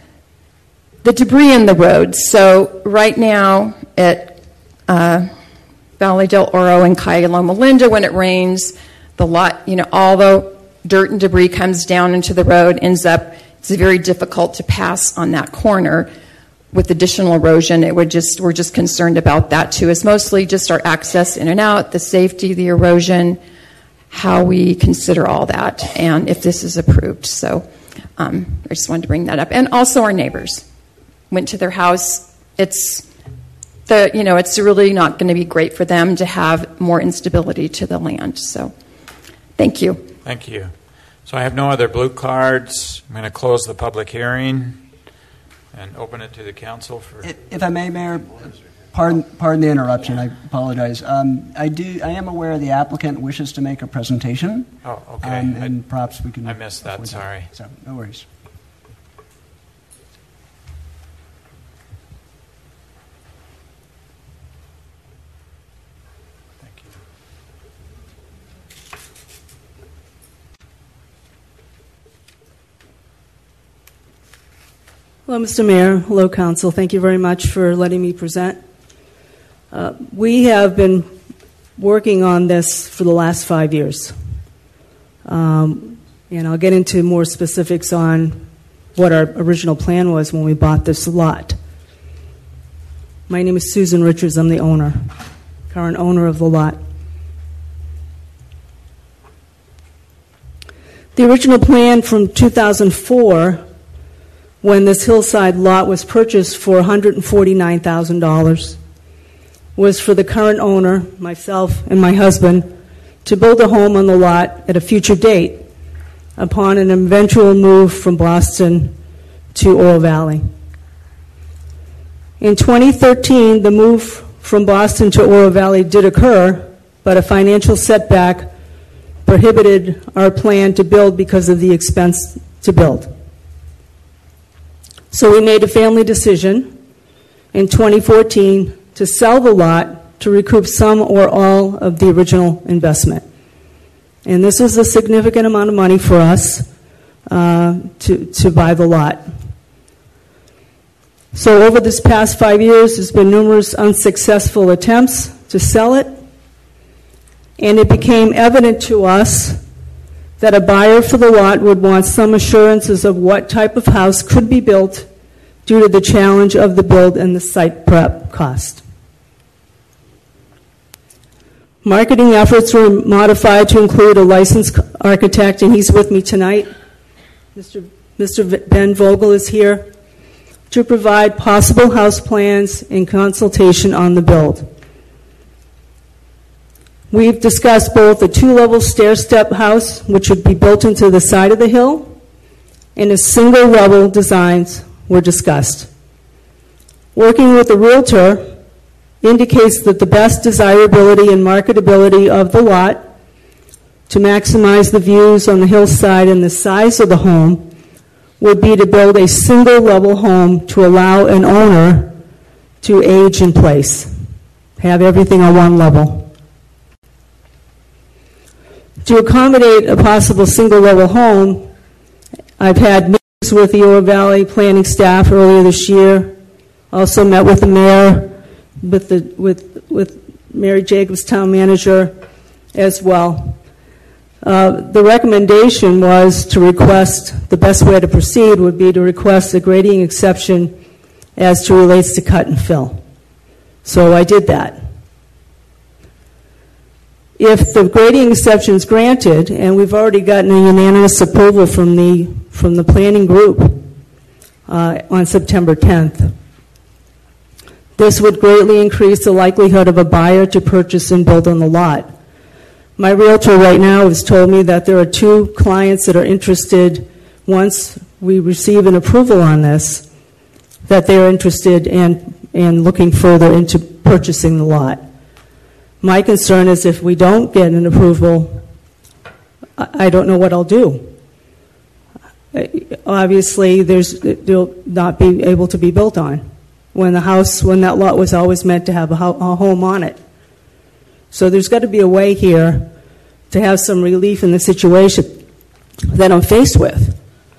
the debris in the road. So right now at uh, Valle del Oro and Calle Loma Linda, when it rains, the lot, you know, all the dirt and debris comes down into the road, ends up, it's very difficult to pass on that corner. With additional erosion, it would just, we're just concerned about that too. It's mostly just our access in and out, the safety, the erosion, how we consider all that, and if this is approved. So um, I just wanted to bring that up. And also our neighbors. Went to their house. It's the, you know, it's really not going to be great for them to have more instability to the land. So thank you. Thank you. So I have no other blue cards. I'm going to close the public hearing and open it to the council for... If I may, Mayor, pardon, pardon the interruption. I apologize. Um, I do. I am aware the applicant wishes to make a presentation. Oh, okay. Um, and I, perhaps we can... I missed that, sorry. So, no worries. Hello, Mister Mayor. Hello, Council. Thank you very much for letting me present. Uh, we have been working on this for the last five years. Um, and I'll get into more specifics on what our original plan was when we bought this lot. My name is Susan Richards. I'm the owner, current owner of the lot. The original plan from two thousand four, when this hillside lot was purchased for one hundred forty-nine thousand dollars, was for the current owner, myself and my husband, to build a home on the lot at a future date upon an eventual move from Boston to Oro Valley. In twenty thirteen, the move from Boston to Oro Valley did occur, but a financial setback prohibited our plan to build because of the expense to build. So we made a family decision in twenty fourteen to sell the lot to recoup some or all of the original investment. And this is a significant amount of money for us uh, to, to buy the lot. So over this past five years, there's been numerous unsuccessful attempts to sell it. And it became evident to us that a buyer for the lot would want some assurances of what type of house could be built due to the challenge of the build and the site prep cost. Marketing efforts were modified to include a licensed architect, and he's with me tonight. Mister Mister Ben Vogel is here to provide possible house plans and consultation on the build. We've discussed both a two-level stair-step house, which would be built into the side of the hill, and a single-level designs were discussed. Working with the realtor indicates that the best desirability and marketability of the lot to maximize the views on the hillside and the size of the home would be to build a single-level home to allow an owner to age in place, have everything on one level. To accommodate a possible single-level home, I've had meetings with the Oro Valley planning staff earlier this year, also met with the mayor, with, the, with, with Mary Jacobs, town manager, as well. Uh, the recommendation was to request, the best way to proceed would be to request a grading exception as to relates to cut and fill. So I did that. If the grading exception is granted, and we've already gotten a unanimous approval from the, from the planning group uh, on September tenth, this would greatly increase the likelihood of a buyer to purchase and build on the lot. My realtor right now has told me that there are two clients that are interested, once we receive an approval on this, that they're interested in, in looking further into purchasing the lot. My concern is if we don't get an approval, I, I don't know what I'll do. Obviously, there's, they'll not be able to be built on when the house, when that lot was always meant to have a, ho- a home on it. So there's got to be a way here to have some relief in the situation that I'm faced with.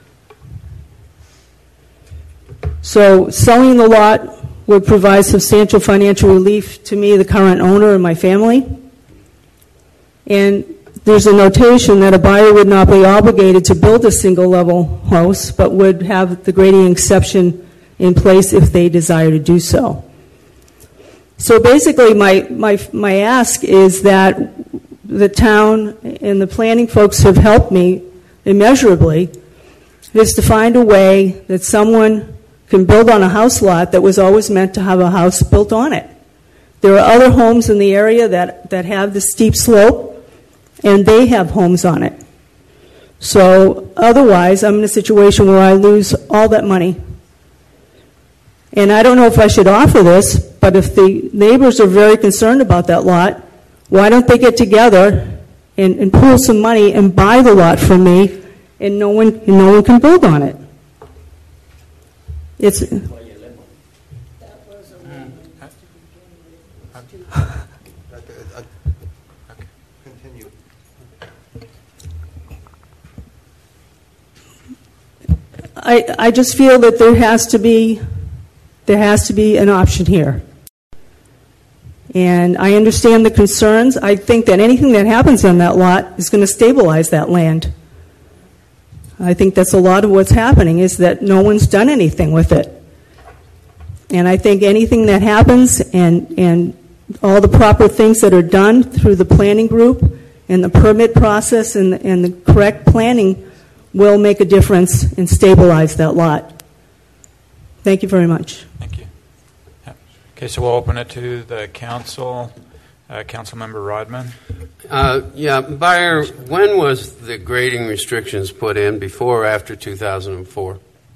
So selling the lot would provide substantial financial relief to me, the current owner, and my family. And there's a notation that a buyer would not be obligated to build a single-level house, but would have the grading exception in place if they desire to do so. So basically, my, my, my ask is that the town and the planning folks have helped me immeasurably, is to find a way that someone can build on a house lot that was always meant to have a house built on it. There are other homes in the area that, that have the steep slope, and they have homes on it. So otherwise, I'm in a situation where I lose all that money. And I don't know if I should offer this, but if the neighbors are very concerned about that lot, why don't they get together and, and pool some money and buy the lot from me, and no one, and no one can build on it? It's. I, I just feel that there has to be there has to be an option here. And I understand the concerns. I think that anything that happens on that lot is going to stabilize that land. I think that's a lot of what's happening, is that no one's done anything with it. And I think anything that happens and, and all the proper things that are done through the planning group and the permit process and, and the correct planning will make a difference and stabilize that lot. Thank you very much. Thank you. Okay, so we'll open it to the council. Uh, Councilmember Rodman. Uh, yeah, Buyer, when was the grading restrictions put in, before or after two thousand four?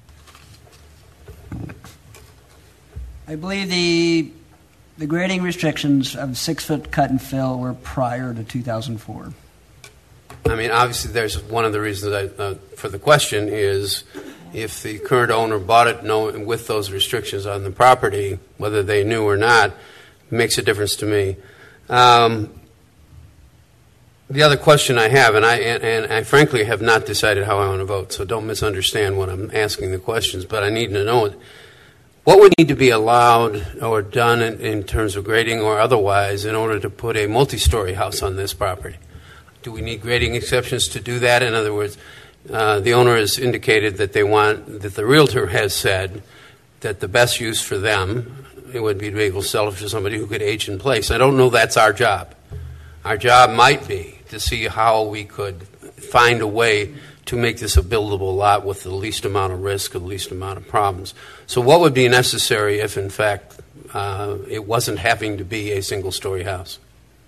I believe the the grading restrictions of six-foot cut and fill were prior to two thousand four. I mean, obviously, there's one of the reasons I, uh, for the question is if the current owner bought it knowing, with those restrictions on the property, whether they knew or not, makes a difference to me. Um, the other question I have, and I, and, and I frankly have not decided how I want to vote, so don't misunderstand when I'm asking the questions, but I need to know it. What would need to be allowed or done in, in terms of grading or otherwise in order to put a multi-story house on this property? Do we need grading exceptions to do that? In other words, uh, the owner has indicated that they want, that the realtor has said that the best use for them it would be to be able to sell it to somebody who could age in place. I don't know that's our job. Our job might be to see how we could find a way to make this a buildable lot with the least amount of risk, the least amount of problems. So what would be necessary if, in fact, uh, it wasn't having to be a single-story house?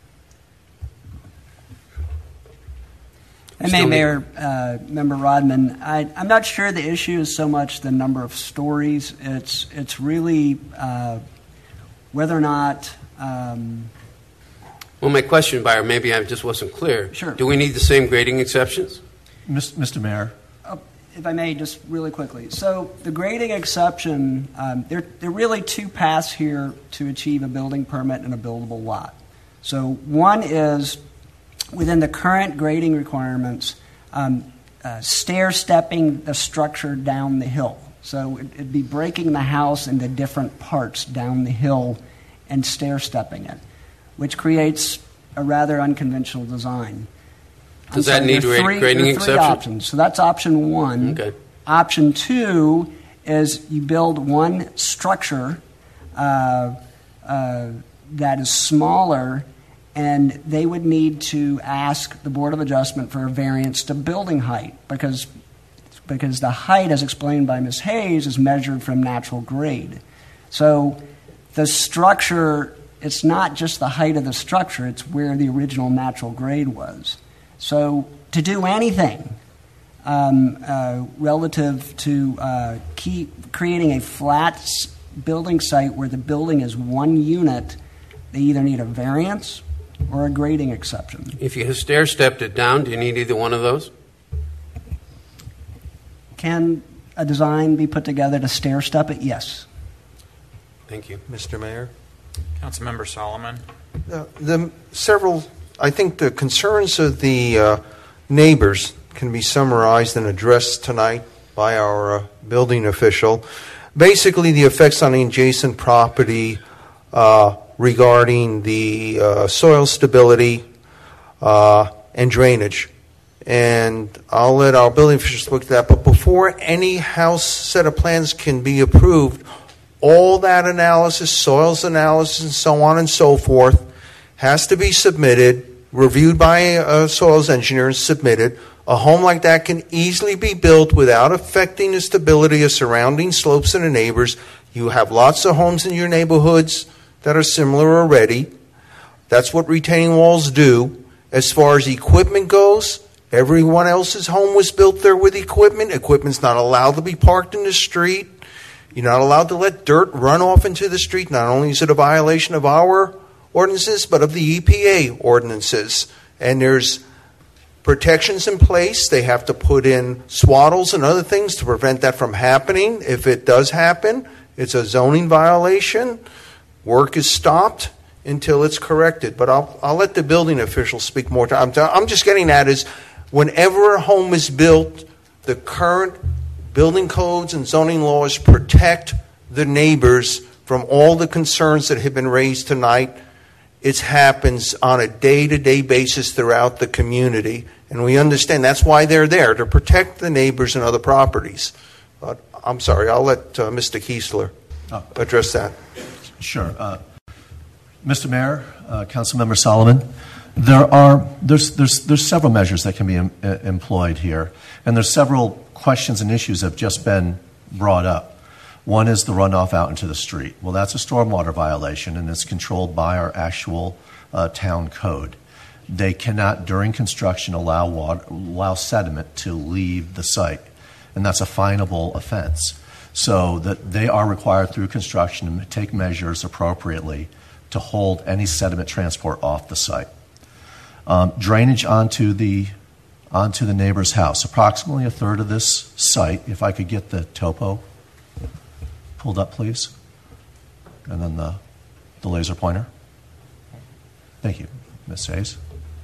I may, Mayor, uh, Member Rodman, I, I'm not sure the issue is so much the number of stories. It's it's really uh, whether or not. Um, well, my question, Buyer, maybe I just wasn't clear. Sure. Do we need the same grading exceptions? Mister Mayor. Uh, if I may, just really quickly. So the grading exception, um, there, there are really two paths here to achieve a building permit and a buildable lot. So one is within the current grading requirements, um, uh, stair-stepping the structure down the hill. So it, it'd be breaking the house into different parts down the hill and stair-stepping it, which creates a rather unconventional design. Does I'm that need sorry, grading three, there are three exception? options. So that's option one. Okay. Option two is you build one structure uh, uh, that is smaller, and they would need to ask the Board of Adjustment for a variance to building height because, because the height, as explained by Miz Hayes, is measured from natural grade. So the structure, it's not just the height of the structure, it's where the original natural grade was. So to do anything um, uh, relative to uh, keep creating a flat s- building site where the building is one unit, they either need a variance or a grading exception. If you stair-stepped it down, do you need either one of those? Can a design be put together to stair-step it? Yes. Thank you. Mister Mayor? Councilmember Solomon. Uh, the several, I think the concerns of the uh, neighbors can be summarized and addressed tonight by our uh, building official. Basically, the effects on the adjacent property uh, regarding the uh, soil stability uh, and drainage. And I'll let our building officials look at that. But before any house set of plans can be approved, all that analysis, soils analysis, and so on and so forth, has to be submitted, reviewed by a soils engineer and submitted. A home like that can easily be built without affecting the stability of surrounding slopes and the neighbors. You have lots of homes in your neighborhoods that are similar already. That's what retaining walls do. As far as equipment goes, everyone else's home was built there with equipment. Equipment's not allowed to be parked in the street. You're not allowed to let dirt run off into the street. Not only is it a violation of our ordinances, but of the E P A ordinances. And there's protections in place. They have to put in swaddles and other things to prevent that from happening. If it does happen, it's a zoning violation. Work is stopped until it's corrected. But I'll, I'll let the building officials speak more. I'm, t- I'm just getting at is whenever a home is built, the current building codes and zoning laws protect the neighbors from all the concerns that have been raised tonight. It happens on a day-to-day basis throughout the community. And we understand that's why they're there, to protect the neighbors and other properties. But I'm sorry, I'll let uh, Mister Kiesler address that. Sure. Uh, Mister Mayor, uh, Councilmember Solomon, there are there's there's there's several measures that can be em- employed here, and there's several questions and issues that have just been brought up. One is the runoff out into the street. Well, that's a stormwater violation, and it's controlled by our actual uh, town code. They cannot, during construction, allow water, allow sediment to leave the site, and that's a finable offense. So that they are required through construction to take measures appropriately to hold any sediment transport off the site. Um, drainage onto the onto the neighbor's house. Approximately a third of this site, if I could get the topo pulled up, please, and then the the laser pointer. Thank you, Miz Hayes.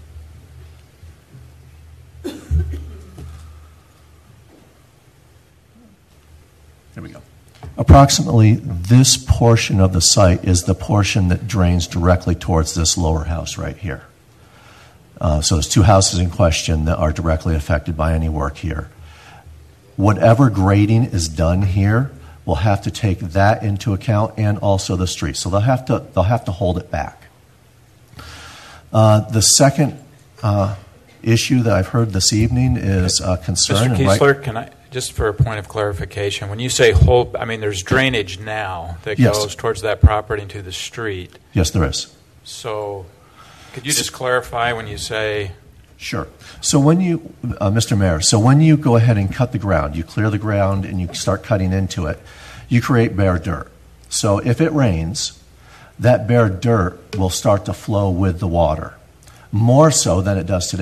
There we go. Approximately this portion of the site is the portion that drains directly towards this lower house right here. Uh, so there's two houses in question that are directly affected by any work here. Whatever grading is done here will have to take that into account and also the street. So they'll have to they'll have to hold it back. Uh, the second uh, issue that I've heard this evening is uh, concern. Mister And Kiesler, right, can I, just for a point of clarification, when you say hold, I mean there's drainage now that Yes. goes towards that property into the street. Yes, there is. So could you just clarify when you say... Sure. So when you, uh, Mister Mayor, so when you go ahead and cut the ground, you clear the ground and you start cutting into it, you create bare dirt. So if it rains, that bare dirt will start to flow with the water, more so than it does today.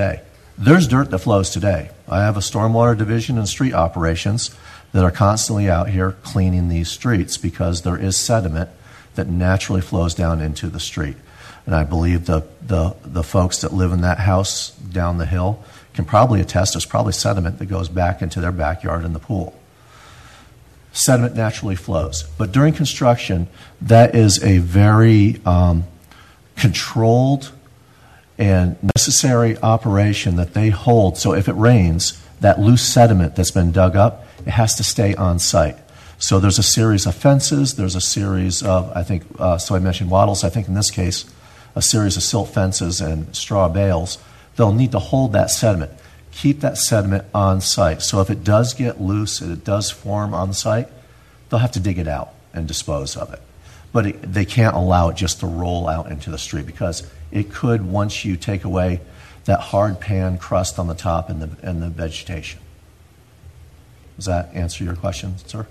There's dirt that flows today. I have a stormwater division and street operations that are constantly out here cleaning these streets because there is sediment that naturally flows down into the street. And I believe the, the, the folks that live in that house down the hill can probably attest there's probably sediment that goes back into their backyard in the pool. Sediment naturally flows. But during construction, that is a very um, controlled and necessary operation that they hold. So if it rains, that loose sediment that's been dug up, it has to stay on site. So there's a series of fences, there's a series of, I think, uh, so I mentioned wattles, I think in this case, a series of silt fences and straw bales. They'll need to hold that sediment, keep that sediment on site. So if it does get loose and it does form on site, they'll have to dig it out and dispose of it. But it, they can't allow it just to roll out into the street because it could, once you take away that hard pan crust on the top and the, and the vegetation. Does that answer your question, sir?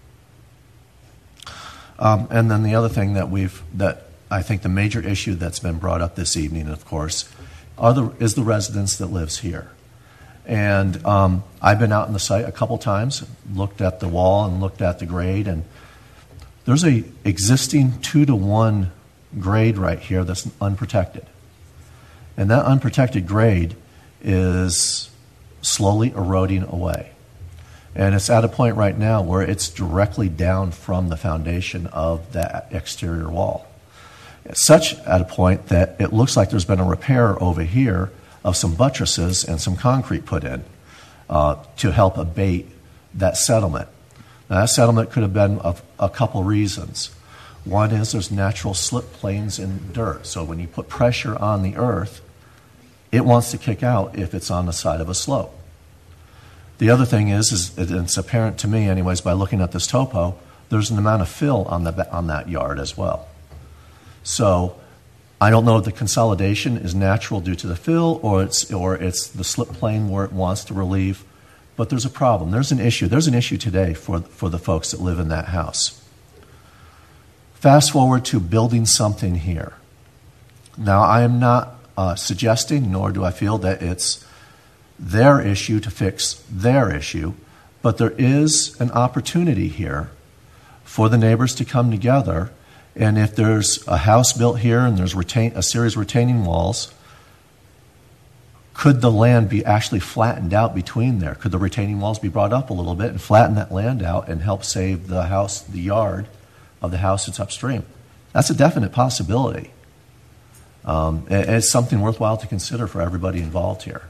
Um, and then the other thing that we've, that I think the major issue that's been brought up this evening, of course, are the, is the residents that lives here. And um, I've been out on the site a couple times, looked at the wall and looked at the grade, and there's a existing two to one grade right here that's unprotected. And that unprotected grade is slowly eroding away. And it's at a point right now where it's directly down from the foundation of that exterior wall. It's such at a point that it looks like there's been a repair over here of some buttresses and some concrete put in uh, to help abate that settlement. Now, that settlement could have been of a couple reasons. One is there's natural slip planes in dirt. So when you put pressure on the earth, it wants to kick out if it's on the side of a slope. The other thing is, is it's apparent to me anyways by looking at this topo, there's an amount of fill on, the, on that yard as well. So I don't know if the consolidation is natural due to the fill or it's, or it's the slip plane where it wants to relieve, but there's a problem. There's an issue. There's an issue today for, for the folks that live in that house. Fast forward to building something here. Now, I am not uh, suggesting, nor do I feel that it's their issue to fix their issue, but there is an opportunity here for the neighbors to come together. And if there's a house built here and there's retain, a series of retaining walls, could the land be actually flattened out between there? Could the retaining walls be brought up a little bit and flatten that land out and help save the house, the yard of the house that's upstream? That's a definite possibility. Um, it's something worthwhile to consider for everybody involved here.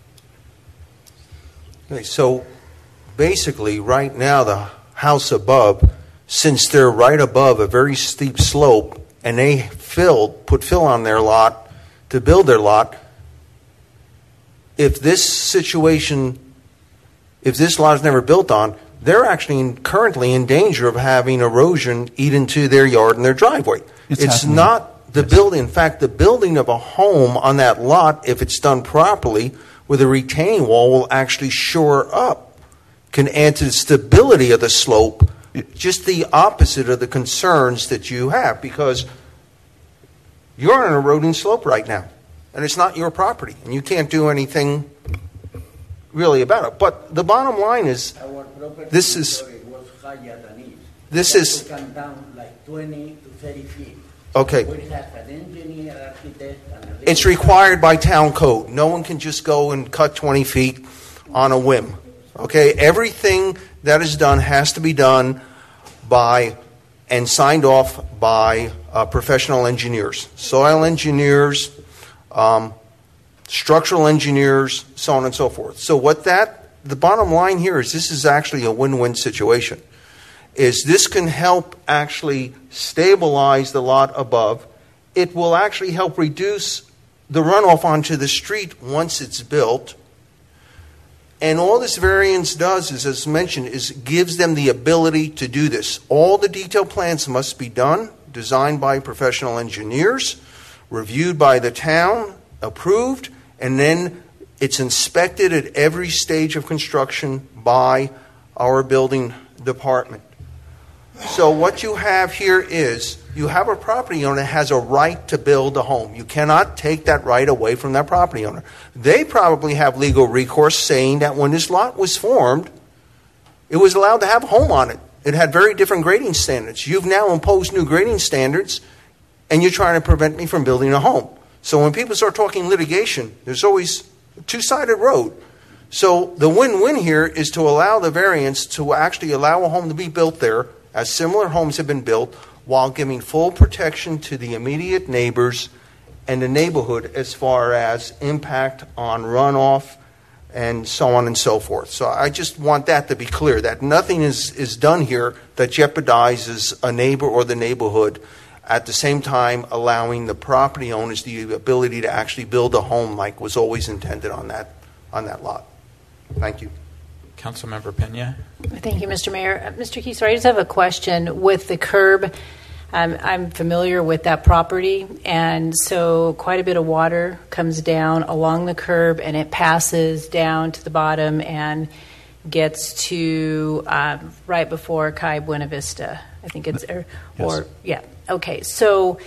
Okay, so basically right now the house above, since they're right above a very steep slope and they filled, put fill on their lot to build their lot, if this situation, if this lot is never built on, they're actually in, currently in danger of having erosion eat into their yard and their driveway. It's, it's happening. not the yes. building. In fact, the building of a home on that lot, if it's done properly, with a retaining wall will actually shore up, can add to the stability of the slope, just the opposite of the concerns that you have, because you're on an eroding slope right now, and it's not your property, and you can't do anything really about it. But the bottom line is, this is, this is, down like twenty to thirty feet. okay. We have an engineer, architect, and It's required by town code. No one can just go and cut twenty feet on a whim. Okay, everything that is done has to be done by and signed off by uh, professional engineers, soil engineers, um, structural engineers, so on and so forth. So what that, the bottom line here is this is actually a win-win situation. Is this can help actually stabilize the lot above. It will actually help reduce the runoff onto the street once it's built. And all this variance does is, as mentioned, is gives them the ability to do this. All the detailed plans must be done, designed by professional engineers, reviewed by the town, approved, and then it's inspected at every stage of construction by our building department. So what you have here is you have a property owner that has a right to build a home. You cannot take that right away from that property owner. They probably have legal recourse saying that when this lot was formed, it was allowed to have a home on it. It had very different grading standards. You've now imposed new grading standards, and you're trying to prevent me from building a home. So when people start talking litigation, there's always a two-sided road. So the win-win here is to allow the variance to actually allow a home to be built there, as similar homes have been built, while giving full protection to the immediate neighbors and the neighborhood as far as impact on runoff and so on and so forth. So I just want that to be clear, that nothing is, is done here that jeopardizes a neighbor or the neighborhood, at the same time allowing the property owners the ability to actually build a home like was always intended on that, on that lot. Thank you. Councilmember Pena. Thank you, Mister Mayor. Uh, Mister Keiser, I just have a question with the curb. Um, I'm familiar with that property, and so quite a bit of water comes down along the curb, and it passes down to the bottom and gets to um, right before Calle Buena Vista. I think it's, or, Yes. or yeah, okay. So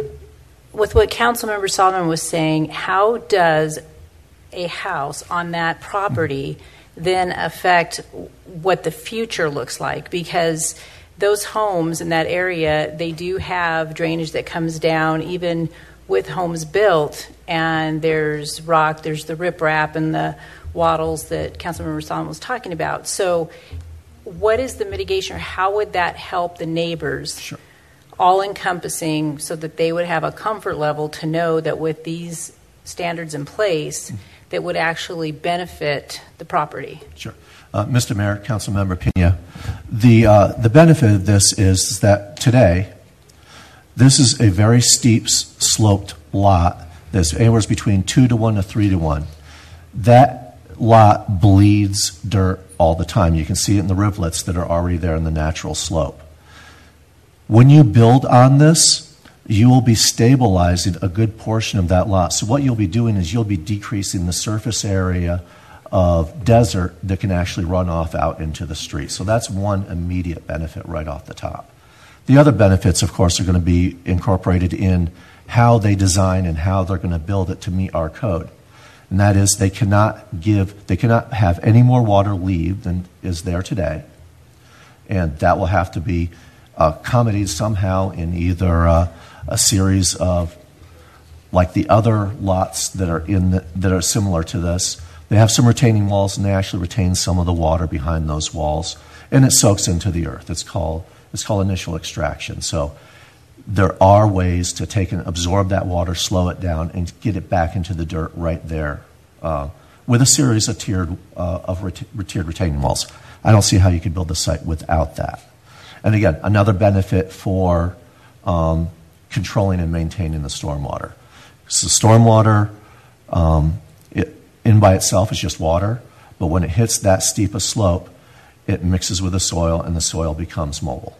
with what Councilmember Solomon was saying, how does a house on that property then affect what the future looks like? Because those homes in that area, they do have drainage that comes down even with homes built, and there's rock, there's the riprap and the wattles that Councilmember Solomon was talking about. So what is the mitigation, or how would that help the neighbors? Sure. All encompassing, so that they would have a comfort level to know that with these standards in place, mm-hmm. that would actually benefit the property? Sure. Uh, Mister Mayor, Councilmember Pena, the, uh, the benefit of this is that today, this is a very steep s- sloped lot that's anywhere between two to one to three to one. That lot bleeds dirt all the time. You can see it in the rivulets that are already there in the natural slope. When you build on this, you will be stabilizing a good portion of that lot. So what you'll be doing is you'll be decreasing the surface area of desert that can actually run off out into the street. So that's one immediate benefit right off the top. The other benefits, of course, are going to be incorporated in how they design and how they're going to build it to meet our code. And that is, they cannot give, they cannot have any more water leave than is there today. And that will have to be accommodated somehow in either uh, a series of, like the other lots that are in the, that are similar to this. They have some retaining walls, and they actually retain some of the water behind those walls, and it soaks into the earth. It's called it's called initial extraction. So there are ways to take and absorb that water, slow it down, and get it back into the dirt right there, uh, with a series of tiered uh, of ret- tiered retaining walls. I don't see how you could build the site without that. And again, another benefit for um, controlling and maintaining the stormwater. So stormwater, um, it, in by itself, is just water, but when it hits that steep a slope, it mixes with the soil, and the soil becomes mobile.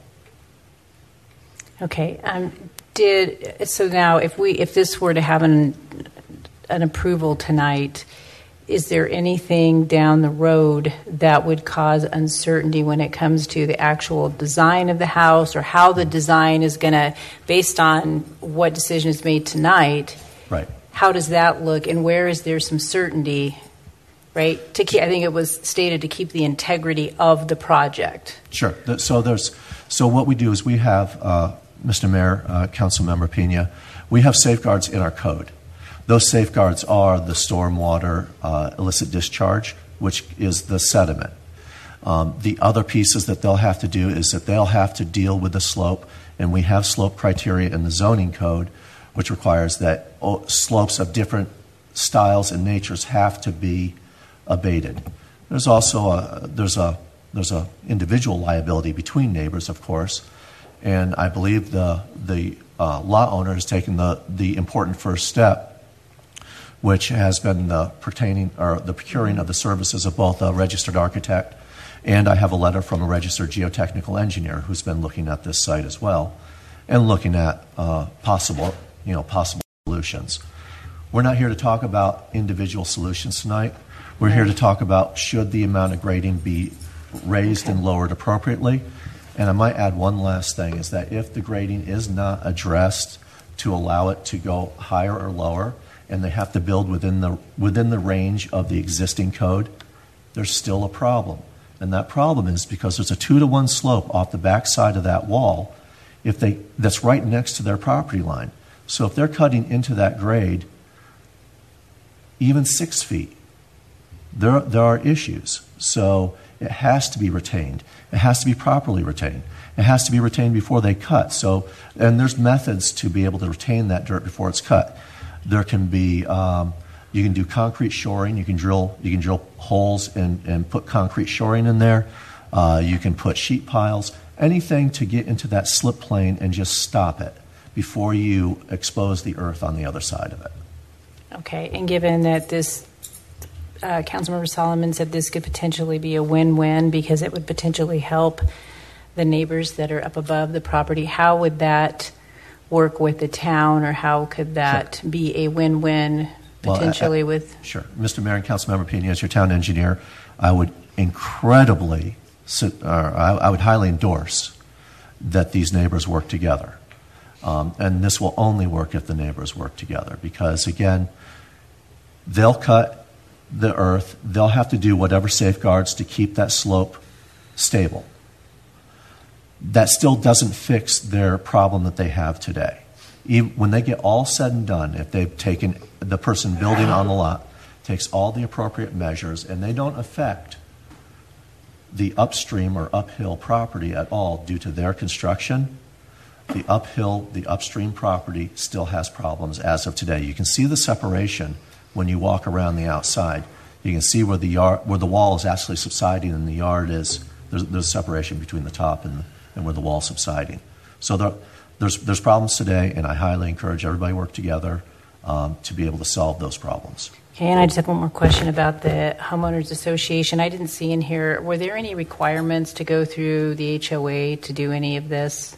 Okay. Um, did so now, if we if this were to have an an approval tonight, is there anything down the road that would cause uncertainty when it comes to the actual design of the house, or how the design is going to, based on what decision is made tonight? Right. How does that look, and where is there some certainty, right? To keep, I think it was stated to keep the integrity of the project. Sure. So there's so what we do is we have, uh, Mister Mayor, uh, Councilmember Pena, we have safeguards in our code. Those safeguards are the stormwater uh, illicit discharge, which is the sediment. Um, the other pieces that they'll have to do is that they'll have to deal with the slope, and we have slope criteria in the zoning code, which requires that slopes of different styles and natures have to be abated. There's also a there's a there's a individual liability between neighbors, of course, and I believe the the uh, lot owner has taken the the important first step, which has been the pertaining or the procuring of the services of both a registered architect, and I have a letter from a registered geotechnical engineer who's been looking at this site as well, and looking at uh, possible you know possible solutions. We're not here to talk about individual solutions tonight. We're here to talk about should the amount of grading be raised and lowered appropriately. And I might add one last thing, is that if the grading is not addressed to allow it to go higher or lower, and they have to build within the within the range of the existing code, there's still a problem. And that problem is because there's a two to one slope off the back side of that wall if they that's right next to their property line. So if they're cutting into that grade, even six feet, there there are issues. So it has to be retained. It has to be properly retained. It has to be retained before they cut. So, and there's methods to be able to retain that dirt before it's cut. There can be, um, you can do concrete shoring. You can drill, you can drill holes and, and put concrete shoring in there. Uh, you can put sheet piles, anything to get into that slip plane and just stop it before you expose the earth on the other side of it. Okay, and given that this, uh, Councilmember Solomon said this could potentially be a win-win because it would potentially help the neighbors that are up above the property, how would that work with the town, or how could that sure. be a win-win potentially well, I, I, with... Sure. Mister Mayor and Councilmember Pena, as your town engineer, I would incredibly, or I, I would highly endorse that these neighbors work together. Um, and this will only work if the neighbors work together because, again, they'll cut the earth. They'll have to do whatever safeguards to keep that slope stable. That still doesn't fix their problem that they have today. Even when they get all said and done, if they've taken the person building on the lot, takes all the appropriate measures, and they don't affect the upstream or uphill property at all due to their construction, the uphill, the upstream property still has problems as of today. You can see the separation when you walk around the outside. You can see where the yard, where the wall is actually subsiding and the yard is, there's, there's separation between the top and, and where the wall is subsiding. So there, there's, there's problems today, and I highly encourage everybody to work together um, to be able to solve those problems. Okay, and I just have one more question about the homeowners association. I didn't see in here, were there any requirements to go through the H O A to do any of this?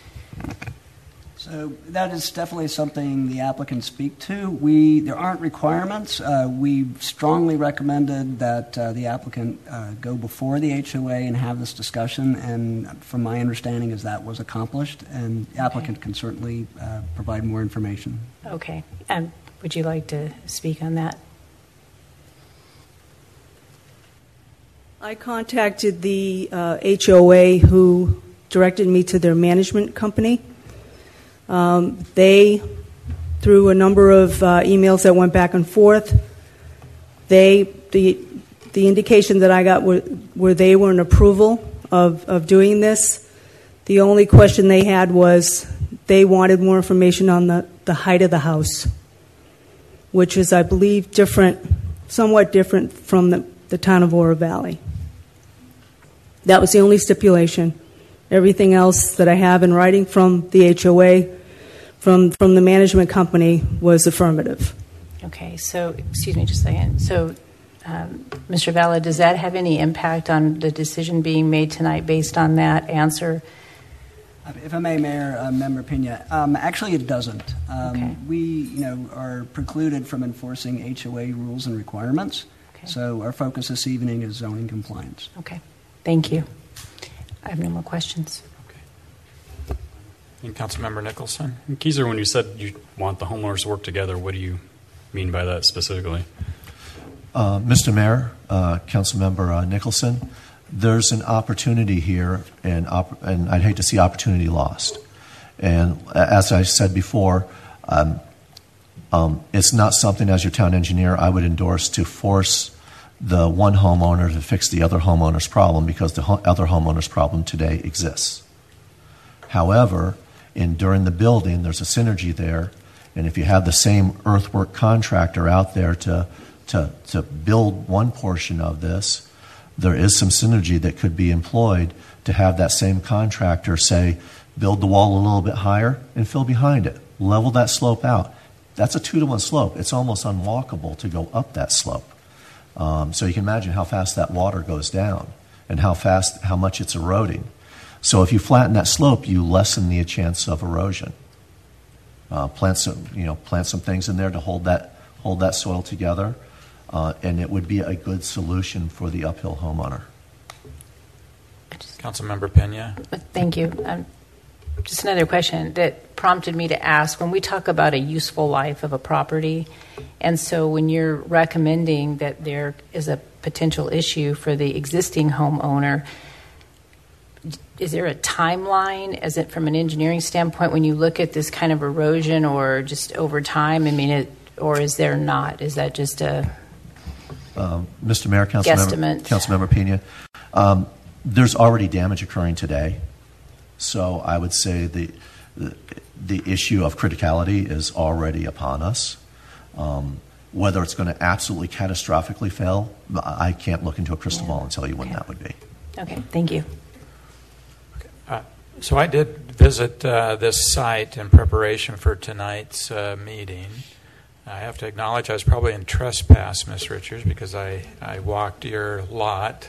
So that is definitely something the applicants speak to. We there aren't requirements. Uh, we strongly recommended that uh, the applicant uh, go before the H O A and have this discussion. And from my understanding, is that was accomplished, and the applicant okay. can certainly uh, provide more information. Okay. Um, would you like to speak on that? I contacted the uh, H O A, who directed me to their management company. Um, they, through a number of uh, emails that went back and forth, they the the indication that I got were, were they were in approval of, of doing this. The only question they had was they wanted more information on the, the height of the house, which is, I believe, different, somewhat different from the, the town of Oro Valley. That was the only stipulation. Everything else that I have in writing from the H O A, from from the management company, was affirmative. Okay, so, excuse me just a second. So, um, Mister Valla, does that have any impact on the decision being made tonight based on that answer? If I may, Mayor, uh, Member Pena, um, actually it doesn't. Um, okay. We, you know, are precluded from enforcing H O A rules and requirements. Okay. So our focus this evening is zoning compliance. Okay, thank you. I have no more questions. Okay. And Councilmember Nicholson? And Keyser, when you said you want the homeowners to work together, what do you mean by that specifically? Uh, Mister Mayor, uh, Councilmember uh, Nicholson, there's an opportunity here, and, op- and I'd hate to see opportunity lost. And as I said before, um, um, it's not something as your town engineer I would endorse to force the one homeowner to fix the other homeowner's problem, because the ho- other homeowner's problem today exists. However, in during the building, there's a synergy there, and if you have the same earthwork contractor out there to to to build one portion of this, there is some synergy that could be employed to have that same contractor say, build the wall a little bit higher and fill behind it, level that slope out. That's a two to one slope. It's almost unwalkable to go up that slope. Um, so you can imagine how fast that water goes down and how fast, how much it's eroding. So if you flatten that slope, you lessen the chance of erosion. Uh, plant some, you know, plant some things in there to hold that hold that soil together, uh, and it would be a good solution for the uphill homeowner. Councilmember Pena. Thank you. Um, just another question that prompted me to ask. When we talk about a useful life of a property, and so when you're recommending that there is a potential issue for the existing homeowner, is there a timeline, as it from an engineering standpoint, when you look at this kind of erosion or just over time? I mean, it, or is there not? Is that just a um, Mister Mayor, Councilmember, Councilmember Pena? Um, there's already damage occurring today, so I would say the the, the issue of criticality is already upon us. Um, whether it's going to absolutely catastrophically fail, I can't look into a crystal yeah. ball and tell you when okay. that would be. Okay, thank you. Uh, so I did visit uh, this site in preparation for tonight's uh, meeting. I have to acknowledge I was probably in trespass, Miz Richards, because I, I walked your lot.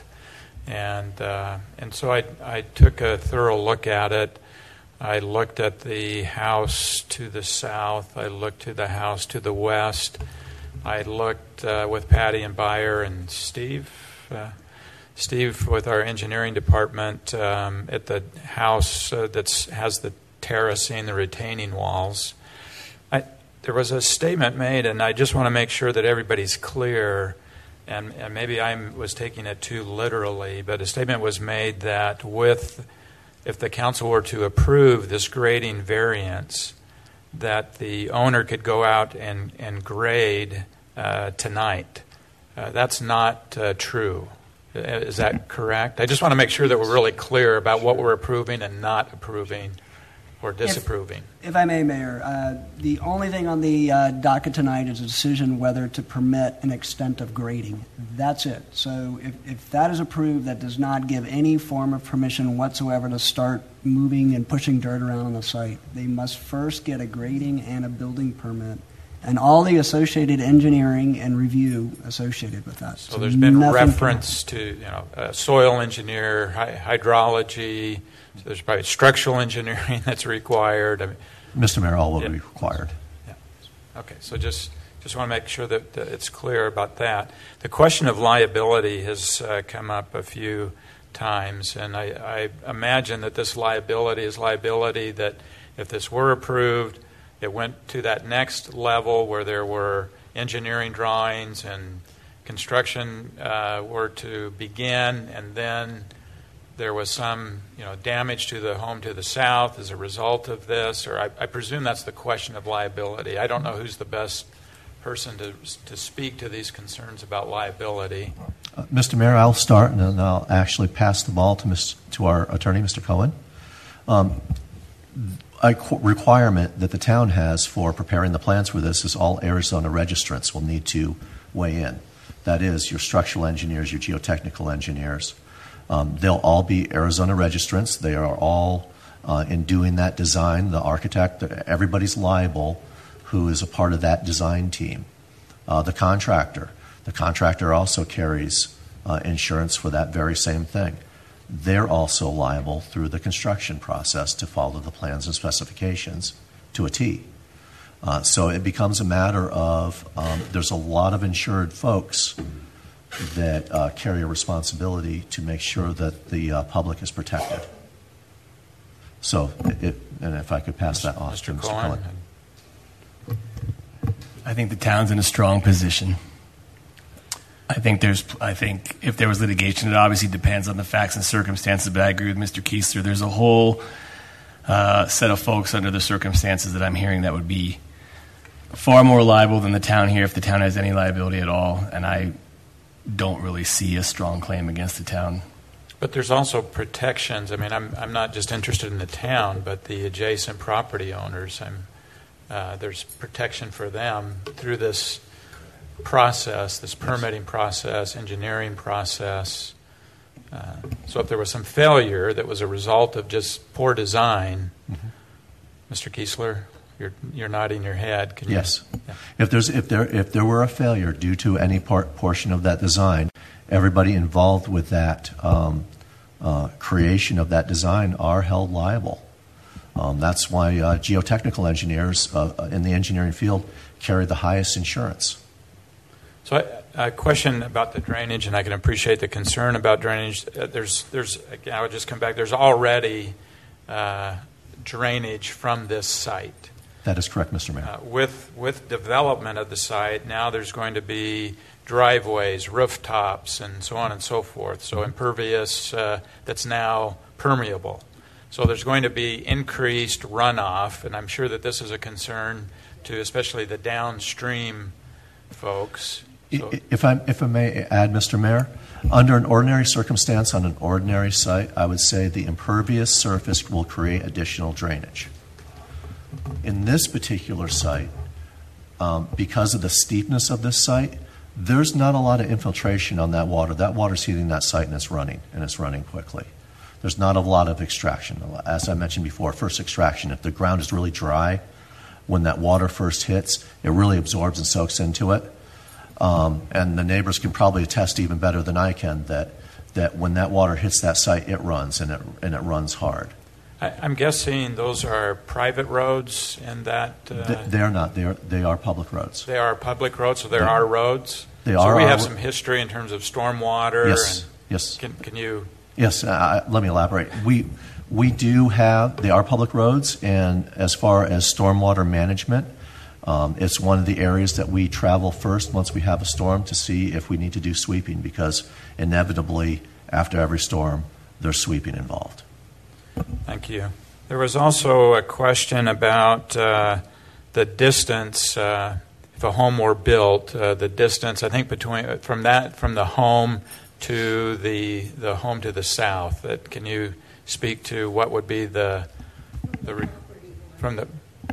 And uh, and so I, I took a thorough look at it. I looked at the house to the south. I looked to the house to the west. I looked uh, with Patty and Beyer and Steve, uh, Steve with our engineering department um, at the house uh, that has the terracing, the retaining walls. I, there was a statement made, and I just want to make sure that everybody's clear, and, and maybe I was taking it too literally, but a statement was made that with, if the council were to approve this grading variance, that the owner could go out and, and grade uh, tonight. Uh, that's not uh, true. Is that correct? I just want to make sure that we're really clear about what we're approving and not approving or disapproving. If, if I may, Mayor, uh, the only thing on the uh, docket tonight is a decision whether to permit an extent of grading. That's it. So if, if that is approved, that does not give any form of permission whatsoever to start moving and pushing dirt around on the site. They must first get a grading and a building permit and all the associated engineering and review associated with that. So, so there's been reference to, you know, uh, soil engineer, hy- hydrology. So there's probably structural engineering that's required. I mean, Mister Mayor, all will yeah. be required. Yeah. Okay. So just just want to make sure that, that it's clear about that. The question of liability has uh, come up a few times, and I, I imagine that this liability is liability that if this were approved, it went to that next level where there were engineering drawings and construction uh, were to begin, and then there was some, you know, damage to the home to the south as a result of this, or I, I presume that's the question of liability. I don't know who's the best person to to speak to these concerns about liability. Uh, Mister Mayor, I'll start, and then I'll actually pass the ball to Miz to our attorney, Mister Cohen. Um, A requirement that the town has for preparing the plans for this is all Arizona registrants will need to weigh in. That is, your structural engineers, your geotechnical engineers. Um, they'll all be Arizona registrants. They are all, uh, in doing that design, the architect, everybody's liable who is a part of that design team. Uh, the contractor. The contractor also carries uh, insurance for that very same thing. They're also liable through the construction process to follow the plans and specifications to a T. Uh, so it becomes a matter of um, there's a lot of insured folks that uh, carry a responsibility to make sure that the uh, public is protected. So, it, it, and if I could pass that off to Mister Cohen. I think the town's in a strong position. I think there's. I think if there was litigation, it obviously depends on the facts and circumstances. But I agree with Mister Keesler. There's a whole uh, set of folks under the circumstances that I'm hearing that would be far more liable than the town here if the town has any liability at all. And I don't really see a strong claim against the town. But there's also protections. I mean, I'm I'm not just interested in the town, but the adjacent property owners. I'm uh, there's protection for them through this process, this permitting process, engineering process. Uh, so if there was some failure that was a result of just poor design, mm-hmm. Mister Keesler, you're you're nodding your head. Can yes. You, yeah. If there's if there if there were a failure due to any part portion of that design, everybody involved with that um, uh, creation of that design are held liable. Um, that's why uh, geotechnical engineers uh, in the engineering field carry the highest insurance. So I, A question about the drainage, and I can appreciate the concern about drainage. Uh, there's, there's. Again, I would just come back. There's already uh, drainage from this site. That is correct, Mister Mayor. Uh, with with development of the site, now there's going to be driveways, rooftops, and so on and so forth. So impervious uh, that's now permeable. So there's going to be increased runoff, and I'm sure that this is a concern to especially the downstream folks. So If I, if I may add, Mister Mayor, under an ordinary circumstance on an ordinary site, I would say the impervious surface will create additional drainage. In this particular site, um, because of the steepness of this site, there's not a lot of infiltration on that water. That water's hitting that site and it's running, and it's running quickly. There's not a lot of extraction. As I mentioned before, first extraction, if the ground is really dry, when that water first hits, it really absorbs and soaks into it. Um, and the neighbors can probably attest even better than I can that, that when that water hits that site, it runs, and it, and it runs hard. I, I'm guessing those are private roads and that... Uh, they, they are not. They are, they are public roads. They are public roads, so there they, are roads? They so are. So we have our, some history in terms of stormwater? Yes, and yes. Can, can you... Yes, uh, let me elaborate. We, we do have... They are public roads, and as far as stormwater management... Um, it's one of the areas that we travel first once we have a storm to see if we need to do sweeping, because inevitably, after every storm, there's sweeping involved. Thank you. There was also a question about uh, the distance, uh, if a home were built, uh, the distance, I think, between from that from the home to the the home to the south. That, can you speak to what would be the, the re, from the...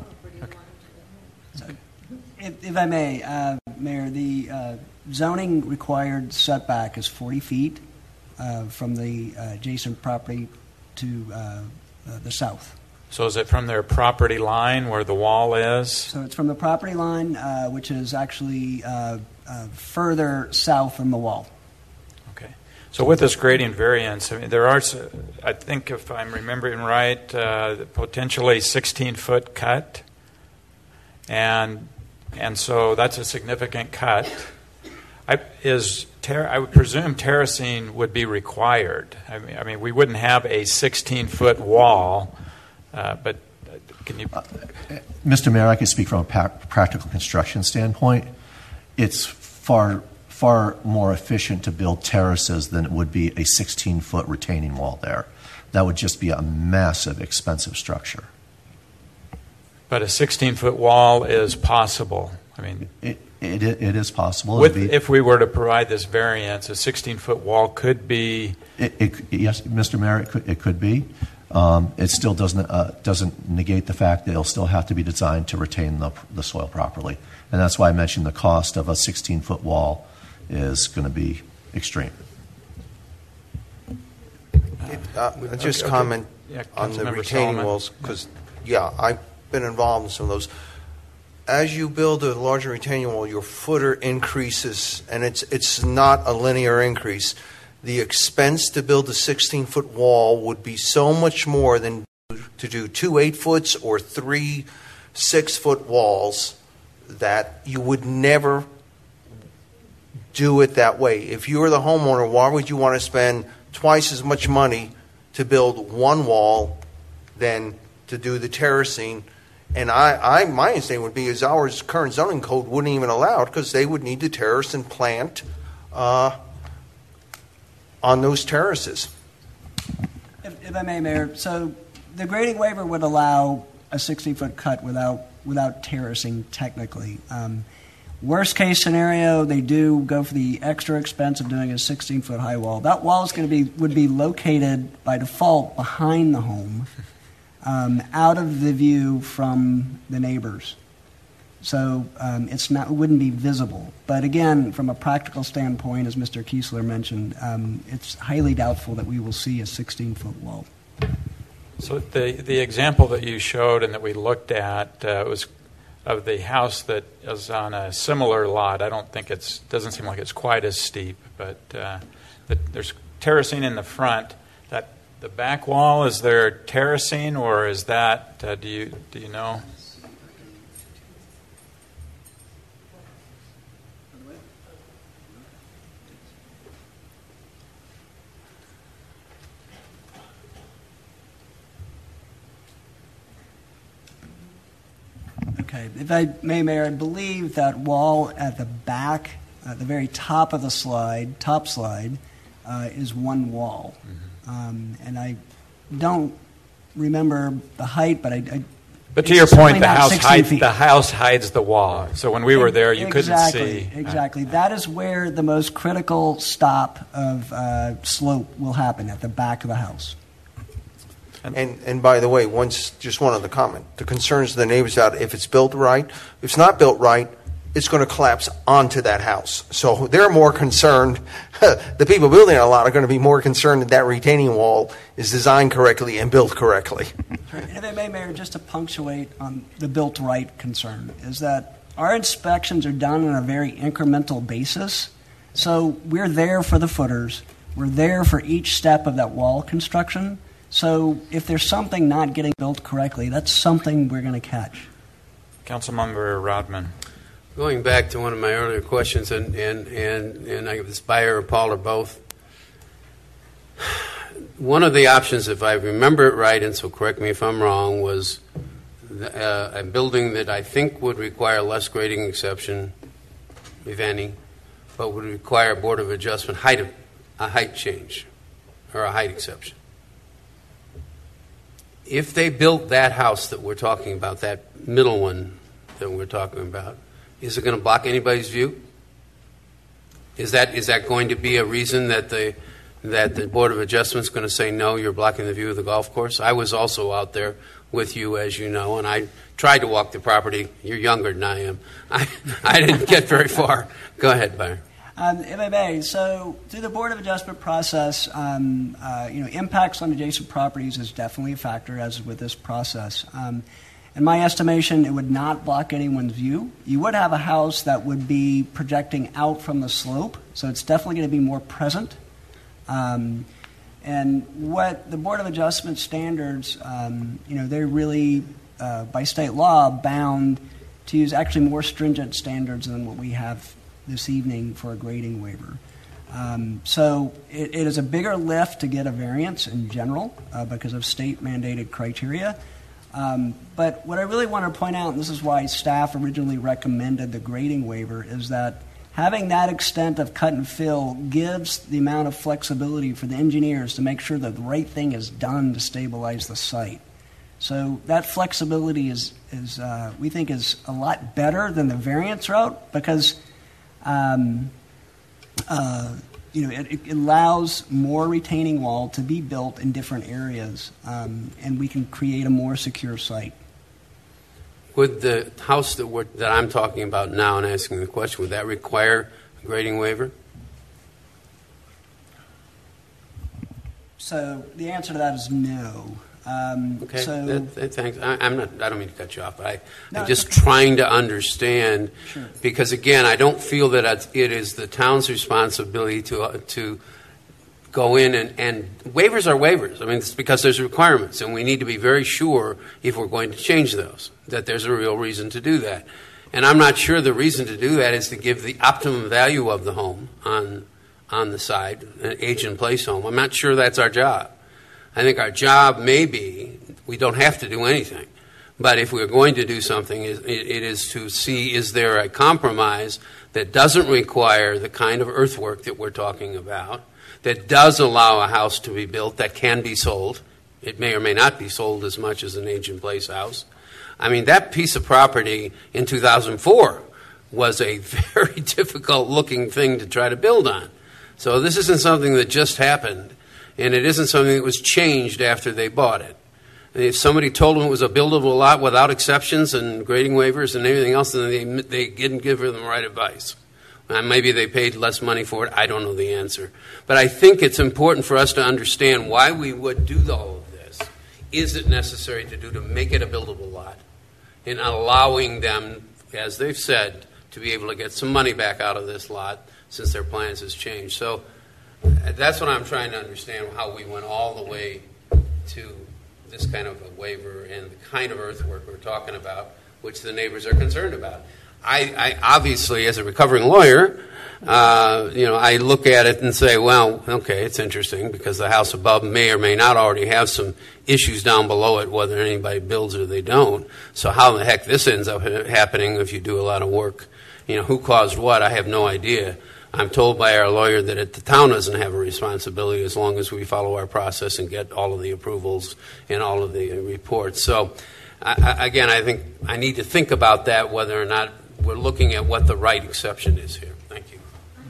If, if I may, uh, Mayor, the uh, zoning required setback is forty feet uh, from the uh, adjacent property to uh, uh, the south. So is it from their property line where the wall is? So it's from the property line, uh, which is actually uh, uh, further south from the wall. Okay. So with this gradient variance, I mean, there are, I think if I'm remembering right, uh, potentially sixteen-foot cut, and And so that's a significant cut. I, is ter- I would presume terracing would be required. I mean, I mean we wouldn't have a sixteen-foot wall, uh, but can you... Uh, Mister Mayor, I can speak from a pa- practical construction standpoint. It's far, far more efficient to build terraces than it would be a sixteen-foot retaining wall there. That would just be a massive, expensive structure. But a sixteen-foot wall is possible. I mean, it it, it is possible. With, be, if we were to provide this variance, a sixteen-foot wall could be. It, it, yes, Mister Mayor, it could, it could be. Um, it still doesn't uh, doesn't negate the fact that it'll still have to be designed to retain the the soil properly, and that's why I mentioned the cost of a sixteen-foot wall is going to be extreme. Uh, just okay. comment yeah, on the retaining Solomon. walls, because yeah, I. been involved in some of those. As you build a larger retaining wall, your footer increases, and it's it's not a linear increase. The expense to build a sixteen-foot wall would be so much more than to do two eight-foots or three six-foot walls that you would never do it that way. If you were the homeowner, why would you want to spend twice as much money to build one wall than to do the terracing? And I, I, my instinct would be is our current zoning code wouldn't even allow it, because they would need to terrace and plant uh, on those terraces. If, if I may, Mayor, so the grading waiver would allow a sixty-foot cut without without terracing technically. Um, worst case scenario, they do go for the extra expense of doing a sixteen-foot high wall. That wall is going to be would be located by default behind the home. Um, out of the view from the neighbors. So um, it's not, it wouldn't be visible. But again, from a practical standpoint, as Mister Kiesler mentioned, um, it's highly doubtful that we will see a sixteen-foot wall. So the the example that you showed and that we looked at uh, was of the house that is on a similar lot. I don't think it's doesn't seem like it's quite as steep, but uh, the, there's terracing in the front. That the back wall, is there terracing, or is that uh, do you do you know? Okay. If I may, Mayor, I believe that wall at the back, at the very top of the slide, top slide, uh, is one wall. Mm-hmm. Um, and I don't remember the height, but I. I but to your point, the house hides feet. the house hides the wall. So when we were there, you exactly, couldn't see. Exactly. That is where the most critical stop of uh, slope will happen, at the back of the house. And and by the way, once just one other comment. The concerns of the neighbors out, if it's built right, if it's not built right, it's going to collapse onto that house. So they're more concerned. The people building a lot are going to be more concerned that that retaining wall is designed correctly and built correctly. And if I may, Mayor, just to punctuate on the built right concern, is that our inspections are done on a very incremental basis. So we're there for the footers. We're there for each step of that wall construction. So if there's something not getting built correctly, that's something we're going to catch. Councilmember Rodman. Going back to one of my earlier questions, and, and, and, and I this Beyer or Paul or both, one of the options, if I remember it right, and so correct me if I'm wrong, was uh, a building that I think would require less grading exception, if any, but would require a Board of Adjustment height of, a height change or a height exception. If they built that house that we're talking about, that middle one that we're talking about, is it going to block anybody's view? Is that is that going to be a reason that the that the Board of Adjustment is going to say no, you're blocking the view of the golf course? I was also out there with you, as you know, and I tried to walk the property. You're younger than I am. I, I didn't get very far. Go ahead, Byron. Um, if I may, so through the Board of Adjustment process, um, uh, you know, impacts on adjacent properties is definitely a factor, as with this process. Um, in my estimation, it would not block anyone's view. You would have a house that would be projecting out from the slope, so it's definitely going to be more present. Um, and what the Board of Adjustment standards, um, you know, they're really, uh, by state law, bound to use actually more stringent standards than what we have this evening for a grading waiver. Um, so it, it is a bigger lift to get a variance in general uh, because of state-mandated criteria. Um, but what I really want to point out, and this is why staff originally recommended the grading waiver, is that having that extent of cut and fill gives the amount of flexibility for the engineers to make sure that the right thing is done to stabilize the site. So that flexibility is, is uh, we think, is a lot better than the variance route because um, uh, you know, it, it allows more retaining wall to be built in different areas, um, and we can create a more secure site. Would the house that, we're, that I'm talking about now and asking the question, would that require a grading waiver? So the answer to that is no. Um, okay, so, that, that, thanks. I, I'm not, I don't mean to cut you off, but I, no, I'm just okay. trying to understand sure. because, again, I don't feel that it is the town's responsibility to uh, to go in and, and waivers are waivers. I mean, it's because there's requirements, and we need to be very sure if we're going to change those, that there's a real reason to do that. And I'm not sure the reason to do that is to give the optimum value of the home on on the side, an age-in-place home. I'm not sure that's our job. I think our job may be, we don't have to do anything, but if we're going to do something, it, it is to see is there a compromise that doesn't require the kind of earthwork that we're talking about, that does allow a house to be built that can be sold. It may or may not be sold as much as an age-in-place house. I mean, that piece of property in two thousand four was a very difficult-looking thing to try to build on. So this isn't something that just happened. And it isn't something that was changed after they bought it. And if somebody told them it was a buildable lot without exceptions and grading waivers and everything else, then they, they didn't give them the right advice. And maybe they paid less money for it. I don't know the answer. But I think it's important for us to understand why we would do all of this. Is it necessary to do to make it a buildable lot? And allowing them, as they've said, to be able to get some money back out of this lot since their plans has changed. So that's what I'm trying to understand, how we went all the way to this kind of a waiver and the kind of earthwork we're talking about, which the neighbors are concerned about. I, I obviously, as a recovering lawyer, uh, you know, I look at it and say, well, okay, it's interesting because the house above may or may not already have some issues down below it, whether anybody builds or they don't. So how in the heck this ends up happening if you do a lot of work? You know, who caused what? I have no idea. I'm told by our lawyer that it, the town doesn't have a responsibility as long as we follow our process and get all of the approvals and all of the reports. So, I, I, again, I think I need to think about that, whether or not we're looking at what the right exception is here. Thank you.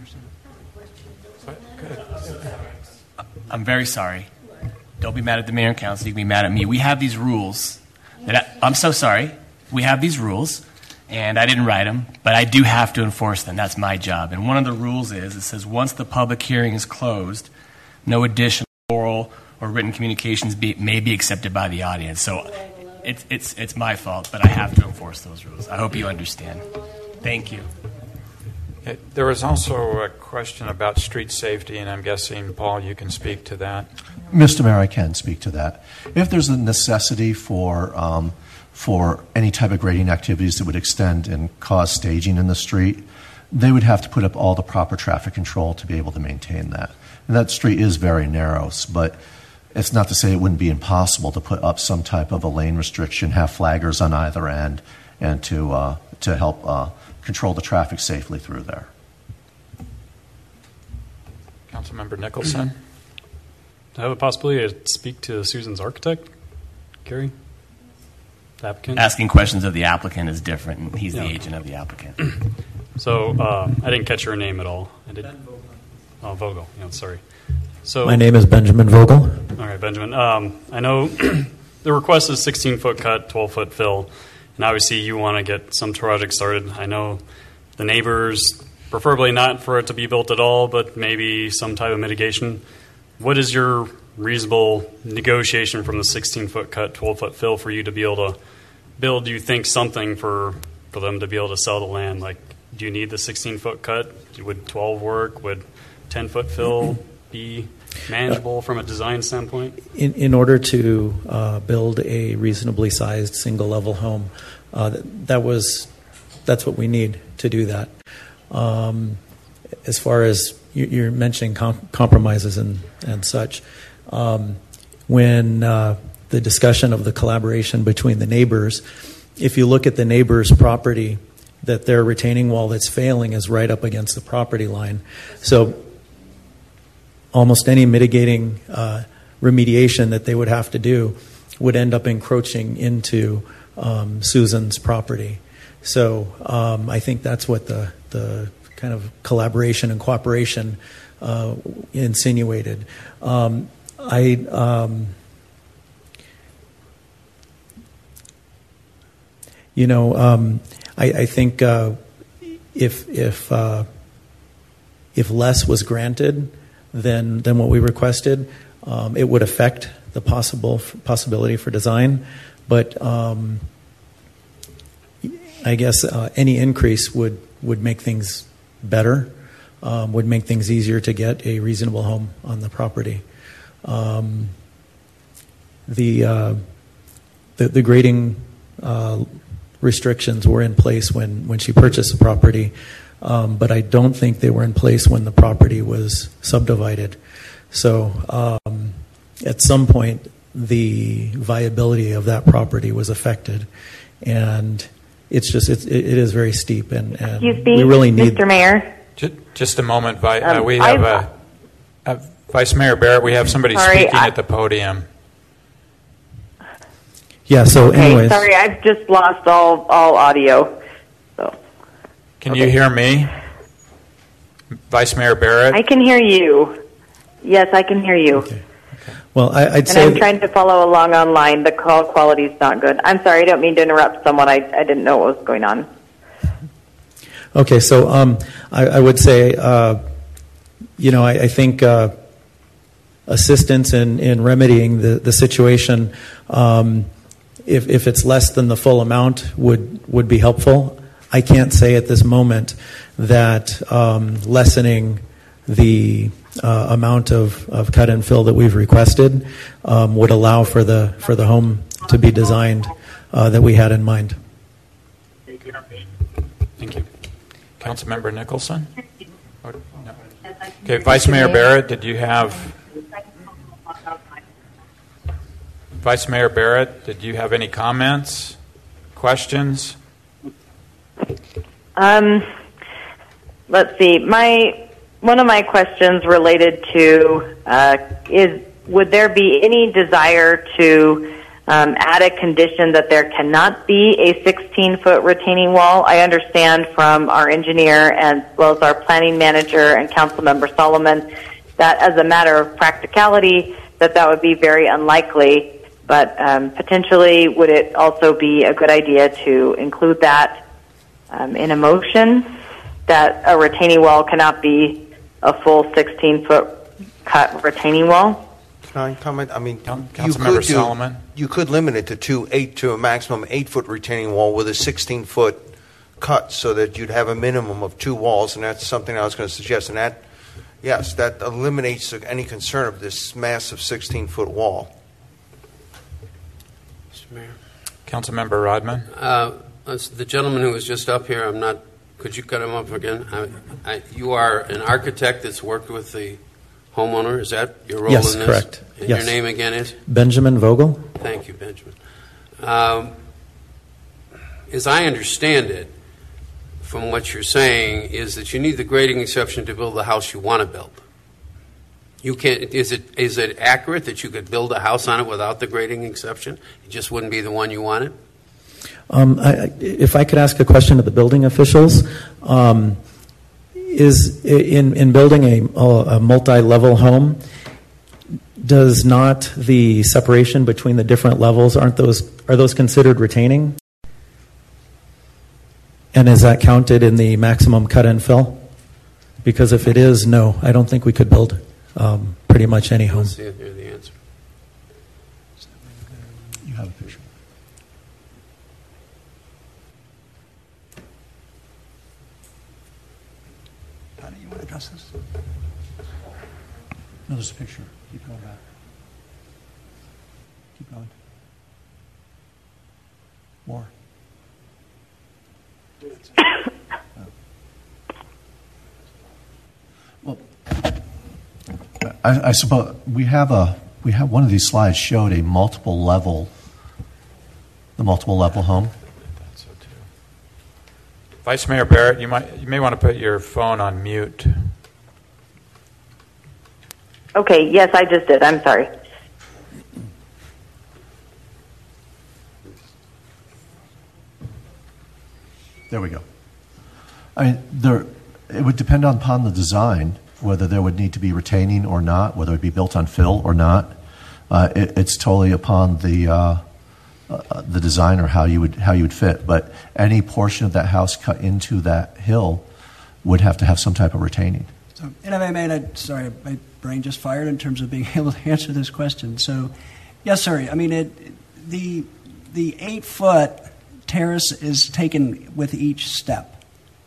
I'm very sorry. Don't be mad at the mayor and council. You can be mad at me. We have these rules. That I, I'm so sorry. We have these rules. And I didn't write them, but I do have to enforce them. That's my job. And one of the rules is, it says once the public hearing is closed, no additional oral or written communications be, may be accepted by the audience. So it's, it's, it's my fault, but I have to enforce those rules. I hope you understand. Thank you. There was also a question about street safety, and I'm guessing, Paul, you can speak to that. Mister Mayor, I can speak to that. If there's a necessity for um, for any type of grading activities that would extend and cause staging in the street, they would have to put up all the proper traffic control to be able to maintain that. And that street is very narrow, but it's not to say it wouldn't be impossible to put up some type of a lane restriction, have flaggers on either end, and to uh, to help uh, control the traffic safely through there. Councilmember Nicholson. Do I have a possibility to speak to Susan's architect, Gary? The applicant? Asking questions of the applicant is different, and he's Yeah. the agent of the applicant. So uh, I didn't catch her name at all. I did. Oh, Vogel. Yeah, sorry. So my name is Benjamin Vogel. All right, Benjamin. Um, I know the request is sixteen foot cut, twelve foot fill, and obviously you want to get some project started. I know the neighbors preferably not for it to be built at all, but maybe some type of mitigation. What is your reasonable negotiation from the sixteen foot cut, twelve foot fill for you to be able to build, do you think, something for, for them to be able to sell the land? Like, do you need the sixteen foot cut? Would twelve work? Would ten foot fill be manageable from a design standpoint? In, in order to uh, build a reasonably sized single level home, uh, that, that was that's what we need to do that. Um, as far as you, you're mentioning com- compromises and, and such, um, when uh, the discussion of the collaboration between the neighbors, if you look at the neighbor's property, that their retaining wall that's failing is right up against the property line. So almost any mitigating uh, remediation that they would have to do would end up encroaching into um, Susan's property. So um, I think that's what the, the kind of collaboration and cooperation uh, insinuated. Um, I um, you know um, I, I think uh, if if uh, if less was granted than than what we requested, um, it would affect the possible possibility for design, but um, I guess uh, any increase would, would make things better, um, would make things easier to get a reasonable home on the property. Um, the, uh, the the grading uh, restrictions were in place when, when she purchased the property, um, but I don't think they were in place when the property was subdivided. So um, at some point, the viability of that property was affected, and it's just it's, it is very steep, and, and Excuse me, we really need. Mister Mayor. Just, just a moment, Vi- Um, uh, we have I've- uh, uh, Vice Mayor Barrett. We have somebody Sorry, speaking I- at the podium. Yeah. So, Okay, anyways, sorry, I've just lost all all audio. So Can you hear me, Vice Mayor Barrett? I can hear you. Yes, I can hear you. well, I, I'd And say I'm that- trying to follow along online. The call quality is not good. I'm sorry, I don't mean to interrupt someone. I, I didn't know what was going on. Okay, so um, I, I would say, uh, you know, I, I think uh, assistance in, in remedying the, the situation, um, if, if it's less than the full amount, would, would be helpful. I can't say at this moment that um, lessening the uh, amount of, of cut and fill that we've requested um, would allow for the for the home to be designed uh, that we had in mind. Thank Thank you. Councilmember Nicholson? Oh, no. Okay, Vice Mayor Barrett, did you have... Vice Mayor Barrett, did you have any comments, questions? Um, let's see. My one of my questions related to uh, is: would there be any desire to um, add a condition that there cannot be a sixteen-foot retaining wall? I understand from our engineer as well as our planning manager and Councilmember Solomon that, as a matter of practicality, that that would be very unlikely. But um, potentially, would it also be a good idea to include that um, in a motion, that a retaining wall cannot be a full sixteen-foot cut retaining wall? Can I comment? I mean, you Councilmember could do, Solomon. You could limit it to two eight to a maximum eight-foot retaining wall with a sixteen-foot cut, so that you'd have a minimum of two walls, and that's something I was going to suggest. And that, yes, that eliminates any concern of this massive sixteen-foot wall. Mayor. Councilmember Rodman. Uh, the gentleman who was just up here, I'm not, could you cut him up again? I, I, you are an architect that's worked with the homeowner. Is that your role yes, in this? Correct. And yes. Your name again is? Benjamin Vogel. Thank you, Benjamin. Um, as I understand it, from what you're saying, is that you need the grading exception to build the house you want to build. You can't. Is it is it accurate that you could build a house on it without the grading exception? It just wouldn't be the one you wanted? Um, I, if I could ask a question to the building officials, um, is in in building a, a multi-level home, does not the separation between the different levels, aren't those are those considered retaining? And is that counted in the maximum cut and fill? Because if it is, no, I don't think we could build um, pretty much any home. Let's see if here's the answer. You have a picture. How do you want to address this? No, there's a picture. Keep going back. Keep going. More. Well, I, I suppose we have a we have one of these slides showed a multiple level, the multiple level home. Vice Mayor Barrett, you might you may want to put your phone on mute. Okay, yes, I just did. I'm sorry. There we go. I mean, there, it would depend upon the design, whether there would need to be retaining or not, whether it be built on fill or not. Uh, it, it's totally upon the uh, uh, the designer how you would how you would fit. But any portion of that house cut into that hill would have to have some type of retaining. So, and if I may, I, sorry, my brain just fired in terms of being able to answer this question. So, yes, sir. I mean, it, the the eight foot terrace is taken with each step.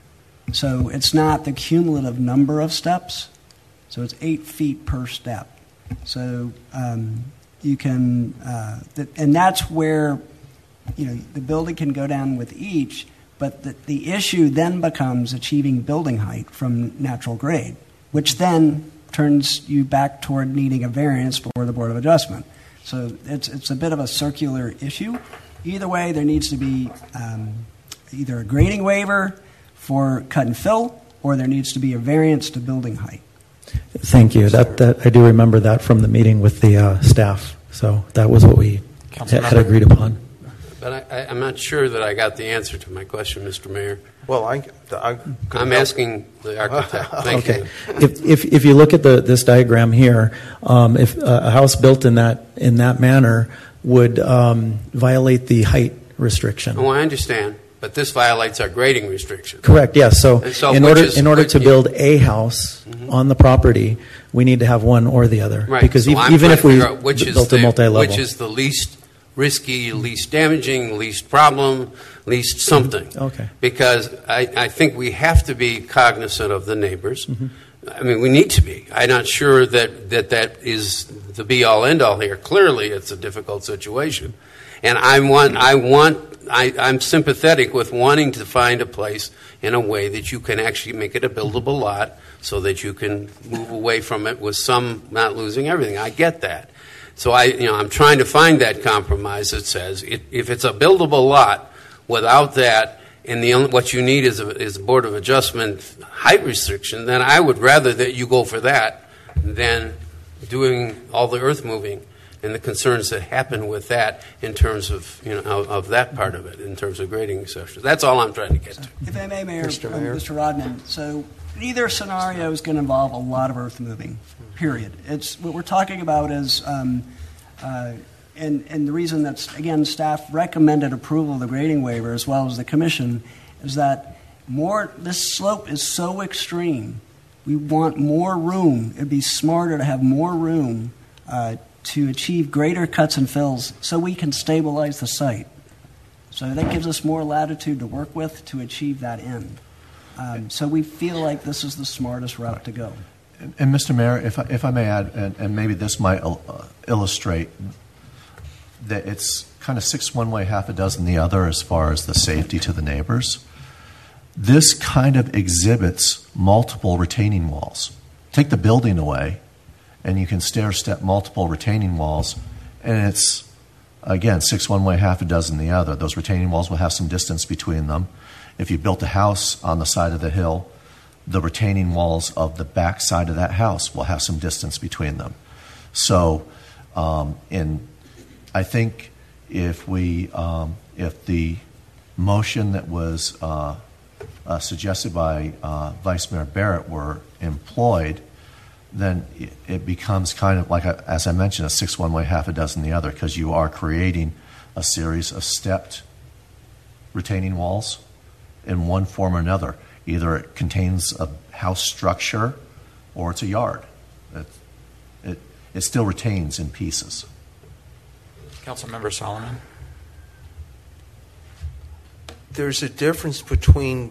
So it's not the cumulative number of steps. So it's eight feet per step. So um, you can, uh, th- and that's where, you know, the building can go down with each, but the, the issue then becomes achieving building height from natural grade, which then turns you back toward needing a variance before the Board of Adjustment. So it's it's a bit of a circular issue. Either way, there needs to be um, either a grading waiver for cut and fill, or there needs to be a variance to building height. Thank you. That that I do remember that from the meeting with the uh, staff. So that was what we had, had agreed upon. But I, I, I'm not sure that I got the answer to my question, Mister Mayor. Well, I, I I'm asking the architect. Thank okay. you. If, if if you look at the this diagram here, um, if a house built in that in that manner would um, violate the height restriction. Oh, I understand, but this violates our grading restriction. Correct. Yes. So, so in order is, in order to build a house mm-hmm. on the property, we need to have one or the other. Right. Because so e- I'm even if we which built is a the, multi-level, which is the least risky, least damaging, least problem, least something. Mm-hmm. Okay. Because I, I think we have to be cognizant of the neighbors. Mm-hmm. I mean, we need to be. I'm not sure that, that that is the be-all, end-all here. Clearly, it's a difficult situation. And I want, I want, I, I'm sympathetic with wanting to find a place in a way that you can actually make it a buildable lot so that you can move away from it with some not losing everything. I get that. So I, you know, I'm trying to find that compromise that says it, if it's a buildable lot without that, and the only, what you need is a, is a Board of Adjustment height restriction, then I would rather that you go for that than doing all the earth moving and the concerns that happen with that in terms of, you know, of, of that part of it, in terms of grading exceptions. That's all I'm trying to get to. If I may, Mayor, Mister um, Mayor. Mister Rodman, so either scenario is going to involve a lot of earth moving, period. It's what we're talking about is, um, uh, and, and the reason that's, again, staff recommended approval of the grading waiver as well as the commission is that more, this slope is so extreme. We want more room. It'd be smarter to have more room uh, to achieve greater cuts and fills so we can stabilize the site. So that gives us more latitude to work with to achieve that end. Um, so we feel like this is the smartest route to go. And, and Mister Mayor, if I, if I may add, and, and maybe this might uh, illustrate that it's kind of six one way, half a dozen the other as far as the safety to the neighbors. This kind of exhibits multiple retaining walls. Take the building away, and you can stair-step multiple retaining walls, and it's, again, six one way, half a dozen the other. Those retaining walls will have some distance between them. If you built a house on the side of the hill, the retaining walls of the back side of that house will have some distance between them. So, um, in, I think if we, um, if the motion that was uh, uh, suggested by uh, Vice Mayor Barrett were employed, then it, it becomes kind of like, a, as I mentioned, a six one way, half a dozen the other, because you are creating a series of stepped retaining walls in one form or another. Either it contains a house structure or it's a yard. It, it, it still retains in pieces. Councilmember Solomon. There's a difference between,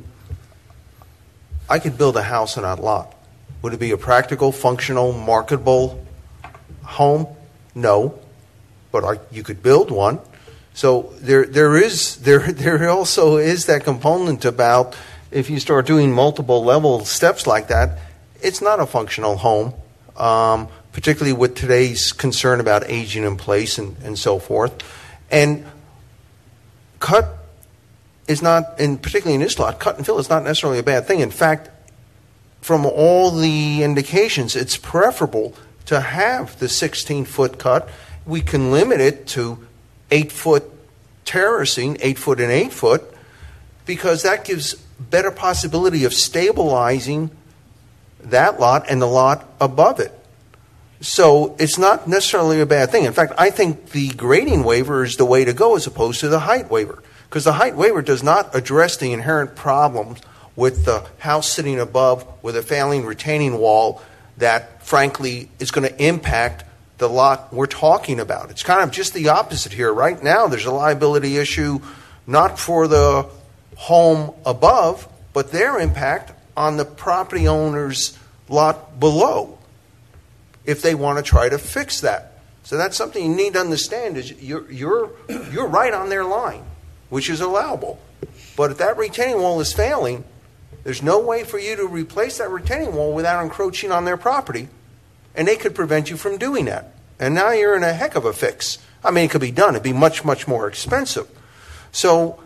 I could build a house on that lot. Would it be a practical, functional, marketable home? No, but I, you could build one. So there, there is, there, there also is that component about if you start doing multiple level steps like that, it's not a functional home, um, particularly with today's concern about aging in place and, and so forth. And cut is not, and particularly in this lot, cut and fill is not necessarily a bad thing. In fact, from all the indications, it's preferable to have the sixteen-foot cut. We can limit it to eight-foot terracing, eight-foot and eight-foot, because that gives better possibility of stabilizing that lot and the lot above it. So it's not necessarily a bad thing. In fact, I think the grading waiver is the way to go as opposed to the height waiver, because the height waiver does not address the inherent problems with the house sitting above with a failing retaining wall that, frankly, is going to impact the lot we're talking about. It's kind of just the opposite here. Right now, there's a liability issue not for the home above, but their impact on the property owner's lot below if they want to try to fix that. So that's something you need to understand is you're, you're, you're right on their line, which is allowable. But if that retaining wall is failing, there's no way for you to replace that retaining wall without encroaching on their property, and they could prevent you from doing that. And now you're in a heck of a fix. I mean, it could be done. It'd be much, much more expensive. So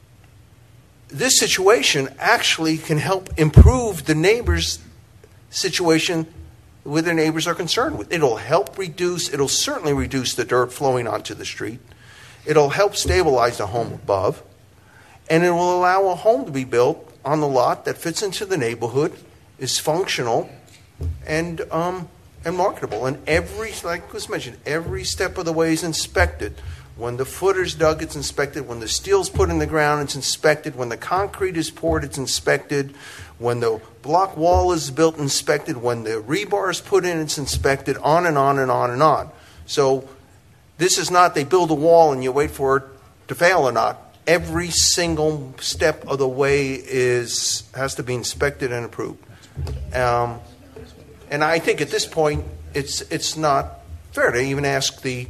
this situation actually can help improve the neighbor's situation where their neighbors are concerned with. It'll help reduce, it'll certainly reduce the dirt flowing onto the street. It'll help stabilize the home above. And it will allow a home to be built on the lot that fits into the neighborhood, is functional, and um, and marketable. And every, like was mentioned, every step of the way is inspected. When the footer's dug, it's inspected. When the steel's put in the ground, it's inspected. When the concrete is poured, it's inspected. When the block wall is built, inspected. When the rebar is put in, it's inspected. On and on and on and on. So this is not they build a wall and you wait for it to fail or not. Every single step of the way is has to be inspected and approved. Um, and I think at this point, it's it's not fair to even ask the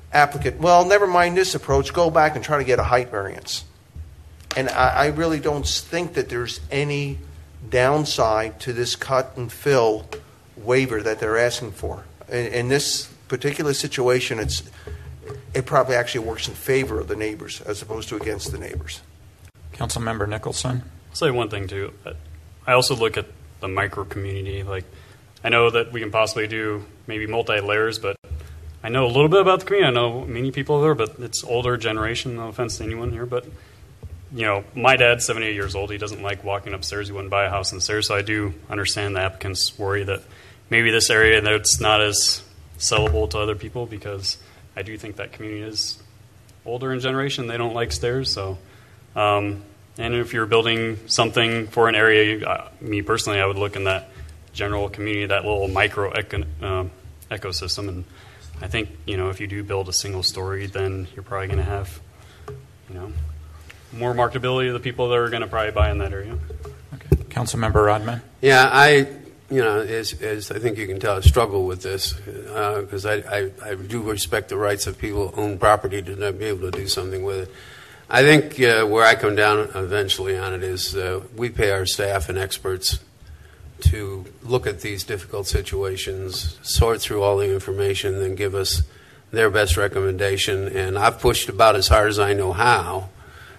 applicant, well, never mind this approach, go back and try to get a height variance. And I, I really don't think that there's any downside to this cut and fill waiver that they're asking for. In, in this particular situation, it's it probably actually works in favor of the neighbors as opposed to against the neighbors. Councilmember Nicholson. I'll say one thing too. I also look at the micro community. Like, I know that we can possibly do maybe multi layers, but I know a little bit about the community. I know many people there, but it's older generation. No offense to anyone here, but you know, my dad's seventy-eight years old. He doesn't like walking upstairs. He wouldn't buy a house in the stairs. So I do understand the applicant's worry that maybe this area that's not as sellable to other people, because I do think that community is older in generation. They don't like stairs. So, um, and if you're building something for an area, uh, me personally, I would look in that general community, that little micro eco, uh, ecosystem. And I think, you know, if you do build a single story, then you're probably going to have, you know, more marketability of the people that are going to probably buy in that area. Okay. Councilmember Rodman. Yeah, I, you know, as, as I think you can tell, I struggle with this because uh, I, I, I do respect the rights of people who own property to not be able to do something with it. I think uh, where I come down eventually on it is uh, we pay our staff and experts to look at these difficult situations, sort through all the information, and give us their best recommendation. And I've pushed about as hard as I know how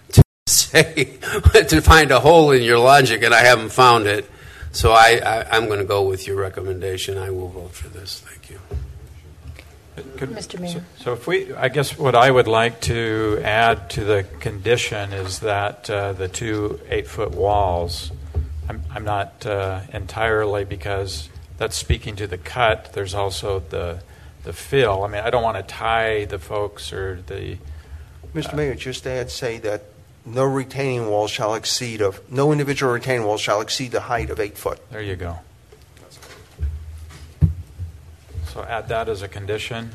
say to find a hole in your logic, and I haven't found it. So I, I, I'm going to go with your recommendation. I will vote for this. Thank you. Could, Mister Mayor. So, so if we, I guess what I would like to add to the condition is that uh, the two eight-foot walls, I'm, I'm not uh, entirely, because that's speaking to the cut. There's also the the fill. I mean, I don't want to tie the folks or the... Mister Uh, Mayor, just add, say that no retaining wall shall exceed of no individual retaining wall shall exceed the height of eight foot. There you go. So add that as a condition.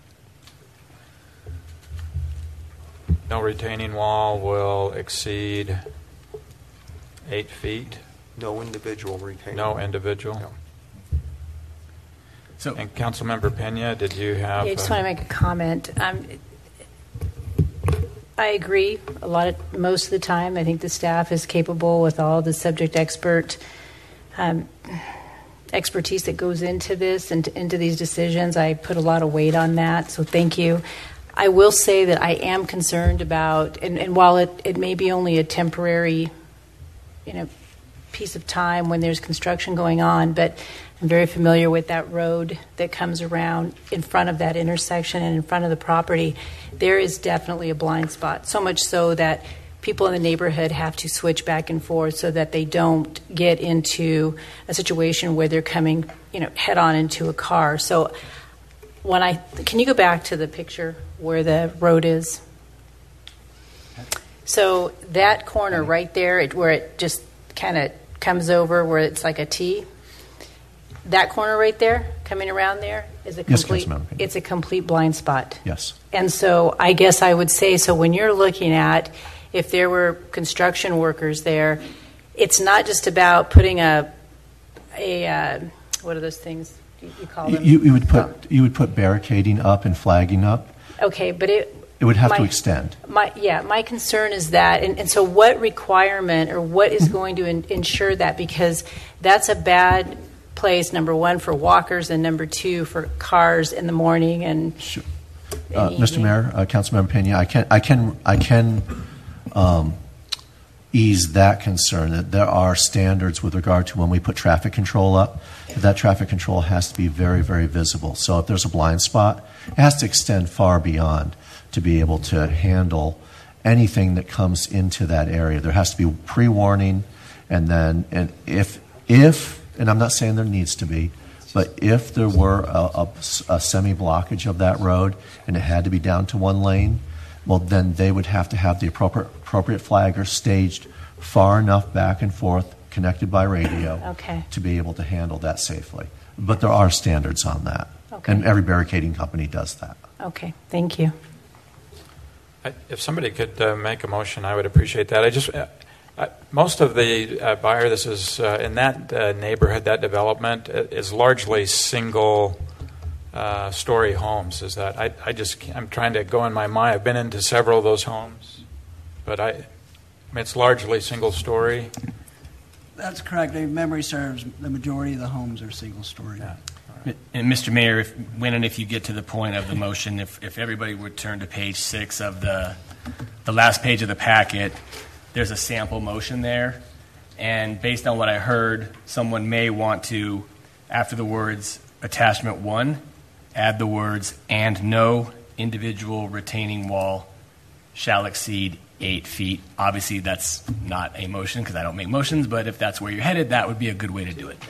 No retaining wall will exceed eight feet. No individual retaining No wall. individual. No. So, and Councilmember Pena, did you have? Yeah, I just uh, want to make a comment. Um, I agree a lot of most of the time. I think the staff is capable with all the subject expert um, expertise that goes into this and into these decisions. I put a lot of weight on that, so thank you. I will say that I am concerned about, and, and while it, it may be only a temporary, you know, piece of time when there's construction going on, but I'm very familiar with that road that comes around in front of that intersection and in front of the property. There is definitely a blind spot, so much so that people in the neighborhood have to switch back and forth so that they don't get into a situation where they're coming, you know, head on into a car. So when I, can you go back to the picture where the road is? So that corner right there, it, where it just kind of comes over, where it's like a T, that corner right there, coming around there, is a Yes, complete, Councilmember. it's a complete blind spot. Yes. And so I guess I would say, so when you're looking at if there were construction workers there, it's not just about putting a, a uh, what are those things you, you call them? You, you would put you would put barricading up and flagging up. Okay, but it... It would have my, to extend. My, yeah, my concern is that, and, and so what requirement or what is going to in, ensure that? Because that's a bad place, number one, for walkers, and number two, for cars in the morning and Sure. in Uh, the Mister evening. Mayor, uh, Councilmember Pena, I can I can I can um, ease that concern that there are standards with regard to when we put traffic control up. That, that traffic control has to be very, very visible. So if there's a blind spot, it has to extend far beyond to be able to handle anything that comes into that area. There has to be pre-warning, and then and if if and I'm not saying there needs to be, but if there were a, a, a semi-blockage of that road and it had to be down to one lane, well, then they would have to have the appropriate appropriate flagger staged far enough back and forth, connected by radio, Okay. to be able to handle that safely. But there are standards on that, Okay. and every barricading company does that. Okay, thank you. I, if somebody could uh, make a motion, I would appreciate that. I just, uh, I, most of the uh, buyer, this is uh, in that uh, neighborhood, that development uh, is largely single uh, story homes. Is that I, I just I'm trying to go in my mind. I've been into several of those homes, but I, I mean, it's largely single story. That's correct. If memory serves, the majority of the homes are single story. Yeah. And Mister Mayor, if, when and if you get to the point of the motion, if, if everybody would turn to page six of the the last page of the packet, there's a sample motion there. And based on what I heard, someone may want to, after the words attachment one, add the words and no individual retaining wall shall exceed eight feet. Obviously, that's not a motion because I don't make motions, but if that's where you're headed, that would be a good way to do it.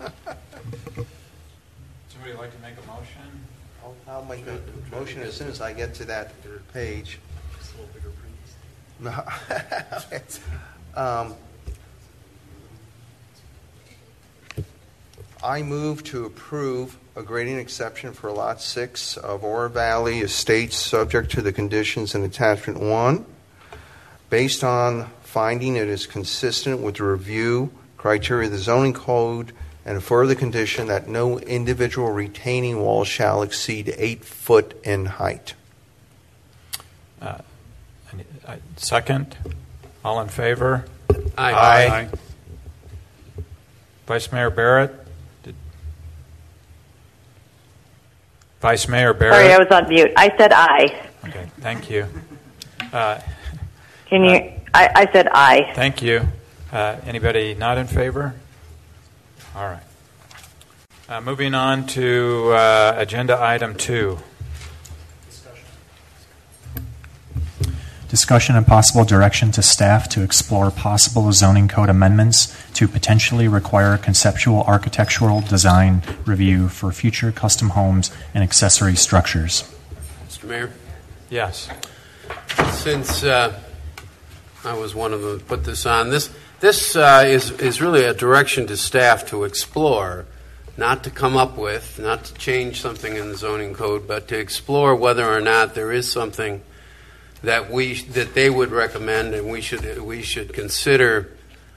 Somebody like to make a motion? I'll, I'll make a motion as soon as I get to that page. Just a little bigger print. No. um, I move to approve a grading exception for Lot six of Oro Valley Estates subject to the conditions in Attachment one, based on finding it is consistent with the review criteria of the zoning code and a further condition that no individual retaining wall shall exceed eight foot in height. Uh, second? All in favor? Aye. Aye. Aye. Vice Mayor Barrett? Did... Vice Mayor Barrett? Sorry, I was on mute. I said aye. Okay, thank you. Uh, Can you? uh, I, I said aye. Thank you. Uh, anybody not in favor? All right. Uh, moving on to uh, agenda item two. Discussion and possible direction to staff to explore possible zoning code amendments to potentially require conceptual architectural design review for future custom homes and accessory structures. Mister Mayor? Yes. Since uh, I was one of them that put this on, this this uh, is, is really a direction to staff to explore, not to come up with, not to change something in the zoning code, but to explore whether or not there is something that we that they would recommend and we should we should consider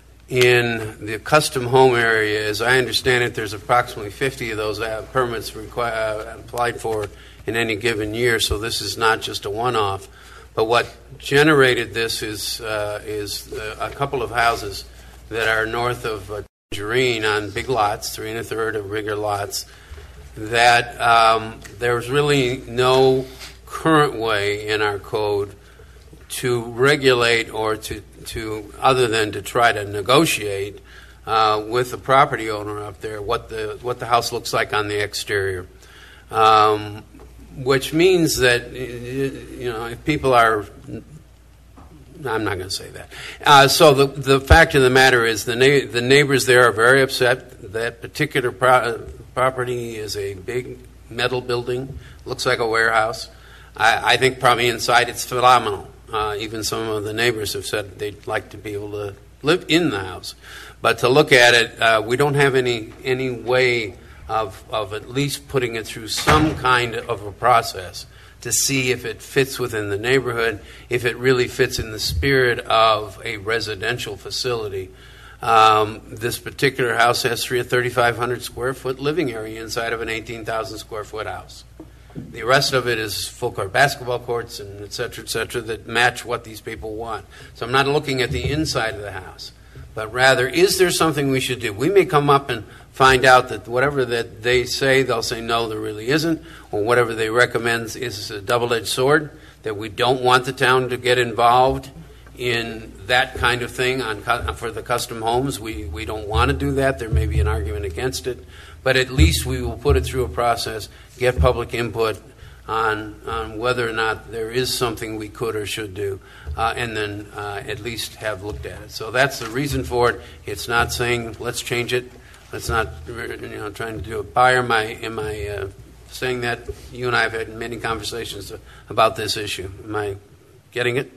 in the custom home area. As I understand it, there's approximately fifty of those uh, permits requi- uh, applied for in any given year, so this is not just a one-off. But what generated this is uh, is uh, a couple of houses that are north of uh, Tangerine on big lots, three and a third of bigger lots, that um, there's really no current way in our code to regulate or to, to other than to try to negotiate uh, with the property owner up there what the what the house looks like on the exterior, um, which means that you know if people are I'm not going to say that. Uh, so the the fact of the matter is the na- the neighbors there are very upset. That particular pro- property is a big metal building, looks like a warehouse. I, I think probably inside it's phenomenal. Uh, even some of the neighbors have said they'd like to be able to live in the house. But to look at it, uh, we don't have any any way of of at least putting it through some kind of a process to see if it fits within the neighborhood, if it really fits in the spirit of a residential facility. Um, this particular house has three thirty-five hundred square foot living area inside of an eighteen thousand square foot house. The rest of it is full court basketball courts and et cetera, et cetera, that match what these people want. So I'm not looking at the inside of the house, but rather, is there something we should do? We may come up and find out that whatever that they say, they'll say, no, there really isn't, or whatever they recommend is a double-edged sword, that we don't want the town to get involved in that kind of thing on for the custom homes. We, we don't want to do that. There may be an argument against it. But at least we will put it through a process, get public input on on whether or not there is something we could or should do, uh, and then uh, at least have looked at it. So that's the reason for it. It's not saying let's change it. Let's not you know trying to do it. By am I am I uh, saying that? You and I have had many conversations about this issue. Am I getting it?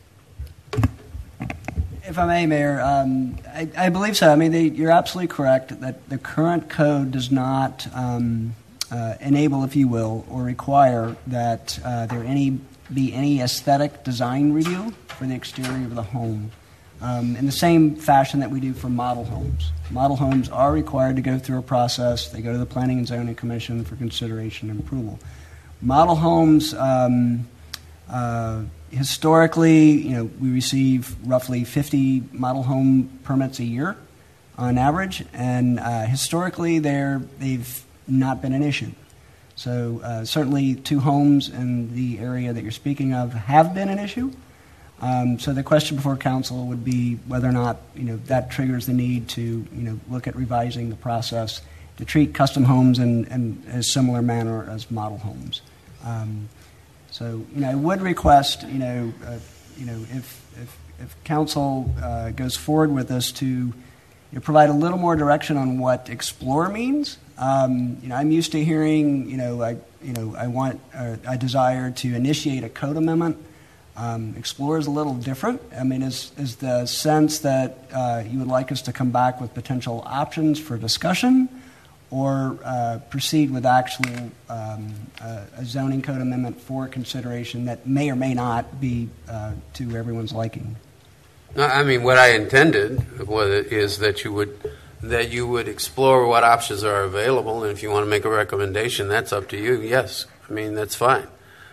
If I may, Mayor, um, I, I believe so. I mean, they, you're absolutely correct that the current code does not um, uh, enable, if you will, or require that uh, there any be any aesthetic design review for the exterior of the home. um, in the same fashion that we do for model homes. Model homes are required to go through a process. They go to the Planning and Zoning Commission for consideration and approval. Model homes, um, uh, historically, you know, we receive roughly fifty model home permits a year on average, and uh, historically they're, they've not been an issue. So uh, certainly two homes in the area that you're speaking of have been an issue. Um, so the question before council would be whether or not, you know, that triggers the need to, you know, look at revising the process to treat custom homes in, in a similar manner as model homes. Um, so, you know, I would request, you know, uh, you know, if if, if council uh, goes forward with this to, you know, provide a little more direction on what explore means. Um, you know, I'm used to hearing, you know, I, you know, I want, uh, I desire to initiate a code amendment. Um, explore is a little different. I mean, is is the sense that uh, you would like us to come back with potential options for discussion, or uh, proceed with actual um, uh, a zoning code amendment for consideration that may or may not be uh, to everyone's liking? No, I mean, what I intended was, is that you would that you would explore what options are available, and if you want to make a recommendation, that's up to you. Yes, I mean, that's fine.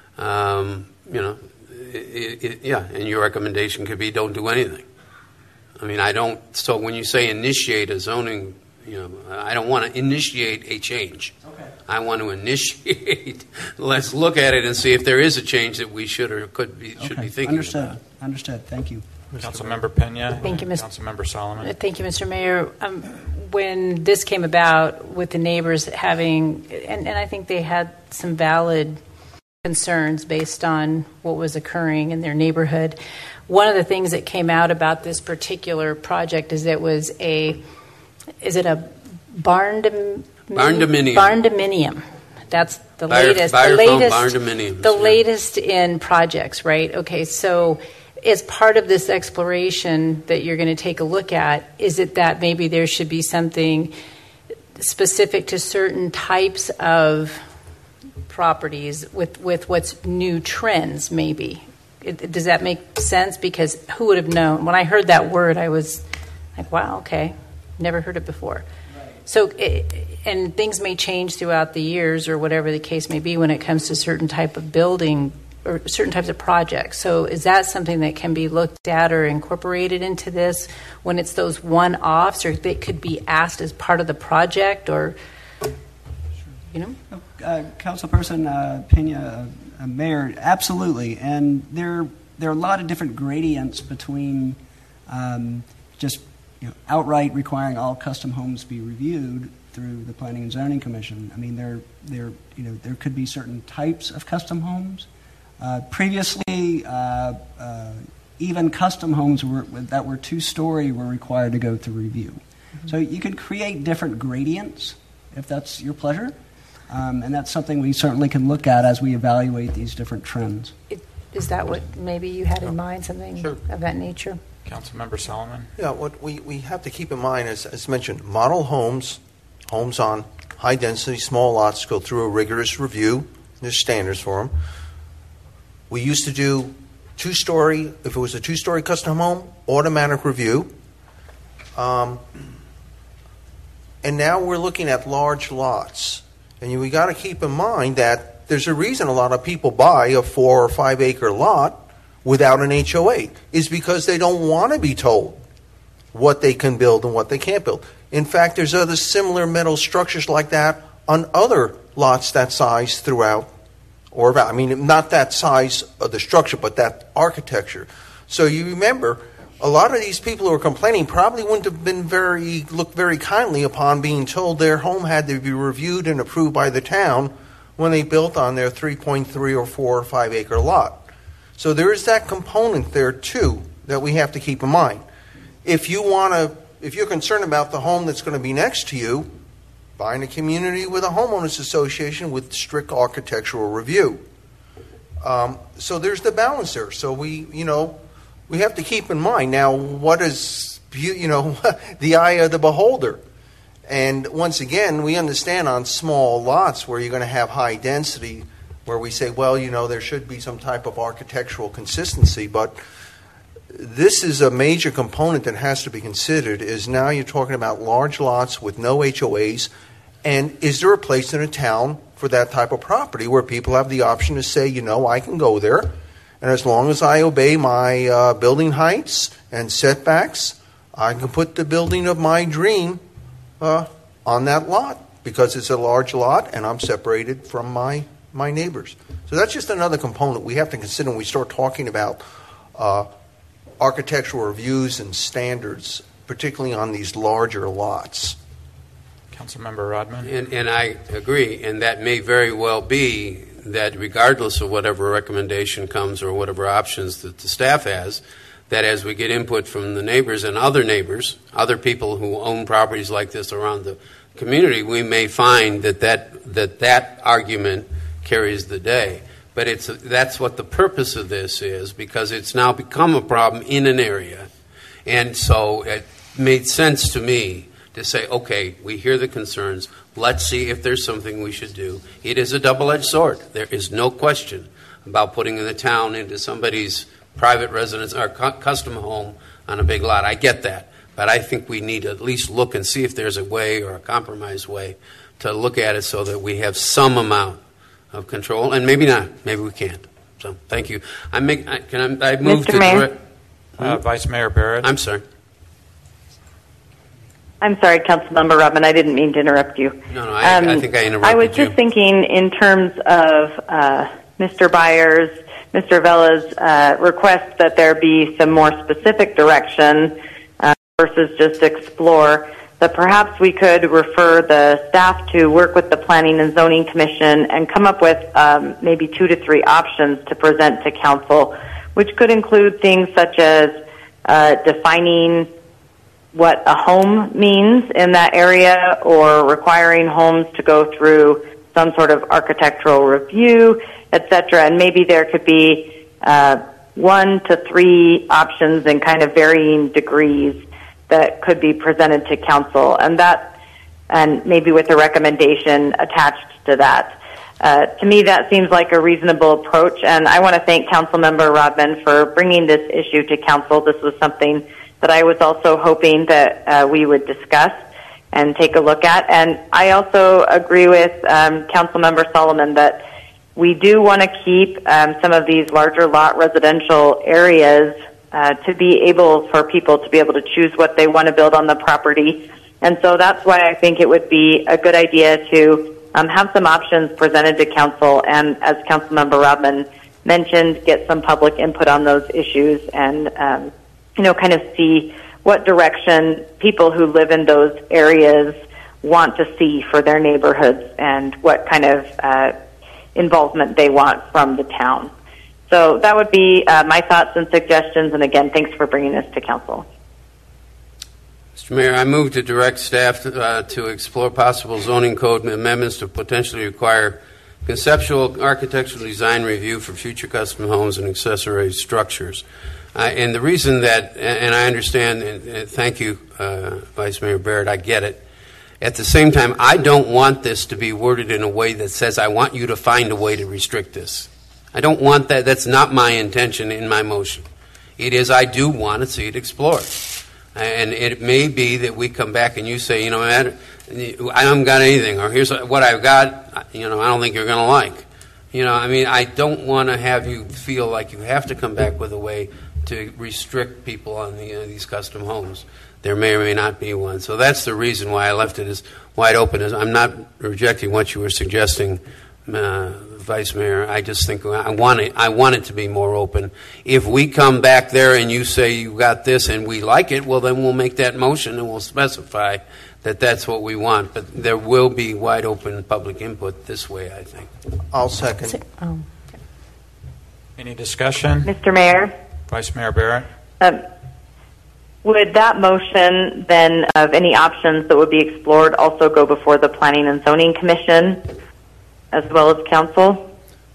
Um, you know. It, it, yeah, and your recommendation could be don't do anything. I mean, I don't. So when you say initiate a zoning, you know, I don't want to initiate a change. Okay. I want to initiate. Let's look at it and see if there is a change that we should or could be should okay. be thinking. Understood. About. Understood. Thank you, Councilmember Pena. Thank you, Miz Councilmember Solomon. Thank you, Mister Mayor. Um, when this came about with the neighbors having, and, and I think they had some valid concerns based on what was occurring in their neighborhood. One of the things that came out about this particular project is it was a, is it a barn dom- barn-dominium? Barn-dominium. That's the Buyer, latest. buyer the latest. Barn-dominiums, the yeah. latest in projects, right? Okay, so as part of this exploration that you're going to take a look at, is it that maybe there should be something specific to certain types of properties with, with what's new trends, maybe? It, does that make sense? Because who would have known? When I heard that word, I was like, wow, okay, never heard it before. Right. So, it, and things may change throughout the years or whatever the case may be when it comes to certain type of building or certain types of projects. So is that something that can be looked at or incorporated into this when it's those one-offs, or they could be asked as part of the project, or, you know? Uh, Councilperson uh, Pena, uh, Mayor, absolutely. And there, there are a lot of different gradients between um, just you know, outright requiring all custom homes be reviewed through the Planning and Zoning Commission. I mean, there, there, you know, there could be certain types of custom homes. Uh, previously, uh, uh, even custom homes were, that were two-story were required to go through review. Mm-hmm. So you could create different gradients if that's your pleasure. Um, and that's something we certainly can look at as we evaluate these different trends. It, is that what maybe you had in mind, something sure. of that nature? Councilmember Solomon? Yeah, what we, we have to keep in mind, as, as mentioned, model homes, homes on high-density, small lots go through a rigorous review. There's standards for them. We used to do two-story, if it was a two-story custom home, automatic review. Um, and now we're looking at large lots. And you, we got to keep in mind that there's a reason a lot of people buy a four or five acre lot without an H O A, is because they don't want to be told what they can build and what they can't build. In fact, there's other similar metal structures like that on other lots that size throughout, or I mean, not that size of the structure, but that architecture. So you remember, a lot of these people who are complaining probably wouldn't have been very looked very kindly upon being told their home had to be reviewed and approved by the town when they built on their three point three or four or five acre lot. So there is that component there too that we have to keep in mind. If you want to, if you're concerned about the home that's going to be next to you, find a community with a homeowners association with strict architectural review. Um, so there's the balance there. So we, you know. We have to keep in mind now what is, you know, the eye of the beholder. And once again, we understand on small lots where you're going to have high density, where we say, well, you know, there should be some type of architectural consistency. But this is a major component that has to be considered. Is now you're talking about large lots with no H O As, and is there a place in a town for that type of property where people have the option to say, you know, I can go there, and as long as I obey my uh, building heights and setbacks, I can put the building of my dream uh, on that lot because it's a large lot and I'm separated from my, my neighbors. So that's just another component we have to consider when we start talking about uh, architectural reviews and standards, particularly on these larger lots. Councilmember Rodman. And, and I agree, and that may very well be that regardless of whatever recommendation comes or whatever options that the staff has, that as we get input from the neighbors and other neighbors, other people who own properties like this around the community, we may find that that, that, that argument carries the day. But it's that's what the purpose of this is, because it's now become a problem in an area. And so it made sense to me to say, okay, we hear the concerns. Let's see if there's something we should do. It is a double-edged sword. There is no question about putting the town into somebody's private residence or cu- custom home on a big lot. I get that. But I think we need to at least look and see if there's a way or a compromise way to look at it so that we have some amount of control, and maybe not. Maybe we can't. So, thank you. I make. I, can I, I move Mister to Mayor? direct. Uh, Vice Mayor Barrett. I'm sorry. I'm sorry, Councilmember Rodman. I didn't mean to interrupt you. No, no. I, Um, I think I interrupted I was you. just thinking in terms of uh, Mister Byers, Mister Vella's uh, request that there be some more specific direction uh, versus just explore, that perhaps we could refer the staff to work with the Planning and Zoning Commission and come up with um, maybe two to three options to present to council, which could include things such as uh, defining what a home means in that area, or requiring homes to go through some sort of architectural review, et cetera. And maybe there could be uh, one to three options in kind of varying degrees that could be presented to council, and that, and maybe with a recommendation attached to that. Uh, to me, that seems like a reasonable approach, and I want to thank Councilmember Rodman for bringing this issue to council. This was something that I was also hoping that uh, we would discuss and take a look at. And I also agree with um, Councilmember Solomon that we do want to keep um, some of these larger lot residential areas uh, to be able for people to be able to choose what they want to build on the property. And so that's why I think it would be a good idea to um, have some options presented to council, and as Councilmember Rodman mentioned, get some public input on those issues, and um, you know, kind of see what direction people who live in those areas want to see for their neighborhoods, and what kind of uh, involvement they want from the town. So that would be uh, my thoughts and suggestions, and again, thanks for bringing this to council. Mister Mayor, I move to direct staff to, uh, to explore possible zoning code amendments to potentially require conceptual architectural design review for future custom homes and accessory structures. Uh, and the reason that, and I understand, and, and thank you, uh, Vice Mayor Barrett, I get it. At the same time, I don't want this to be worded in a way that says, I want you to find a way to restrict this. I don't want that. That's not my intention in my motion. It is, I do want to see it explored. And it may be that we come back and you say, you know, I haven't got anything, or here's what I've got, you know, I don't think you're going to like. You know, I mean, I don't want to have you feel like you have to come back with a way to restrict people on the, uh, these custom homes. There may or may not be one. So that's the reason why I left it as wide open. I'm not rejecting what you were suggesting, uh, Vice Mayor. I just think I want it, I want it to be more open. If we come back there and you say you got this and we like it, well, then we'll make that motion and we'll specify that that's what we want. But there will be wide open public input this way, I think. I'll second. Um, Any discussion? Mister Mayor? Vice Mayor Barrett? Um, would that motion then of any options that would be explored also go before the Planning and Zoning Commission as well as council?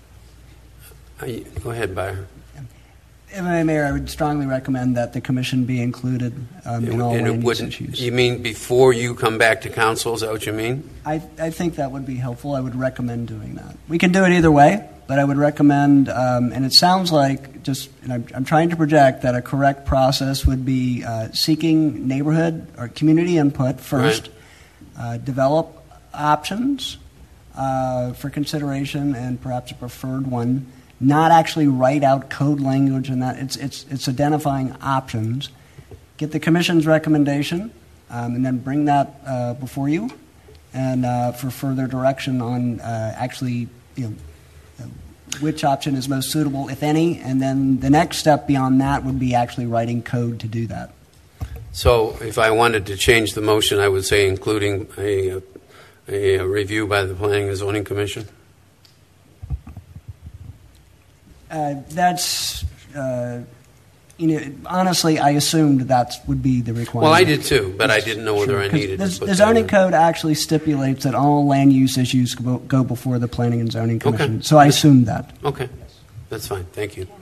Go ahead, Byron. Mayor, I would strongly recommend that the commission be included um, in all and land it use wouldn't, issues. You mean before you come back to council? Is that what you mean? I, I think that would be helpful. I would recommend doing that. We can do it either way. but I would recommend, um, and it sounds like just, and I'm, I'm trying to project that a correct process would be uh, seeking neighborhood or community input first, right. uh, develop options uh, for consideration, and perhaps a preferred one. Not actually write out code language, and that it's it's it's identifying options. Get the commission's recommendation, um, and then bring that uh, before you, and uh, for further direction on uh, actually, you know, which option is most suitable, if any, and then the next step beyond that would be actually writing code to do that. So if I wanted to change the motion, I would say including a, a, a review by the Planning and Zoning Commission? Uh, that's, uh, you know, honestly, I assumed that would be the requirement. Well, I did too, but I didn't know whether Sure, I 'cause needed the, to put the that zoning in. code actually stipulates that all land use issues go, go before the Planning and Zoning Commission. Okay. So I assumed that. Okay, that's fine. Thank you.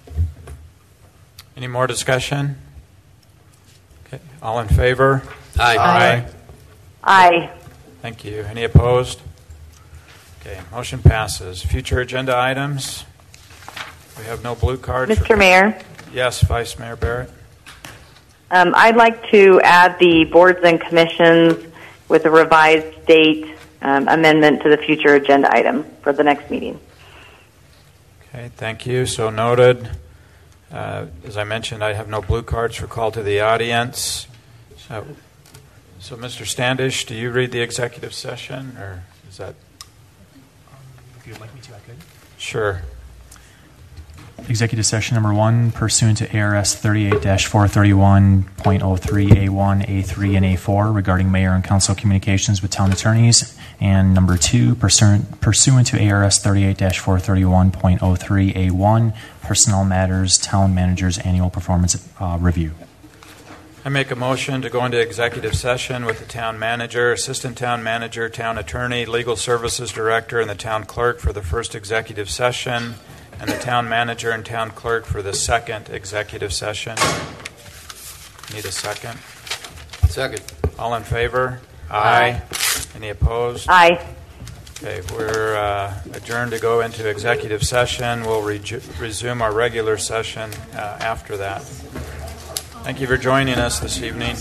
Any more discussion? Okay. All in favor? Aye. Aye. Aye. Thank you. Any opposed? Okay, motion passes. Future agenda items? We have no blue cards. Mister Mayor? Yes, Vice Mayor Barrett. Um, I'd like to add the boards and commissions with a revised date um, amendment to the future agenda item for the next meeting. Okay, thank you. So noted. Uh, as I mentioned, I have no blue cards for call to the audience. So, so Mister Standish, do you read the executive session, or is that? If you'd like me to, I could. Sure. Executive session number one, pursuant to A R S thirty-eight dash four thirty-one point oh three A one, A three, and A four regarding mayor and council communications with town attorneys. And number two, pursuant, pursuant to A R S thirty-eight dash four thirty-one point oh three A one, personnel matters, town manager's annual performance uh, review. I make a motion to go into executive session with the town manager, assistant town manager, town attorney, legal services director, and the town clerk for the first executive session, and the town manager and town clerk for the second executive session. Need a second? Second. All in favor? Aye. Any opposed? Aye. Okay, we're uh, adjourned to go into executive session. We'll re- resume our regular session uh, after that. Thank you for joining us this evening.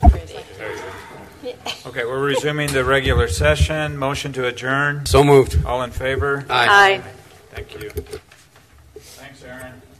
Okay, we're resuming the regular session. Motion to adjourn. So moved. All in favor? Aye. Aye. Thank you. Thanks, Aaron.